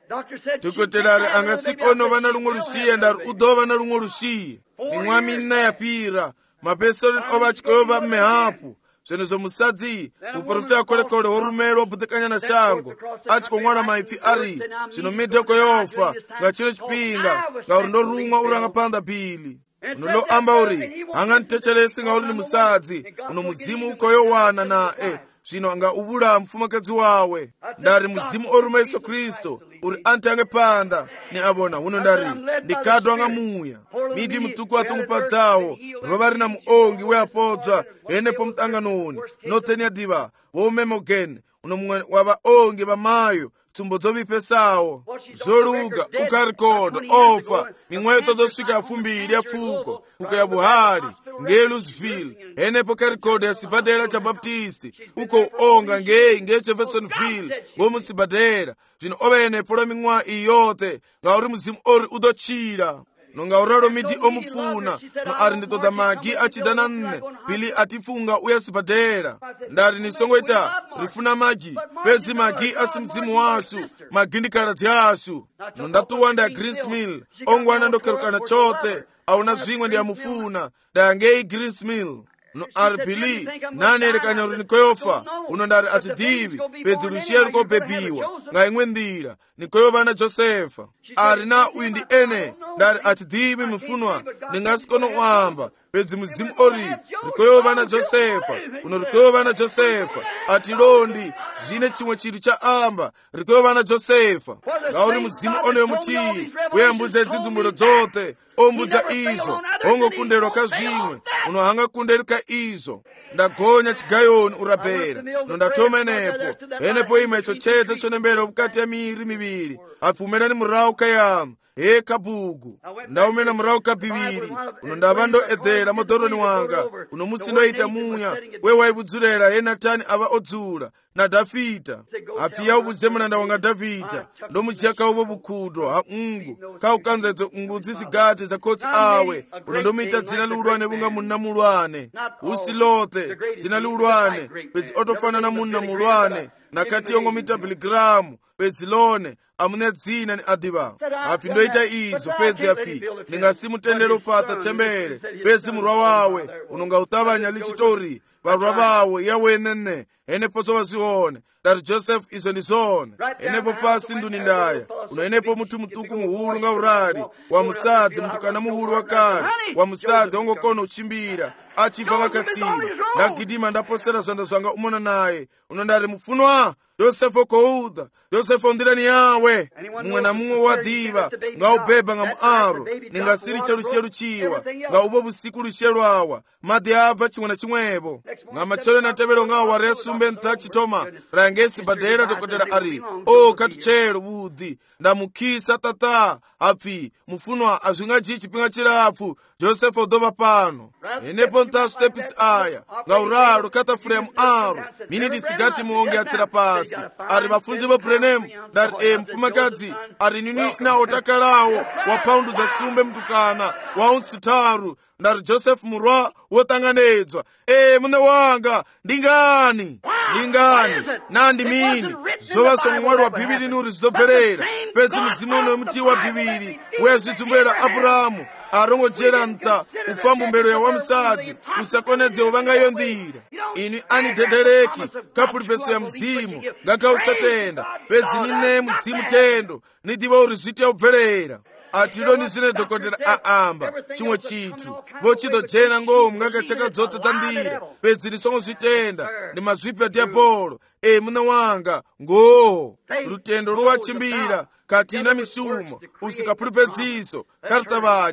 dokotela ari angasikono vana lumwe lushiye ndari udova na lumwe lushiye ni mwami nna yapira mapesoni ova achikoyova mmehapu zvenezo musadzi uprofita akolekole worumelo wobudhikanya na shango achikomwala maipfi ari zvino midhoko yofa nga chiro chipinga nga uri ndorumwa uranga panda pili unolo amba uri hanga ntechelesi nga uri ni musadzi uno mudzimu ukoyowana nae zvino anga ubula mfumakadzi wawe ndari muzimu oruma Yesu Kristo uri antange panda ni abona uno ndari ndikadwa anga muya miti mutuku atungupadzawo rovari na muongi weapodzwa enepo mutanganoni noteni adiva womemogene uno mumwe wavaongi vamayo tsumbo dzovipesawo zoluga ukarikodo ofa mimweyo todosvika fumbiri ya pfuko pfuko ya buhari ngelusville enepo karikodo ya sibadela cha baptisti uko onga ngei ngechefesonville ngomusibadela zvino ove enepo lo mimwa iyote nga uri muzimu ori udochira nonga uralo midi omufuna no ari nditoda magi achidana nne pili atifunga uya sibadela ndari nisongoita rifuna magi pezi magi asi mzimu wasu magi ndikaladzi asu nondatuwanda ya Greensmill ongwana ndokerukana chote auna zvimwe ndiyamufuna dayangei Greensmill no ari pili nanerekanya uri nikoyofa uno ndari atidhivi pedzi lushiya rikobebiwa nga imwe ndira nikoyova na Josefa ari na uyu ndi ene ndari atidhivi mufunwa ningasikono wamba pedzi muzimu ori rikoyova na Josefa uno rikoyova na Josefa atilondi zvine chimwe chiru cha amba rikoyova na Josefa nga uri muzimu onoyo mutii uyambudza idzidzumulo dzote ombudza izo ongokundelwa kazvimwe uno hanga kundeluka izo ndagonya chigayoni urapera nondatoma enepo enepo ima icho chete chonembera mukati ya miri miviri apfumena ni murawu kayamu he kabugu ndaumena murawu kabiviri uno ndava ndoedhera modhoroni wanga uno musi ndoita muya wewaibudzulera ye Natani ava odzula na Dhavhidha apfiya ubudze mnanda wanga Dhavhidha ndomuchiya kauvo bukhudro ha ungu kaukanzedzo ungu dzisigati za kotsi awe uno ndomuita dzina liulwane bunga munna mulwane usi lote dzina liulwane pedzi otofana na munna mulwane nakati yongomita biligramu pedzi lone amune dzina ni adiva afi ndoita izo pedzi afi ningasimutendero pata tembere pedzi murwa wawe unonga utavanya lichitori varwa vawe yawenene enepo zovazione dari Joseph izo ni zone enepo pasi nduni ndaya uno enepo mutu mutuku muhulu nga urari wa musadzi mutukana muhulu wakari wa musadzi ongokono uchimbira achibva kakatsiva ndagidima ndaposera zvanda zvanga umona naye uno ndari mufunwa Yosefu okouda Yosefu ondirani yawe mumwe na mumwe wadhiva ngaubhebha nga muaro ningasiricha luchiye luchiwa ngaubo busiku luchiye lwawa madhi abva chimwe na chimwepo nga machero natevero nga wari yasumbe ntachitoma rangesi badera dokotera ari o katuchero budhi ndamukisa tata apfi mufunwa azvinga chi chipinga chirapfu Josefu odova pano enepo ntasu tepisi aya nga uraro katafura ya muaro mini disigati muonge atsira pasi ari vafunzi vobrenemu ndari e mfumakadzi ari nini na otakalawo wa paundu dza sumbe mtukana wa unsitaru ndari Josefu murwa wotanganedzwa e mune wanga ndingani ndingani nandi mini zova somwali wa bhibili nuri zidobverera pedzi mudzimu uno muti wa bhibili wezvidzumbera Aburahamu arongojera nta ufambu mbero ya wamusadzi usakonedze uvangayo ndira ini ani dhedhereki kapulipeso ya mzimu ngakausatenda pedzi nine muzimu tendo nidiva uri zvite ubverera atilo ni zvine dhokotera aamba chimwe chitu vochidojena ngomu ngakacheka dzoto dzandira pedzi nisongo zvitenda ni mazvipe diabolo e mune wanga ngoo lutendo ruwachimbira katina misumo usikapulipedziso karitavanye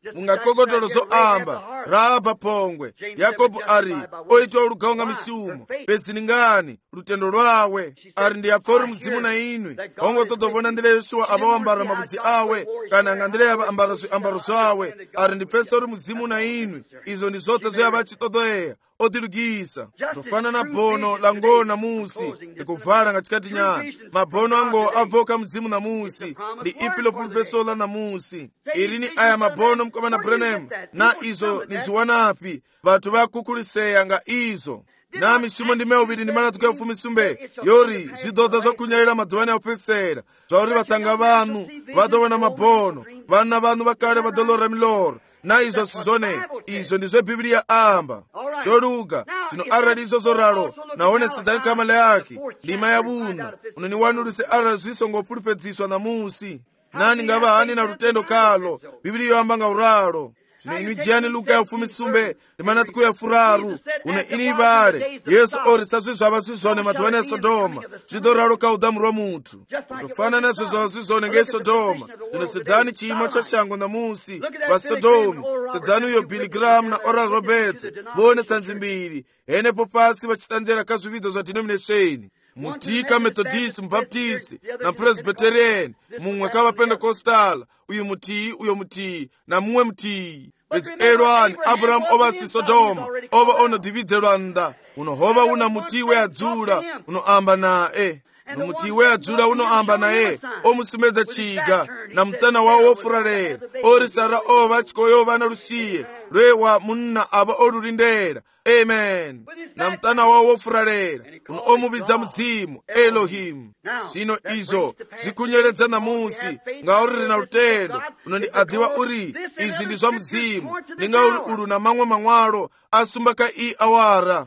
mungakokotolo zoamba rapa pongwe. Yakobo ari oitwa ulugawo nga misumo pezini ngani lutendo lwawe ari ndiyapfa uri mzimu na inwe ongo totopona ndile Yoshua abawambara mabuzi awe kana nga ndile ambara ambaro zwawe ari ndipfesa uri mzimu na inwe. Izo ndi zote zoyabachitodoeya odilugisa tofana na bono lango na musi ndikuvala nga chikati nyani mabono ango avoka mzimu na musi ndi ifi lopulpesola na musi irini aya mabono mkoma na Branham na izo niziwanapi vatu vakukuliseya nga izo na misumo ndimeubidi ndimana tuke ufumisumbe yori zidoda zokunyalira maduwani aupesera zwauri vatanga vanu vadovana mabono vana vanu vakale vadolora miloro na izo sizone izo ndizo Biblia amba zoluga tino arali izo zoralo naone sidani kamale yake ndima ya buna unoniwanulise ara zisongo pulipedziswa na musi nani ngava hani na lutendo kalo Biblia yamba nga uralo zino inu jani luka ya ufumisumbe ndimana tuku ya furaru une ini vale Yesu ori saswi zwa zizone maduwane ya Sodoma zidoralo ka udamu rwa mutu utofana na zwa zizone nge Sodoma zino sedzani chimo cha shango na musi wa Sodomi sedzani uyo Billy Graham na Oral Roberts bone tanzimbiri ene popasi wachitanzera kazuvidzo za denomination mutika Methodist Mbaptist na Presbyterian mumwe kava Pentecostal uyu muti uyo muti na mumwe muti Bezi elwani Abraham ova si Sodoma ova ono dividelwanda uno hova una muti we adzula uno amba na e no muti we adzula uno amba na e omusumeza chiga na mtana wawo wofuralera orisara ova chikoyo vana lusiye lwewa munna aba olulindera amen na mtana wawo wofuralera uno omubidza mudzimu Elohim sino izo zikunyeredza na musi nga uri na lutendo uno ndi adiwa uri izi ndi zwa mudzimu ninga uri ulu na mangwe mangwalo asumbaka i awara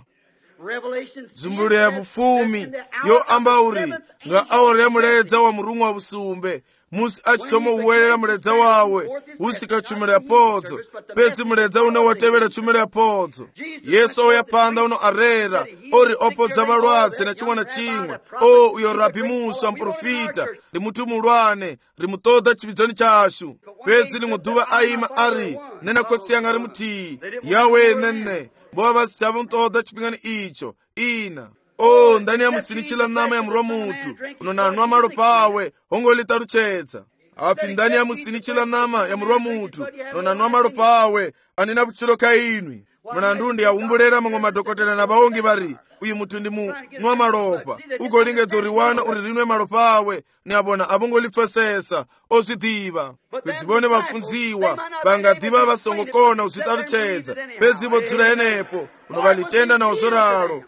zumbulule ya bufumi yo amba uri nga awore muledza wa murungu wa busumbe musi achitomo uwelela muledza wawe usika chumele ya podzo pezi muledza uno watevela chumele ya podzo Yesu oyapanda uno arera ori opodza valwadze na chimwe na chimwe o uyo rabi Musa mprofita limutu mulwane limutoda chibidzoni chashu pezi limuduva aima ari nena kotsiyanga limuti yawe nene boa vasi chava mtoda chipingani icho ina o ndani ya musinichila nama ya mrwa mutu uno nanwa malo pawe hongo litaruchetsa afi ndani ya musinichila nama ya mrwa mutu uno nanwa malo pawe anina buchilo kainwi muna ndundi ya umbulera mango madokotela na baongi bari uyu mutu ndi mu nwa malopa uko lingedzo riwana uri rinwe malopa awe ni abona abongo lifesesa ozidhiva pedzibone vafunziwa vangadhiva vasongokona uzitaruchedza pedzivo dzula enepo unobalitenda na ozoralo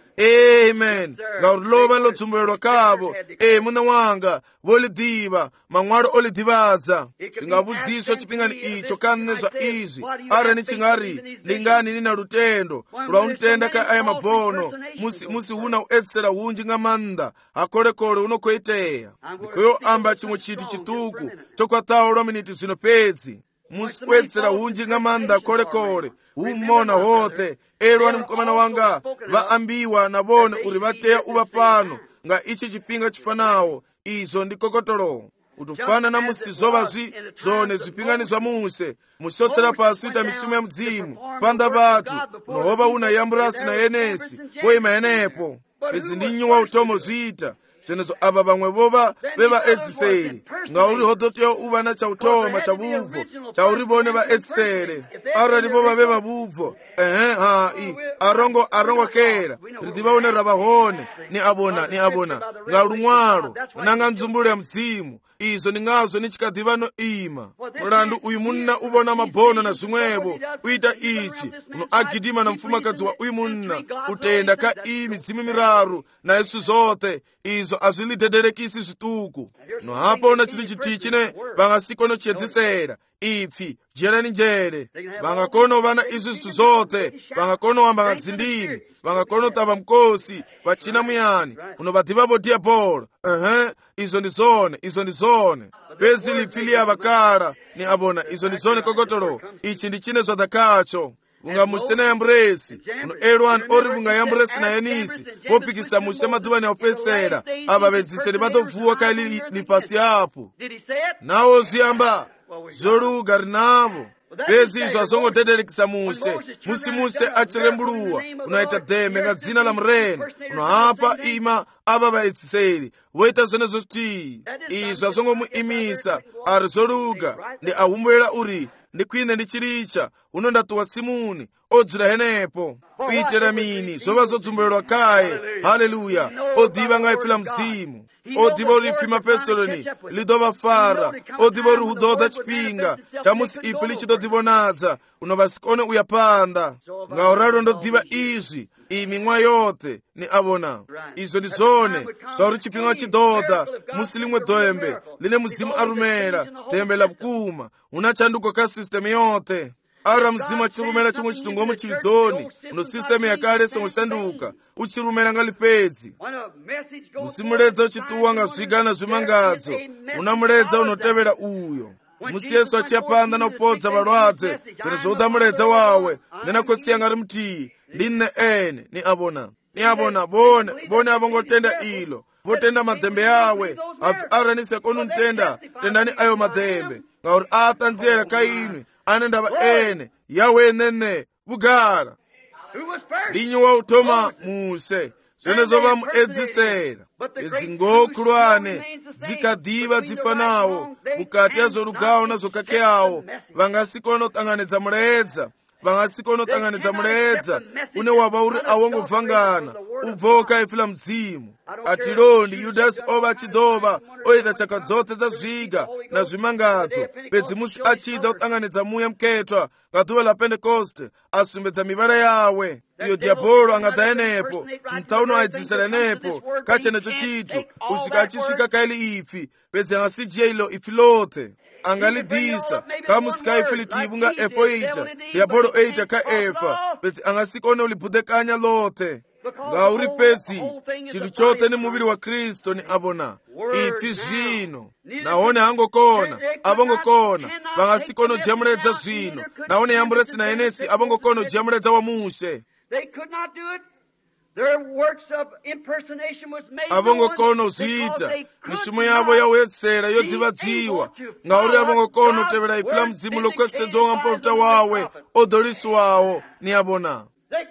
amen nga urilova lodzumbuelwa kavo e muna wanga volidhiva mang'walo olidhivaza zvingavudziswa chipingani icho kanezwa izi arani chingari lingani nina lutendo lwa untenda ka aya mabono musi musi una uetsera unji nga manda akolekole unokueteya ndikoyo amba chimwe chitu chituku chokwatawo lwa miniti zino pedzi musi kuetsera unji nga manda akolekole umona hote elwani mkomana wanga vaambiwa na bone uri vateya uva pano nga ichi chipinga chifanawo izo ndi kokotolo utufana na musi zova zwi zone zipingani zwa muse musotsera pasi uta misumu ya mdzimu panda vatu unohova una yamburasi na yenesi poima yenepo pezi ndi nyuwa utomo zwita chenezo ava vamwe vova veva edziseli nga uri hodoteyo uva na chautoma cha vuvo cha uri vone va edzisele arali vova veva vuvo ehe hai arongo arongo kera ridiva une ravahone ni abona ni abona nga lumwalo nanga nzumbulu ya mdzimu izo ningazo nichikadhivano ima mulandu uyu munna ubona mabono na zimwevo uita ichi uno agidima na mfumakazi wa uyu munna utenda ka iyi midzimu miraru na yesu zote izo azilidederekisi zituku no hapo una chili chiti chine vangasikono chiedzisera ipfi jerani njere vangakono vana izi zitu zote vangakono wamba ngadzindimi vangakono tava mkosi vachina muyani uno vadhivapo diabolo ehe izo ndi zone izo ndi zone pezi lipfili avakala ni abona izo ndi zone kokotolo ichi ndi chine zwadakacho unga musena yamburesi uno elwani ori bunga yamburesi na yenisi popikisa muse maduva ni opesera ava vedziseli vatovuwa kali lipasi apo nawo ziyamba zoluga rinavo bedzi izo azongoteterekisa Mose. Musi Mose achirembuluwa unaita dembe nga dzina la Mreni unoapa ima aba baisraeli woita zvenezo kuti izvo azongomuimisa ari zoruga ndi ahumbwera uri ndi kwine ndi chilicha uno ndatuwa tsimuni odzula henepo kuitira mini zvova zodzumburirwa kaye. Haleluya! Odiva ngaifila mdzimu, odiva uri ipfima pesoloni lidova fara, odiva uri hudodha chipinga chamusi ifi lichidodivonadza unovasikone uyapanda ngauraro ndodiva izvi imi mwa yote ni avona izvo ndi zone zvauri chipinga chidodha musi limwe doembe line muzimu arumera dembe la bukuma una chanduko ka sistemu yote ara mzimu achirumera chimwe chitungo muchividzoni uno sistemu yakale songosanduka uchirumera nga lipedzi musimuledza uchituwa nga zviga na zvimangadzo unamuledza unotevera uyo musi Yesu achiyapanda na kupodza valwadze tene zvoda muledza wawe nenakotsiya ngari mutiyi ndine ene ni abona ni abona bone bone avongotenda ilo votenda madhembe yawe abvi aranise konumtenda tendani ayo madhembe ngauri atanziyera kainwi ane ndava ene yawe nene vugara ndinyi wautoma Muse zvenezo vamuedzisera edzingokulwane dzikadiva dzifanawo mukati yazvorugawo nazvokakeyawo vangasikonotanganidza muledza vangasikonotanganidza muledza une wava uri awongovhangana ubva ukaifila mdzimu atilondi Yudhasi ova achidova oita chaka dzote dzazviga na zvimangadzo pedzi musi achida kutanganidza muya muketwa ngaduva la Pentekoste asumbedza mivara yawe iyo diabolo angadaenepo mtauno aidzisira nepo kachenecho chitu usvika achisvika kaili ifi pedzi angasijiya ilo ifi lote angalidhisa kamusika ifi litivu nga efo oita diabolo oita ka efa pedzi angasikone ulibhudekanya lote ngauri pedzi chitu chote ni muviri wa Kristo ni abona ifi zvino naone hangokona avongokona vangasikone ujiyamuledza zvino naone yamburesi na enesi avongokona ujiyamuledza wa Muse avongokona uzviita mishumo yavo yauedzera yodzivadziwa ngauri avongokona utevera ifi la mdzimu lokwesedzwa wa muprofita wawe odholiswawo ni abona.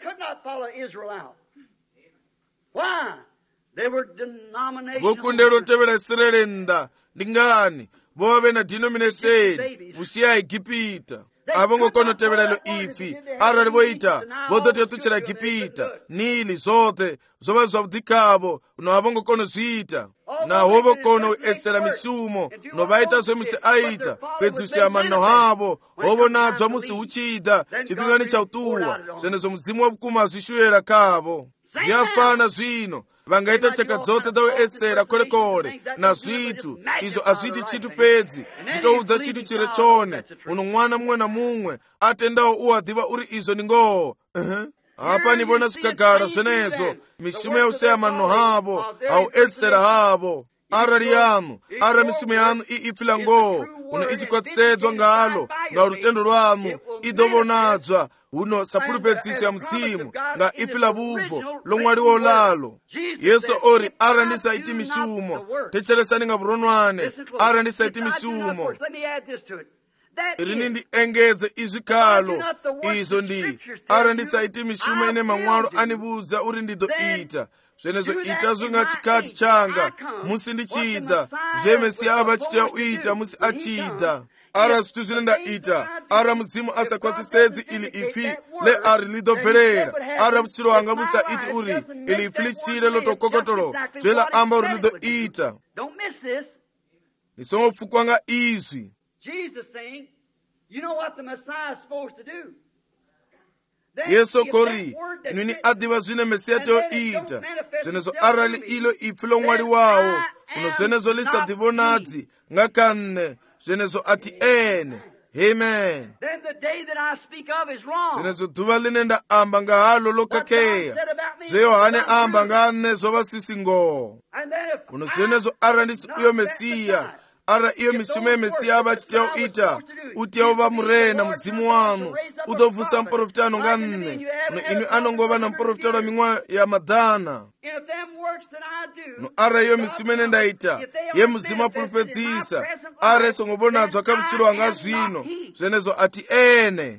vokundela utevera Israeli nda ndingani vove na denomination vusiya Egipita avongokona utevera ilo ifi arali voita vodoti yotuchera Egipita nili zote zova zvavudhikavo uno avongokona uzviita naho vokona uedzera misumo novaita zve Muse aita pedzi usiyamano havo hovonadzwa musi huchida chipingani chautuwa zvenezo mudzimu wavukuma azvishuyera kavo vyafana zvino vangaita chaka dzote dzauedzera kole kole na zvitu izvo azviti chitu pedzi zvitoudza chitu chiri chone uno mwana mumwe na mumwe atendawo uwadhiva uri izvo ningoho uh-huh. apa nivona zvikagara zvenezo mishumo yauseyamano havo auedzera havo arali yanu ara mishumo yanu iifila ngoho uno ichikwatitsedzwa ngalo nga rutendo rwanu idovonadzwa uno sapulupedziso ya mudzimu nga ifila bubvo lomwali wolalo. Yesu ori ara ndisaiti mishumo techeresani nga vuronwane ara ndisaiti mishumo irini ndi engedze izvikalo izo ndi ara ndisaiti mishumo ine mamwalo anibudza uri ndidoita zvenezo ita zvonga chikati changa musi ndichida zve Mesiya ava chitoya uita musi achida ara zvitu zvine ndaita ara mudzimu asakwatisedzi ili ifi le ari lidobvelera ara vutsiro hwanga busaiti uri ili ifi lichire lotokokotolo zvela amba uri lidoita nisongopfukwanga izvi Yesu kori inini adiva zvine Mesiya teoita zvenezo arali ilo ifi lomwali wawo uno zvenezo lisadivonadzi ngakanne zvenezo ati ene. Amen. zvenezo dhuva line ndaamba ngahalo lokakeya zveyohane amba ngane zova sisingoho uno zvenezo ara ndisi uyo Mesiya ara iyo mishumo yemesiya vachiteya uita uteya uva murena mudzimu wanu udobvusa muprofita anonga nne no inu anongova na muprofita lwa mimwe ya madhana no ara iyo mishumo ine ndaita ye mudzimu apurofedzisa are songo bonadzwa kha vhutshilo hanga zwino zwenezwo ati ene.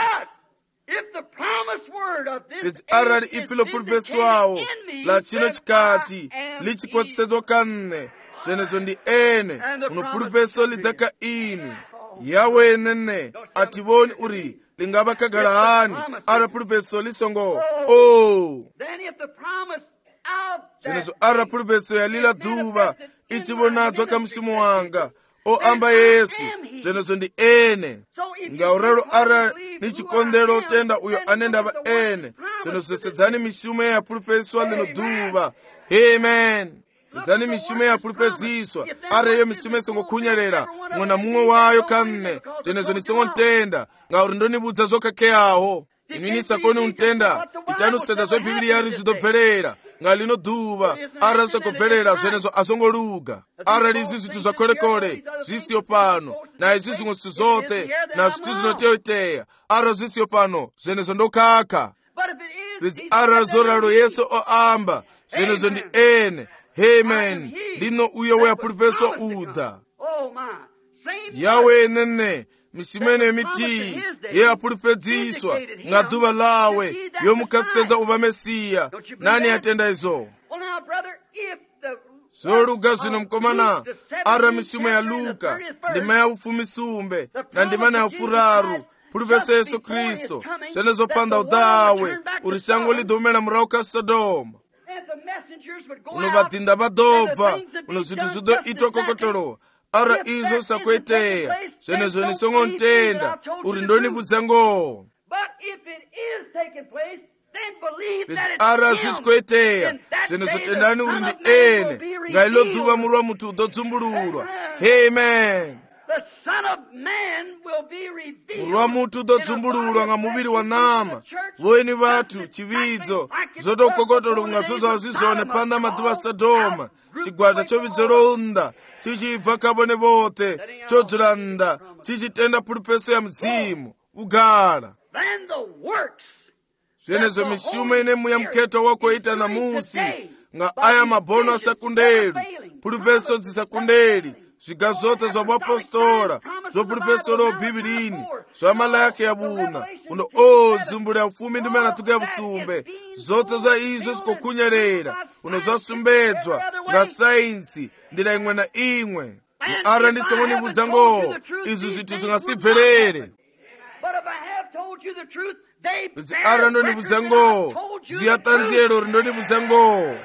Fhedzi arali ipfi ḽo pfulufheswaho ḽa tshino tshikati ḽi tshi khwaṱhisedzwa kha nṋe, zwenezwo ndi ene. Uno pfulufheso ḽi ḓa kha ini. Yawe enene a thi vhoni uri ḽi nga vha khagala hani arali pfulufheso ḽi songo o zwenezwo arali pfulufheso ya lila ḓuvha i tshi vhonadzwa kha mushumo wanga o amba Yesu, zwenezwo ndi ene. Ngauralo arali ni tshi konḓela u tenda uyo ane ndavha ene, zwenezwo sedzani mishumo ya pfulufheswa ḽino ḓuvha. Amen. Sedzani mishumo ya pfulufhedziswa. Arali iyo mishumo i songo khunyelela muṅwe na muṅwe wayo kha nṋe, zwenezwo ni songo ntenda, ngauri ndo ni vhudza zwo khakheaho. Ini ni sa koni u ntenda, itani u sedza zwe Bivhili ya ri zwi ḓo bvelela nga lino ḓuvha. Arali zwi sa khou bvelela, zwenezwo a songo luga. Arali izwi zwithu zwa kholekole zwi siho fhano, na izwi zwiṅwe zwithu zwoṱhe na zwithu zwino tea u itea, arali zwi siho fhano, zwenezwo ndo khakha. Fhedzi arali zwo ralo Yesu o amba, zwenezwo ndi ene. Amen. Lino uyo we a pfulufheswa u ḓa. Yawe enene mishumo yeneyo mithihi ye a pfulufhedziswa nga ḓuvha ḽawe yo mu khwaṱhisedza u vha Mesiya. Nani a tenda izwo? Zwo luga zwino mkomana, arali mishumo ya Luka ndima ya vhufumisumbe na ndimana ya vhufuraru pfulufhesa Yesu Kristo, zwenezwo phanḓa u ḓa hawe uri shango ḽi ḓo humela murahu kha Sodoma. Uno vhaḓinḓa vha ḓo bva, uno zwithu zwi ḓo itwa kokotolo. Arali izwo sa khou itea, zwenezwo ni songo ntenda uri ndo ni vhudza ngoho. Fhedzi arali zwi tshi khou itea, zwenezwo tendani uri ndi ene. Nga iḽo ḓuvha Mwana wa Muthu u ḓo dzumbululwa. Amen. Mwana wa Muthu u ḓo dzumbululwa nga muvhili wa ṋama. Vhoeni vhathu tshivhidzo zwo tou kokotolo nga zwo zwa zwi zwone phanḓa maḓuvha a Sodoma. Tshigwada tsho vhidzelwaho nnḓa tshi tshi bva kha vhone vhoṱhe, tsho dzula nnḓa tshi tshi tenda pfulufheso ya Mudzimu vhugala. Zwenezwo mishumo ine muya mukhetho wa khou ita ṋamusi nga aya mabono a sa kundeli, pfulufheso dzi sa kundeli, zwiga zwoṱhe zwa vhuapostola zwo pfulufheselwaho Bivhilini, zwa Maḽaki ya vhuṋa, uno o dzumbula ya vhufumi ndima na ṱhukhu ya vhusumbe, zwoṱhe zwa izwo zwi khou khunyelela, uno zwa sumbedzwa nga saintsi nḓila iṅwe na iṅwe. Arali ndi songo ni vhudza ngoho, izwi zwithu zwi nga si bvelele. Fhedzi arali ndo ni vhudza ngoho, zwi a ṱanziela uri ndo ni vhudza ngoho.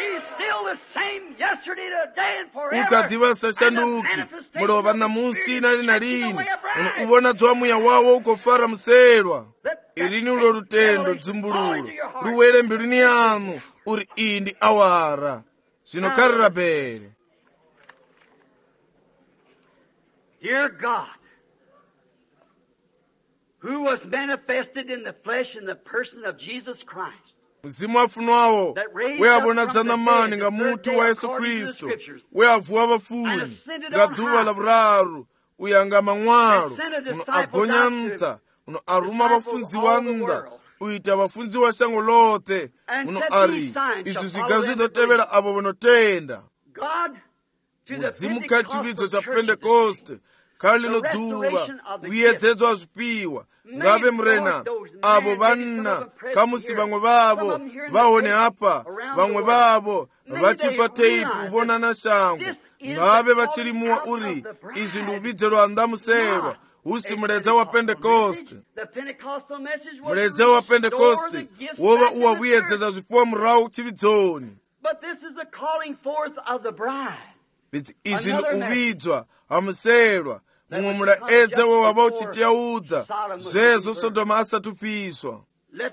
U kha ḓivha sa shanduki, mulovha ṋamusi na lini na lini, uno u vhona dzwa muya wawo u khou fara muselwa. Irini ulo lutendo dzumbululo lu wele mbiluni yanu uri iyi ndi awara. Zwino kha ri rabele. Dear God, who was manifested in the flesh in the person of Jesus Christ, Mzimu afunwawo we abonadza ṋamani nga mutu wa Yesu Kristo, we avuwa vhafuni nga ḓuvha ḽa vhuraru uya nga maṅwalo, uno agonya nṱha, uno aruma vhafunziwa nnḓa u ita vhafunziwa shango ḽoṱhe, uno ari izwi zwiga zwi ḓo tevhela avho vho no tenda. Muzimu kha tshivhidzo tsha Pentekoste kha lino ḓuvha vhuyedzedzwa zwifhiwa ngabe murena abo vhanna kha musi vhaṅwe vhavho vha hone hapa, vhaṅwe vhavho vha tshi pfa teipi u vhona na shango, ngabe vha tshi limuwa uri izwi ndi u vhidzelwa nnḓa muselwa, hu si muledza wa Pentekoste. Muledza wa Pentekoste wo vha u wa vhuyedzedza zwifhiwa murahu tshivhidzoni. Fhedzi izwi ndi u vhidzwa ha muselwa, muṅwe mulaedza we wa vha u tshi tea u ḓa zwezwo Sodoma a sathu fhiswa.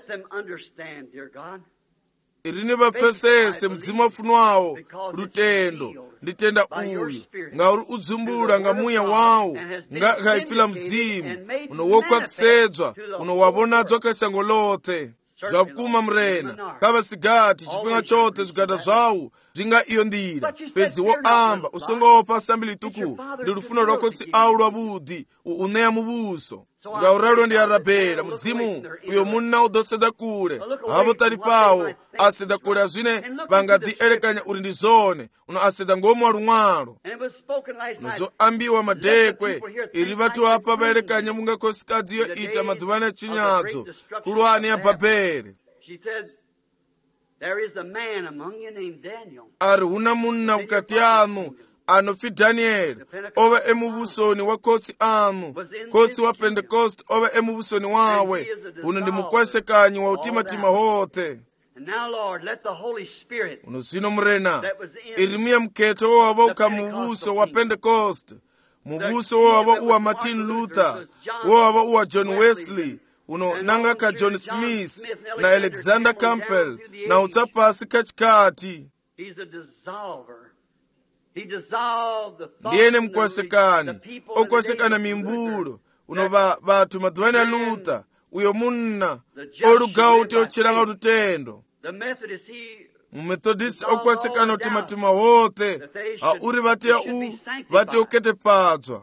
Irini vha pfesese Mudzimu afunwawo lutendo ndi tenda uyu, ngauri u dzumbula nga muya wawo nga kha ipfi ḽa Mudzimu, uno wo khwaṱhisedzwa, uno wa vhonadzwa kha shango ḽoṱhe. Zwa vhukuma murena, kha vhasigati tshifhinga tshoṱhe zwigada zwau zwinga iyo ndira pezi woamba usongopa sambili tuku ndi lufuno lwakosi awu lwabudi uneya mubuso ngauralo ndi arabela muzimu uyo munna udoseda kule avo tali pawo aseda kule azwine vangadi elekanya uri ndi zone uno aseda ngomu alumwalo nozo ambiwa madekwe ili vatu apa vaelekanya mungakosikadiyo ita madhuvana ya chinyadzo kulwani ya babele ari huna munna mukati anu anofi Danieli ova emuvusoni wa kotsi anu kotsi wa Pentecost ova emuvusoni wawe uno ndi mukwesekanyi wa utimatima hote uno sino mrena irimiya mketo wowava uka muvuso wa Pentecost muvuso wowava uwa Martin Luther wowava uwa John Wesley uno nanga ka John Smith na Alexander Campbell na utsapasi kachikati ndiyene mkwesekani okwesekana mimbulo uno vatu madhuvani ya Luther uyo munna olugawo uti ochelanga ututendo mumethodist okwesekana utimatima hote auri vateya u vate uketepadzwa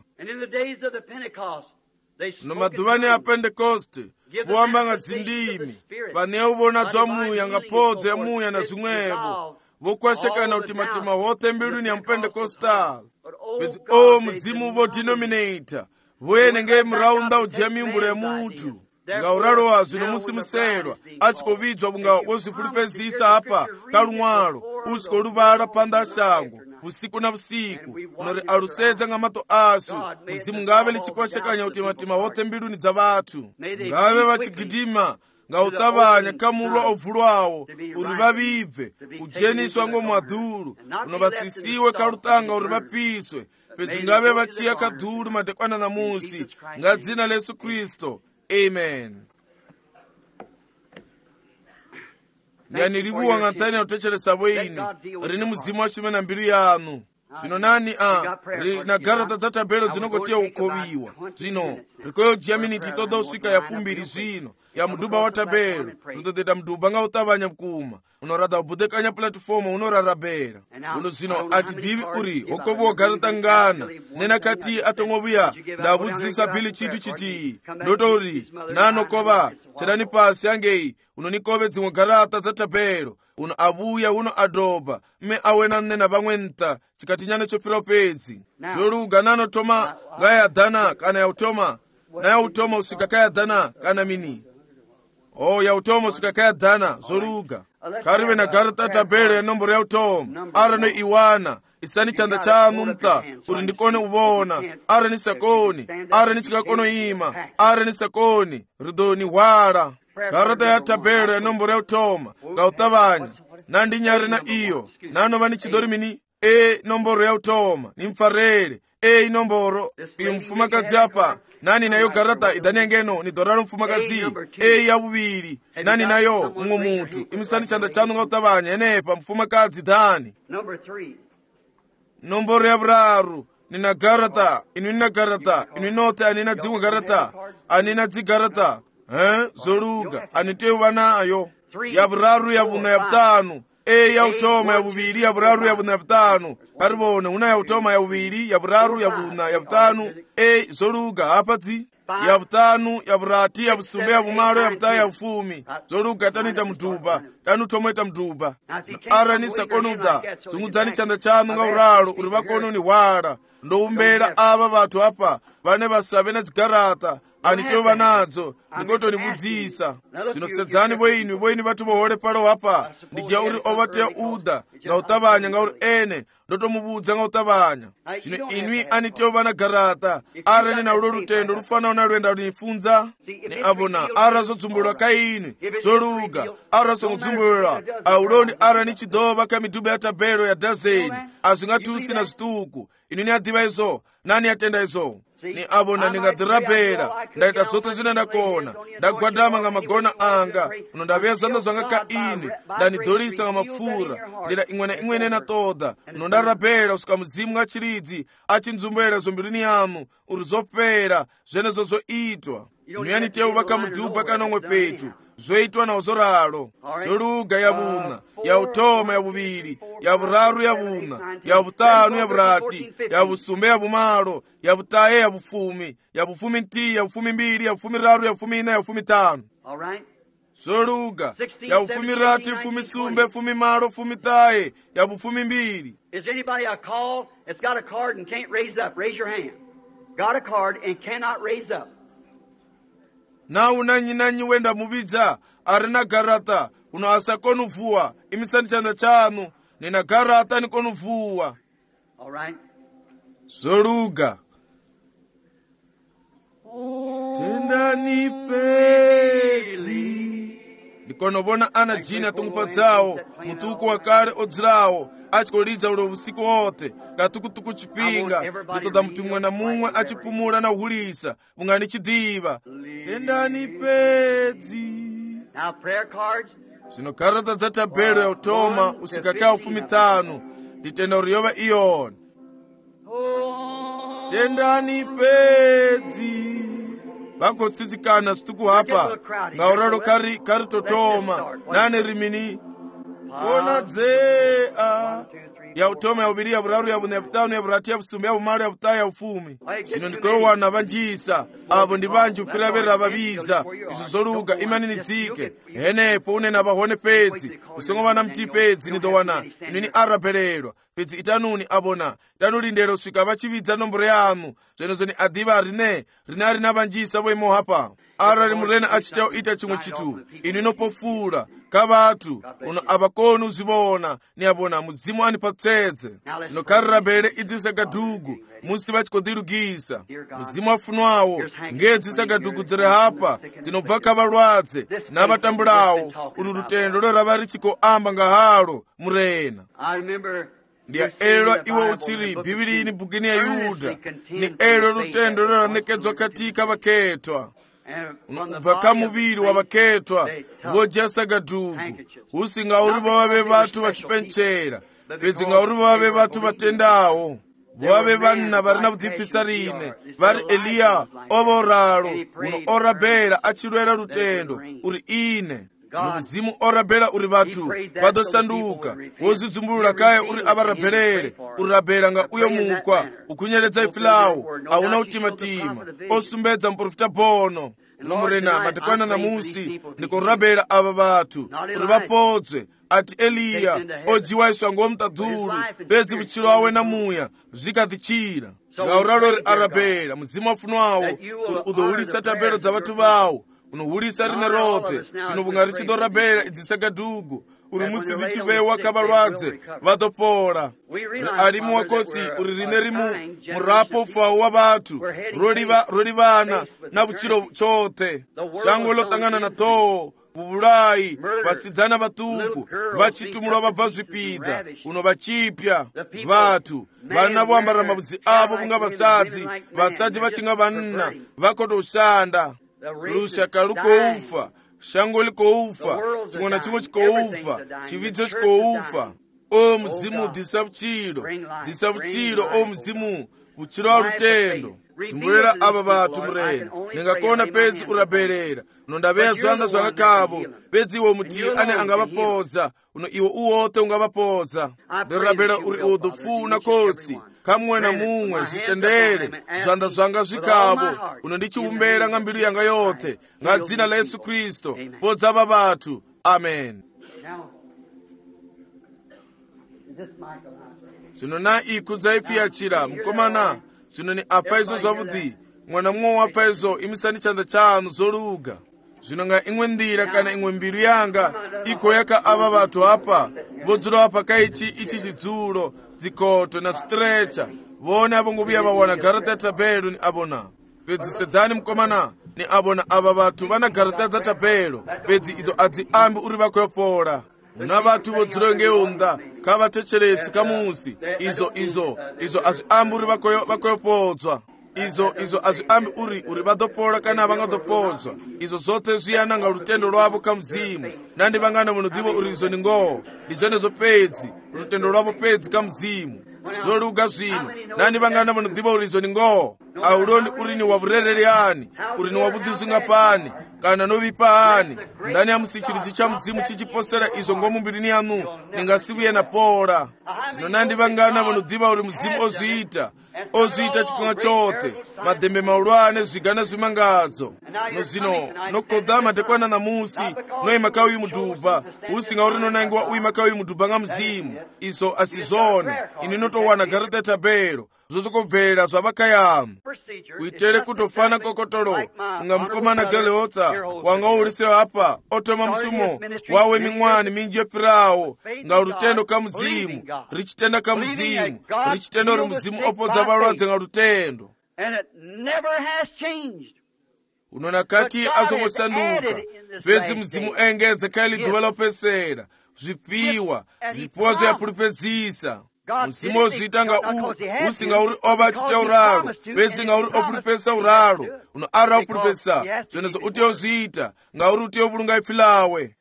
no madhuvani ya Pentecost voambanga dzindimi vaneya uvona dzwa muya ngapodza ya muya na zimwevo vokwesekana utimatima hote mbiluni ya Mpentecostal bedzi o muzimu vodenominator voyene nge mraunda ujia mimbulo ya mutu ngauralo wazo nomusimuselwa achikovidzwa bunga wozipulipezisa apa kalumwalo usikolubala panda ashango usiku na usiku unori alusedza nga mato asu muzimu ngave lichikwesekanya utimatima hote mbiluni dza vatu ngave vachigidima nga utavanya kamulwa ovulwawo uri vavibve ujeniswa ngo mwadhulu uno vasisiwe kalutanga uri vapiswe pezi ngave vachiya kadhulu madekwana na musi nga dzina la Yesu Kristo amen. Ngani libuwa ngantani utechelesa bwini rini muzimu wa shume na mbili yanu zvino nani a na garata dzatabelo dzinogotiya ukoviwa zvino rikoyo jia miniti itoda usvika yafumbiri zvino ya muduba wa tabelo rutodeda muduba nga utavanya mkuma unorada ubudekanya platifomu unorarabera uno zvino atidhivi uri okoviwa garata ngana nena kati atongovuya ndavudzisa bhili chitu chiti ndotori nanokova tsedani pasi angei unonikove dzimwe garata dzatabelo uno avuya uno adobha mme awena nena vamwe nta chikatinyana chopira upedzi zvoluga nanotoma ngayadhana kana yautoma nayautoma usvika kayadhana kana mini o yautoma usvika kayadhana zvoluga karive na garata tabelo ya nomboro yautoma ara no iwana isani chanda chanu nta uri ndikone uvona ara ni sakoni ara ni chikakono ima ara ni sakoni ridoni hwala garata ya tabelo ya nomboro yautoma ngautavanya nandinyari na iyo nanova ni chidori mini e nomboro yautoma nimfarere e inomboro iyo mfumakadzi apa nani nayo garata idanengeno ni doraro mfumakadzi e ya bubiri nani nayo umwe mutu imisani chanda chanu ngautavanya enepa mfumakadzi dhani nomboro ya braru nina garata inu nina garata inu note anina dzimwe garata anina dzigarata eh zoluga anitewa nayo ya braru ya buna ya butanu e ya utoma ya bubiri ya braru ya buna ya butanu karibone una ya utoma ya bubiri ya braru ya buna ya butanu e zoluga apadzi ya butanu ya brati ya busumbe ya bumalo ya butaya ya ufumi zoluga tanita mtuba tanu tometa mtuba ara ni sakonuda tumudzani chanda chanu nga uralo uri vakono ni hwala ndoumbera ava vatu apa vane vasave na dzigarata anitova nadzo ndikotonibudzisa zvinosedzani bweini bweini vatu vohole palo apa ndijia uri ovateya uda ngautavanya ngauri ene ndotomubudza ngautavanya zvino inwi anitova na garata ara ni naulo rutendo rufanawo na lwenda nifunza ni avona ara zodzumbulwa kaini zoluga ara songodzumbulwa aulondi ara ni chidova ka miduba ya tabelo ya dazeni azvingatusi na zvituku inu ni adhiva izo nani atenda izo ni avona ndingadhirabhera ndaita zote zvine ndakona ndagwadama nga magona anga uno ndaveya zanda zvanga kaini ndanidholisa nga mapfura ndira imwe na imwe nena toda uno ndarabhera usika mudzimu nga chiridzi achinzumbuera zombilini yanu uri zopera zvenezo zoitwa inu yanitewu vaka mudhuba kanomwe petu zoitwa nawo zoralo zoluga yabuna yautoma yabubiri yaburaru yabuna yabutanu yaburati yabusumbe yabumalo yabutaye yabufumi yabufumi nti yabufumi mbiri yabufumi raru yabufumi ina yabufumi tano zoluga yabufumi rati fumi sumbe fumi malo fumi taye yabufumi mbiri. Is anybody a call that's got a card and can't raise up? Raise your hand. Got a card and cannot raise up. Nawu nanyi nanyi wenda mubidza arina garata uno asakonu vuwa imisani chanda chanu nina garata nikonu vuwa. All right. Zoluga tendani pezi ndikonobona ana jina tungupadzao mutuku wakale odzirawo achikolidza ulo usiku wote katukutuku chipinga nditoda muti mumwe na mumwe achipumula na uhulisa ungani chidiva tendani pedzi. Now prayer cards. Zino karata za tabelo ya utoma usikakao ufumi tanu nditenda uriyova iyoni tendani pedzi vakotsitsikana situku hapa ngauralo kari kari totoma nane rimini kona dzea yautoma yaubiri yaburaru yabune yabutanu yaburati yabusumbe yabumalo yabutaye yabufumi. Zino ndikowana vanjisa abo ndi vanji upfira verera vabiza izo zoluga imani nidzike henepo unena vahone pedzi usongomana mti pedzi nidowana inini arapelelwa pedzi itanuni abona itanulindelo uswika vachividza nomboro yanu zvenezo ni adiva arine rine arina vanjisa voimo hapa ara rimurena achitawo ita chimwe chitu inu inopofula kavatu uno avakoni uzivona ni abona muzimu anipatsetse zinokarira mbere idzisagadugu musi vachikodilugisa muzimu afunwawo ngedzisagadugu dzere hapa dzinobva kavalwadze navatambulawo ulu lutendo lorava richikoamba ngahalo murena. Ndiya elo iwo uchiri bibili bukini ya Yuda ni elo lutendo loranekedzwa katika vaketwa ubva muviri wavaketwa vojasagadugu usi ngauri vave vatu vachipenchera pedzi ngauri vave vatu vatendawo vave vanna varina vudhipfisarine vari Eliya ovoralo uno orabhela achilwera lutendo uri ine muzimu orabhela uri vatu vadosanduka wozidzumburula kaye uri avarabhelele urabhela nga uyo mukwa ukunyeledza ifilawo auna utimatima osumbedza muprofita bono nomurena madekwana na musi ndikorabhela ava vatu uri vapodzwe ati Eliya ojiwaiswa ngomutadhulu pedzi vuchilo awe na muya zvikadhichira ngauralo ri arabhela muzimu afunwawo uri udohulisa tabelo dza vatu vawo unohulisa rine rote zvinobunga richidorabhela idzisagadugu uri musidzi chivewa kavalwadze vadopola alimu wakotsi uri rine rimu murapo ufawo wa vatu rolivana na vuchilo chote shango lotangana na toho vuvulayi vasidzana vatuku vachitumula vabva zvipidha uno vachipya vatu vana voambara mavudzi avo kunga vasadzi vasadzi vachinga vanna vakotoshanda lushaka lukoufa shango likoufa chimwe na chimwe chikoufa chividzo chikoufa o muzimu dhisa vuchilo dhisa vuchilo o muzimu vuchilo wa lutendo tumbulera ava vatu murena ningakona pedzi urabhelera unondaveya zvanza zvakakavo pedzi iwo muti ane angavapodza uno iwo uwote ungavapodza ndirabhela uri udhufuna kotsi kamwe na mumwe zvitendere zvanza zvanga zvikavo uno ndichiumbera nga mbilu yanga yote nga dzina la Yesu Kristo podza ava vatu amen. Zvino na ikudza ifiyachira mukomana zvino ni apfa izvo zvavudhi mwana mumwe wapfa izvo imisani chanza chanu zoluga zvino nga imwe ndira kana imwe mbilu yanga iko yaka ava vatu apa vodzula apa kaichi ichi chidzulo dzikoto na stretcha vone avo nguviya vawana garata ya tabelo ni abona pedzi sedzani mukomana ni abona ava vatu vana garata dza tabelo pedzi idzo adziambi uri vakoyopola una vatu vodzula ngeunda kavatechelesi kamusi izo izo izo azviambi uri vakoyopodzwa izo izo azviambi uri uri vadopola kana vangadopodzwa izo zote zviyana nga lutendo lwavo kamuzimu nandi vangana munodiva uri izo ni ngoho ndizvenezo pedzi lutendo lwavo pedzi kamuzimu zoluga zvino nandi vangana munodiva uri izo ni ngoho auloni uri ni wavurereli ani uri ni wavudhisunga pani kana novipa ani ndani ya musichiridzi cha mzimu chichiposera izo ngomumbiri yanu ningasibuye napola. Zvino nandivangana vanodiva uri mzimu ozviita ozviita chipinga chote madhembe maulwane zvigana zvimangadzo nozvino nokodha madekwana namusi noima kauyi mudhubha usinga uri nonangiwa uima kauyi mudhubha nga mzimu izo asizone ini notowana garata tabelo zvozokobvera zvavakayamu kuitere kutofana kokotolo unga mukomana galeotsa wanga urise apa otoma musumo wawe ming'wani minji yepirawo nga urutendo ka muzimu richitenda ka muzimu richitendo ri muzimu opodza valwadze nga rutendo unona kati azongosanduka pezi muzimu engedze kaili dhuva lopesera zvipiwa zvipiwa zvoyapulipedzisa muzimu ozviita nga u usinga uri ova achita uralo pezi nga uri opulipesa uralo uno ara opulipesa zvenezo uti ozviita nga uri uti ovulunga ipfi lawe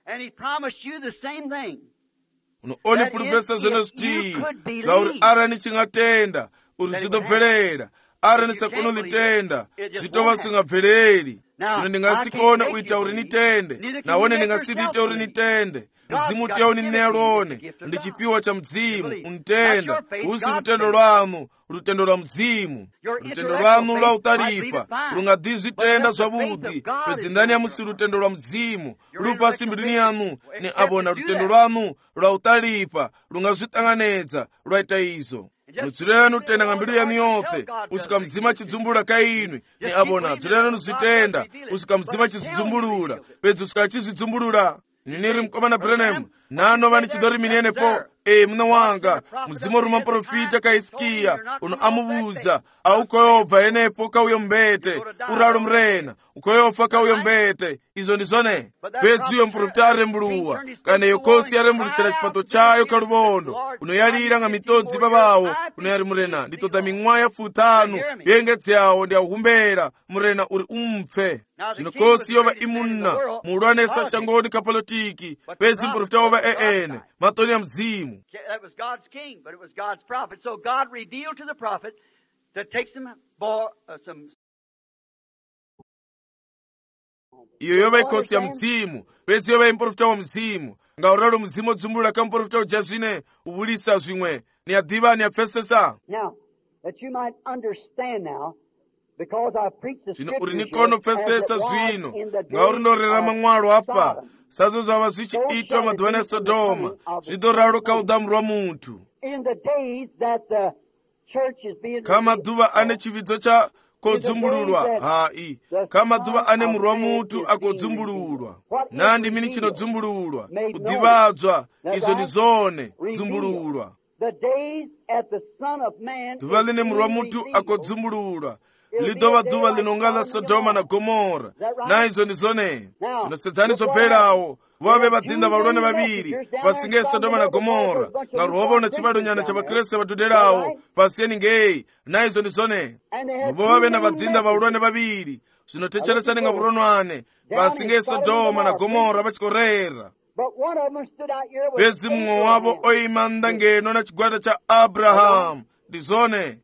uno oni pulipesa zvenezviti zvauri ara nichingatenda uri zvidobverera ara nisakonolitenda zvitova singabvereri zvino ndingasikona uita uri nitende nawone ndingasidite uri nitende muzimu tiya uninelone ndi chipiwa cha mzimu untenda usi rutendo lwanu rutendo lwa mzimu rutendo lwanu lwa utalipa lungadizvitenda zvavudi pezi ndani ya musi rutendo lwa mzimu lupasi mbilini yanu ni abona rutendo lwanu lwa utalipa lungazvitanganedza lwaita izo nudzulelani utenda nga mbilu yanu yote usika mzima chidzumbulula kainwi ni abona dzulelani nuzvitenda usika mzima chizidzumbulula pedzi usika chizidzumbulula niniri mkomana Branham nanova nichidori minenepo e muna wanga muzimu ruma profita kaisikia uno amuvudza aukoyobva enepo kauyo mbete uralo mrena ukoyofa kauyo mbete izo ndizone pedzi uyo muprofita arembuluwa kana yokosi arembuluchira chipato chayo kalubondo unoyalira nga mitodzi babawo unoyari murena nditoda ming'waya futanu yengedzi yawo ndi auhumbera murena uri umpfe zvino kosi yova imunna mulwanesa shangoni kapolotiki pedzi muprofita wova eene matoni ya mzimu. That was God's king, but it was God's prophet. So God revealed to the prophet to take some, uh, some iyo yova ikosi ya mzimu pedzi yova improfita wa mzimu nga uralo mzimu odzumulula ka mprofita uja zvine uvulisa zvimwe ni adiva ni apfesesa. Now, that you might understand now, because I preached the zvino scriptures uri nikono pfesesa zvino nga uri norera mang'walo apa sazo zvava zvichiitwa madhuvana eSodoma zvidoralo kaudhamu rwa munthu kamadhuva ane chividzo cha kodzumbululwa hai kamadhuva ane murwi wa munthu akodzumbululwa nandi mini chinodzumbululwa kudhivadzwa izo ndi zone dzumbululwa dhuva line murwi wa munthu akodzumbululwa lidova dhuva linonga la Sodoma na Gomora na izo ndi zone zvinosedzani zobverawo vove vadhinda vaulwane vaviri pasinge Sodoma na Gomora nga rwova una chibado nyana cha vakreste vaduderawo pasiyeni ngei na izo ndi zone novo vave na vadhinda vaulwane vaviri zvinotecheretsani nga vuronwane pasinge Sodoma na Gomora vachikorera pedzi mumwe wavo oima ndangeno na chigwada cha Abrahamu ndi zone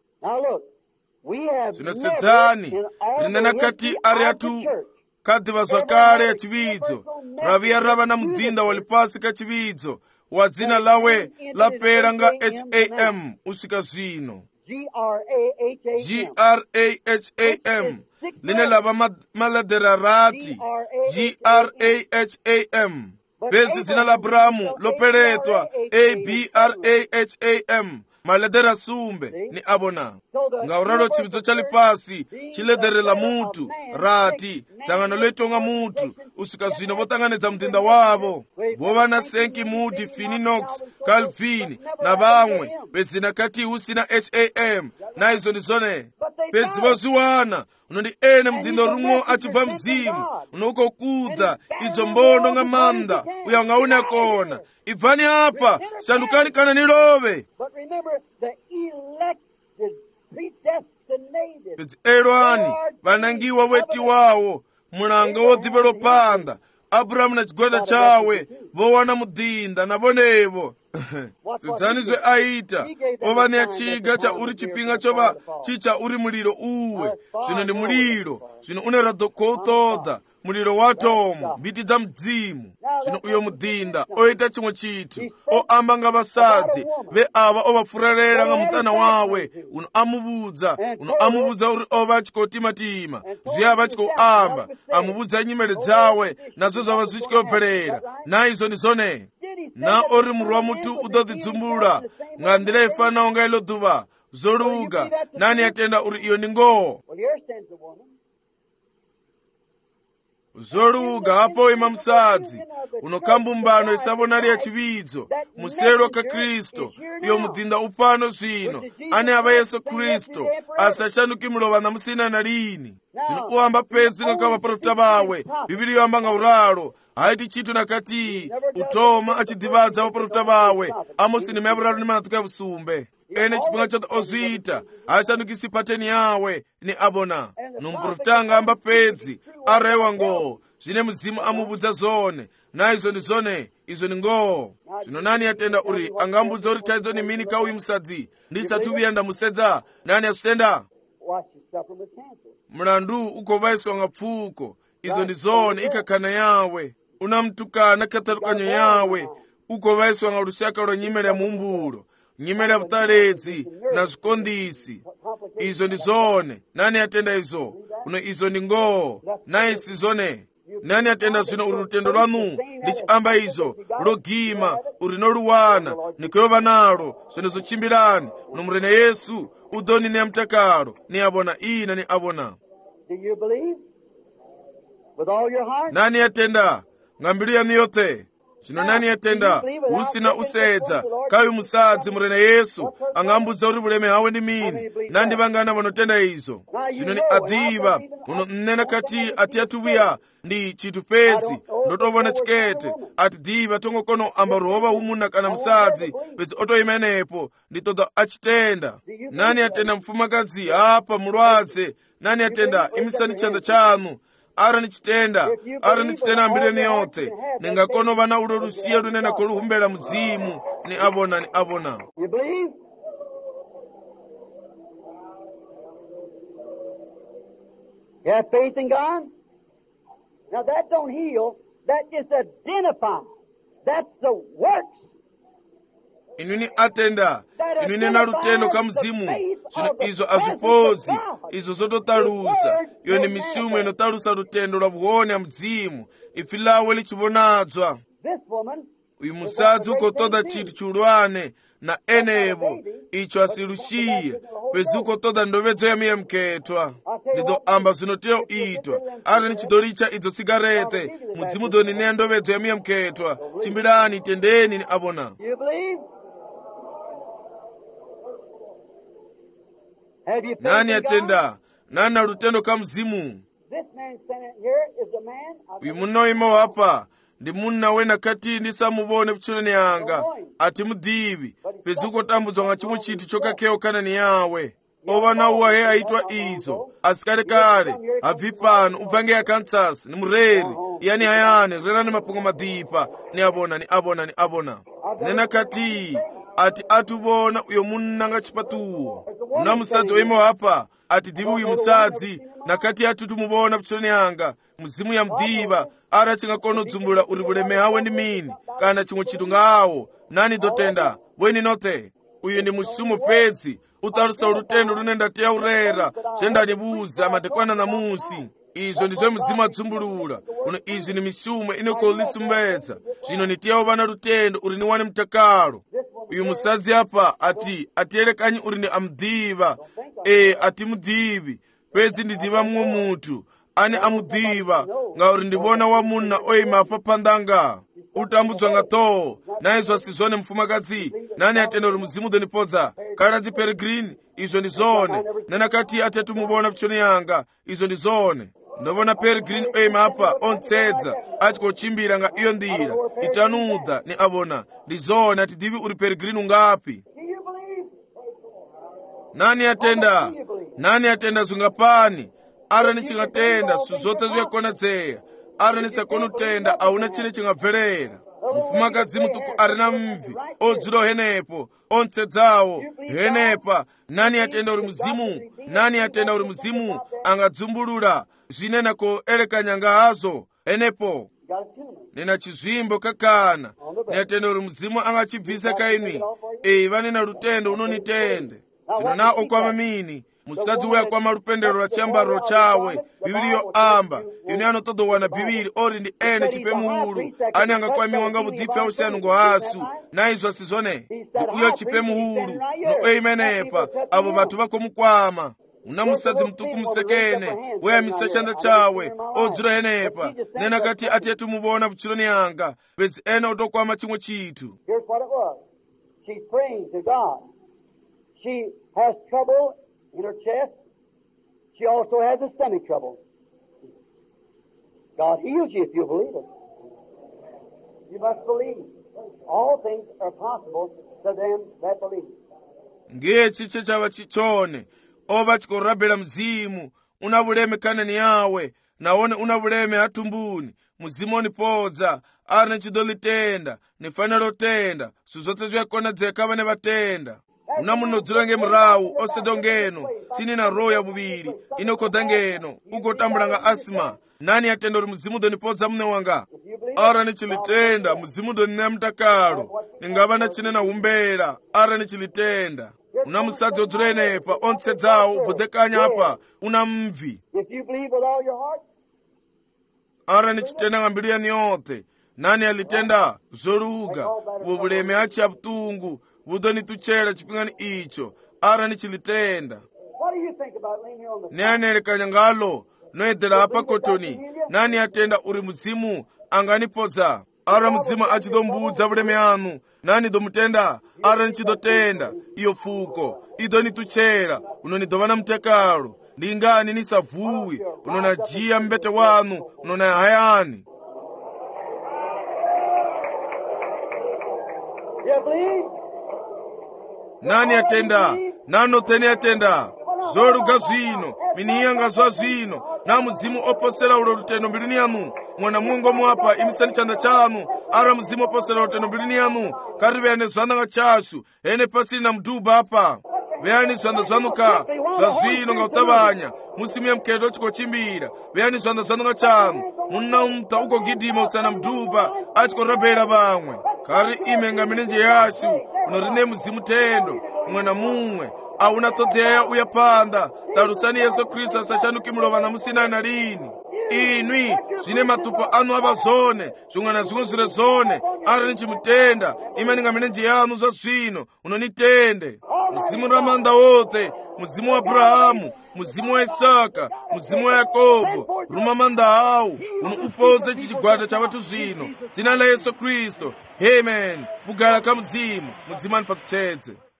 zvinosedzani rinena kati ari atu kadhiva zvakare ya chividzo raviya rava na mudhinda wali pasi ka chividzo wa dzina lawe lapera nga H A M usvika zvino G R A H A M line lava maladera rati G R A H A M pedzi dzina la Abrahamu loperetwa A B R A H A M maledera sumbe ni abona nga uralo chividzo chali pasi chilederela mutu rati tsangano loitonga mutu usika zvino votanganedza mudhinda wavo vova na Sankey Moody Finney Knox Calvin na vamwe pedzina kati usina H A M na izo ndi zone pedzi vozviwana unondi ene mudhinda rumwe achibva mzimu unouko kudza idzo mbondo nga manda uya nga una kona ibvani apa shandukani kana nilove pedzi elwani vanangiwa weti wawo mulanga wodhivelo panda Abrahamu na chigwada chawe vowana mudhinda na vonevo sedzani zve aita ova ni achiga cha uri chipinga chova chicha uri mulilo uwe zvino ndi mulilo zvino une radokotodha muliro wa tomu, mbiti za mzimu. Zvino uyo mudhinda oita chimwe chithu, oamba nga vasadzi ve ava ovafurerera nga mutana wawe, uno amuvudza, uno amuvudza uri ova achikotimatima, zviyava achikoamba, amuvudza nyimele dzawe, nazvo zvava zvichikobverera. Naizvo ndizone, na ori muru wa mutu udodhidzumbula nga ndira ifanawo nga ilo dhuva, zoluga. Nani atenda uri iyo ni ngoho? Zoluga hapo ima msadzi unokambumbano isavonali ya chividzo muselo ka Kristo. Iyo mudhinda upano zvino ane ava Yesu Kristo asashanuki mulovana musina na lini. Zvino uamba pedzi nga kavaprofita vawe. Bibili yoamba nga uralo haiti chitu nakati utoma achidhivadza vaprofita vawe. Amosi ni mevuralo ni manatuka vusumbe ene chipinga chote ozwita ashanukisi pateni yawe ni abona. Numprofita nga amba pedzi arewa ngoho zvine muzimu amuvudza zone, naizvo ndizone, izvo ni ngoho. Zvino nani atenda uri angambudza uri taidzo ni mini kauyi musadzi ndisatuviya ndamusedza? Nani asutenda? Mlandu ukovaiswa nga pfuko, izvo ndizone ikakana yawe. Unamtukana katalukanyo yawe ukovaiswa nga lushaka lwa nyimele ya mumbulo, nyimele ya butaledzi na zvikondisi. Izvo ndizone. Nani atenda izo? Uno izo ni ngoho, naisi zone. Nani atenda zvino uri rutendo lwanu ndichiamba izo logima uri noluwana nikuyova nalo zvino zochimbirani uno murene Yesu udoni ni amtakalo ni abona ina ni abona. Nani atenda ngambilu yanu yote? Zvino nani atenda usina usedza kayu musadzi murene Yesu angambudza uri buleme hawe ndi mini? Nandi vangana vanotenda izo? Zvino ni adhiva uno mnena kati ati atuviya ndi chitu pedzi ndotovona chikete ati dhiva tongokono amba rova umuna kana musadzi pedzi otoimenepo nditoda achitenda. Nani atenda mfumakadzi apa mulwadze? Nani atenda imisani chanda chanu? Ara nichitenda, ara nichitenda ambireni yote ningakono vana ulo lusiya lunena koluhumbela muzimu ni abona ni abona. You believe? You have faith in God? Now that don't heal, that just identifies. That's the works. Inuni atenda, inuni na rutendo ka mzimu. Zvino izo azvipodzi, izo zototalusa. Iyo ni misumu inotalusa rutendo lwa buhoni ya mzimu ifilawe lichivonadzwa. Uyu musadzi ukotoda chitu chulwane na enevo icho asilushiye pedzi ukotoda ndovedzo ya miye mketwa. Ndido amba zvinoteo itwa ari nichidolicha idzo sigarete mudzimu doni ne ndovedzo ya miye mketwa. Chimbirani tendeni ni abona. Nani atenda? Nani na rutendo ka mzimu? Uyu munoimo hapa ndi munna wena kati ndisamubone pchuleni yanga ati mudhivi pedzi ukotambudzwa nga chimwe chinthu chokakeo kana ni yawe. Ovana uwa he aitwa izo asikale kale abvi pano ubvange ya Kansas ni mureri yani ayane rera ni mapungo madhipa ni abona ni abona ni abona. Nena kati ati atubona uyo munna nga chipatuwo una musadzi oimo hapa ati dhivi uyu musadzi nakati ati tumubona pchuleni yanga muzimu ya mdhiva ara chingakono dzumbula uri buleme hawe ndi mini kana chimwe chitu ngawo. Nani dotenda weni note? Uyu ndi musumu pedzi utalusa urutendo lunenda tia urera zenda nibuza madekwana na musi. Izo ndizo muzimu adzumbulula uno izi ni misumu inokolisumbedza zvino nitia uvana rutendo uri ni wani mtakalo. Uyu musadzi apa ati atielekanyi uri ni amdhiva e ati mudhivi pedzi ndidhiva mumwe mutu ane amudhiva nga uri ndivona wa munna oima apa pandanga utambudzwa nga toho. Naizvo asizone mfumakadzi. Nani atenda uri muzimu dhenipodza kaladzi Peregrine? Izvo ndizone. Nena kati atatu mubona pchoni yanga. Izvo ndizone. Ndovona Peregrine oima apa ontsedza achikochimbira nga iyo ndira itanudha ni abona. Ndizone ati dhivi uri Peregrine ungapi? Nani atenda? Nani atenda zungapani? Ara nichingatenda suzote zviyakonadzeya. Ara nisakona utenda auna chine chingabverera. mufumakazi mutuku ari na mvi odzula henepo onse dzawo henepa. Nani atenda uri muzimu? Nani atenda uri muzimu angadzumbulula zvinena ko elekanyanga hazo henepo? Nina chizvimbo kakana niatenda uri muzimu angachibvisa kainwi. Ei vanena lutendo unonitende zvino na okwama mini musadzi uya kwama lupendero lwa chiambaro chawe. Bibili yo amba ine anotodowana bibili ori ndi ene chipemuhulu ani angakwamiwa nga budhipi ausiyanu ngo hasu naizvo sizone uyo chipemuhulu no eimenepa abo batu bakomukwama. Una musadzi mutuku musekene weyamisa chanda chawe odzula henepa nena kati atiye tumubona buchiloni yanga bedzi ene otokwama chimwe chitu. Here's what it was. She's praying to God. She has trouble in her chest. She also has a stomach trouble. God heals you if you believe it. You must believe. All things are possible to them that believe. Ngiye chiche chava chichone ova chikorabhela mzimu una buleme kanani yawe naone una buleme atumbuni muzimu onipodza ari nechidolitenda nifaniro tenda suzote zvakonadzeka vane vatenda. Una munodzula ngemurawu osedo ngeno tsini na roho ya bubiri inokodha ngeno ugotambula nga asima. Nani atenda uri muzimu donipodza mune wanga? Ara nichilitenda muzimu donina mtakalo ningava nachinena umbera ara nichilitenda. Una musadzi odzula enepa onse dzawo ubudhekanya apa una mvi. If you believe with all your heart, ara nichitenda nga mbilu yanu yote. Nani alitenda zoruga ubuleme achi aputungu budonituchera chipingani icho ara nichilitenda. what do you think about laying here on the Ni anelekanya ngalo noedhela apa kotoni. Nani atenda uri muzimu anganipodza ara muzimu achidombudza buleme anu. Nani domutenda ara nichidotenda iyo pfuko idonituchera unonidovana mtekalo ndingani nisavuwi unonajiya mbete wanu unona hayani. You believe? Nani atenda? Nano teni atenda? Zoruga zwino miniyanga zwa zwino na muzimu oposera ulo lutendo mbilini yanu mwana mungo mwapa imisani chanda chanu ara muzimu oposera lutendo mbilini yanu kari vene zwanda nga chasu ene pasiri na mduba apa veyani zwanda zwanuka zwa zwino nga utabanya musimye mketo chiko chimbira veyani zwanda zwandu nga chanu muna umta uko gidima usana mduba achiko robera bamwe kari ime nga milenje yasu unorine muzimu tendo mwana mumwe auna todeya uyapanda talusani Yesu Kristo asashanuki mulovana musina na lini. Inwi zvine matupo anu avazone zvungana zvimwe zvire zone ari nichimutenda imani nga milenje yanu zva zvino unonitende. Muzimu ramanda wote muzimu wa Abrahamu muzimu wa Isaka muzimu wa Yakobo ruma manda awu uno upoze chichigwada cha vatu zvino dzina la Yesu Kristo. Amen. Bugala ka muzimu muzimu anipatuchedze.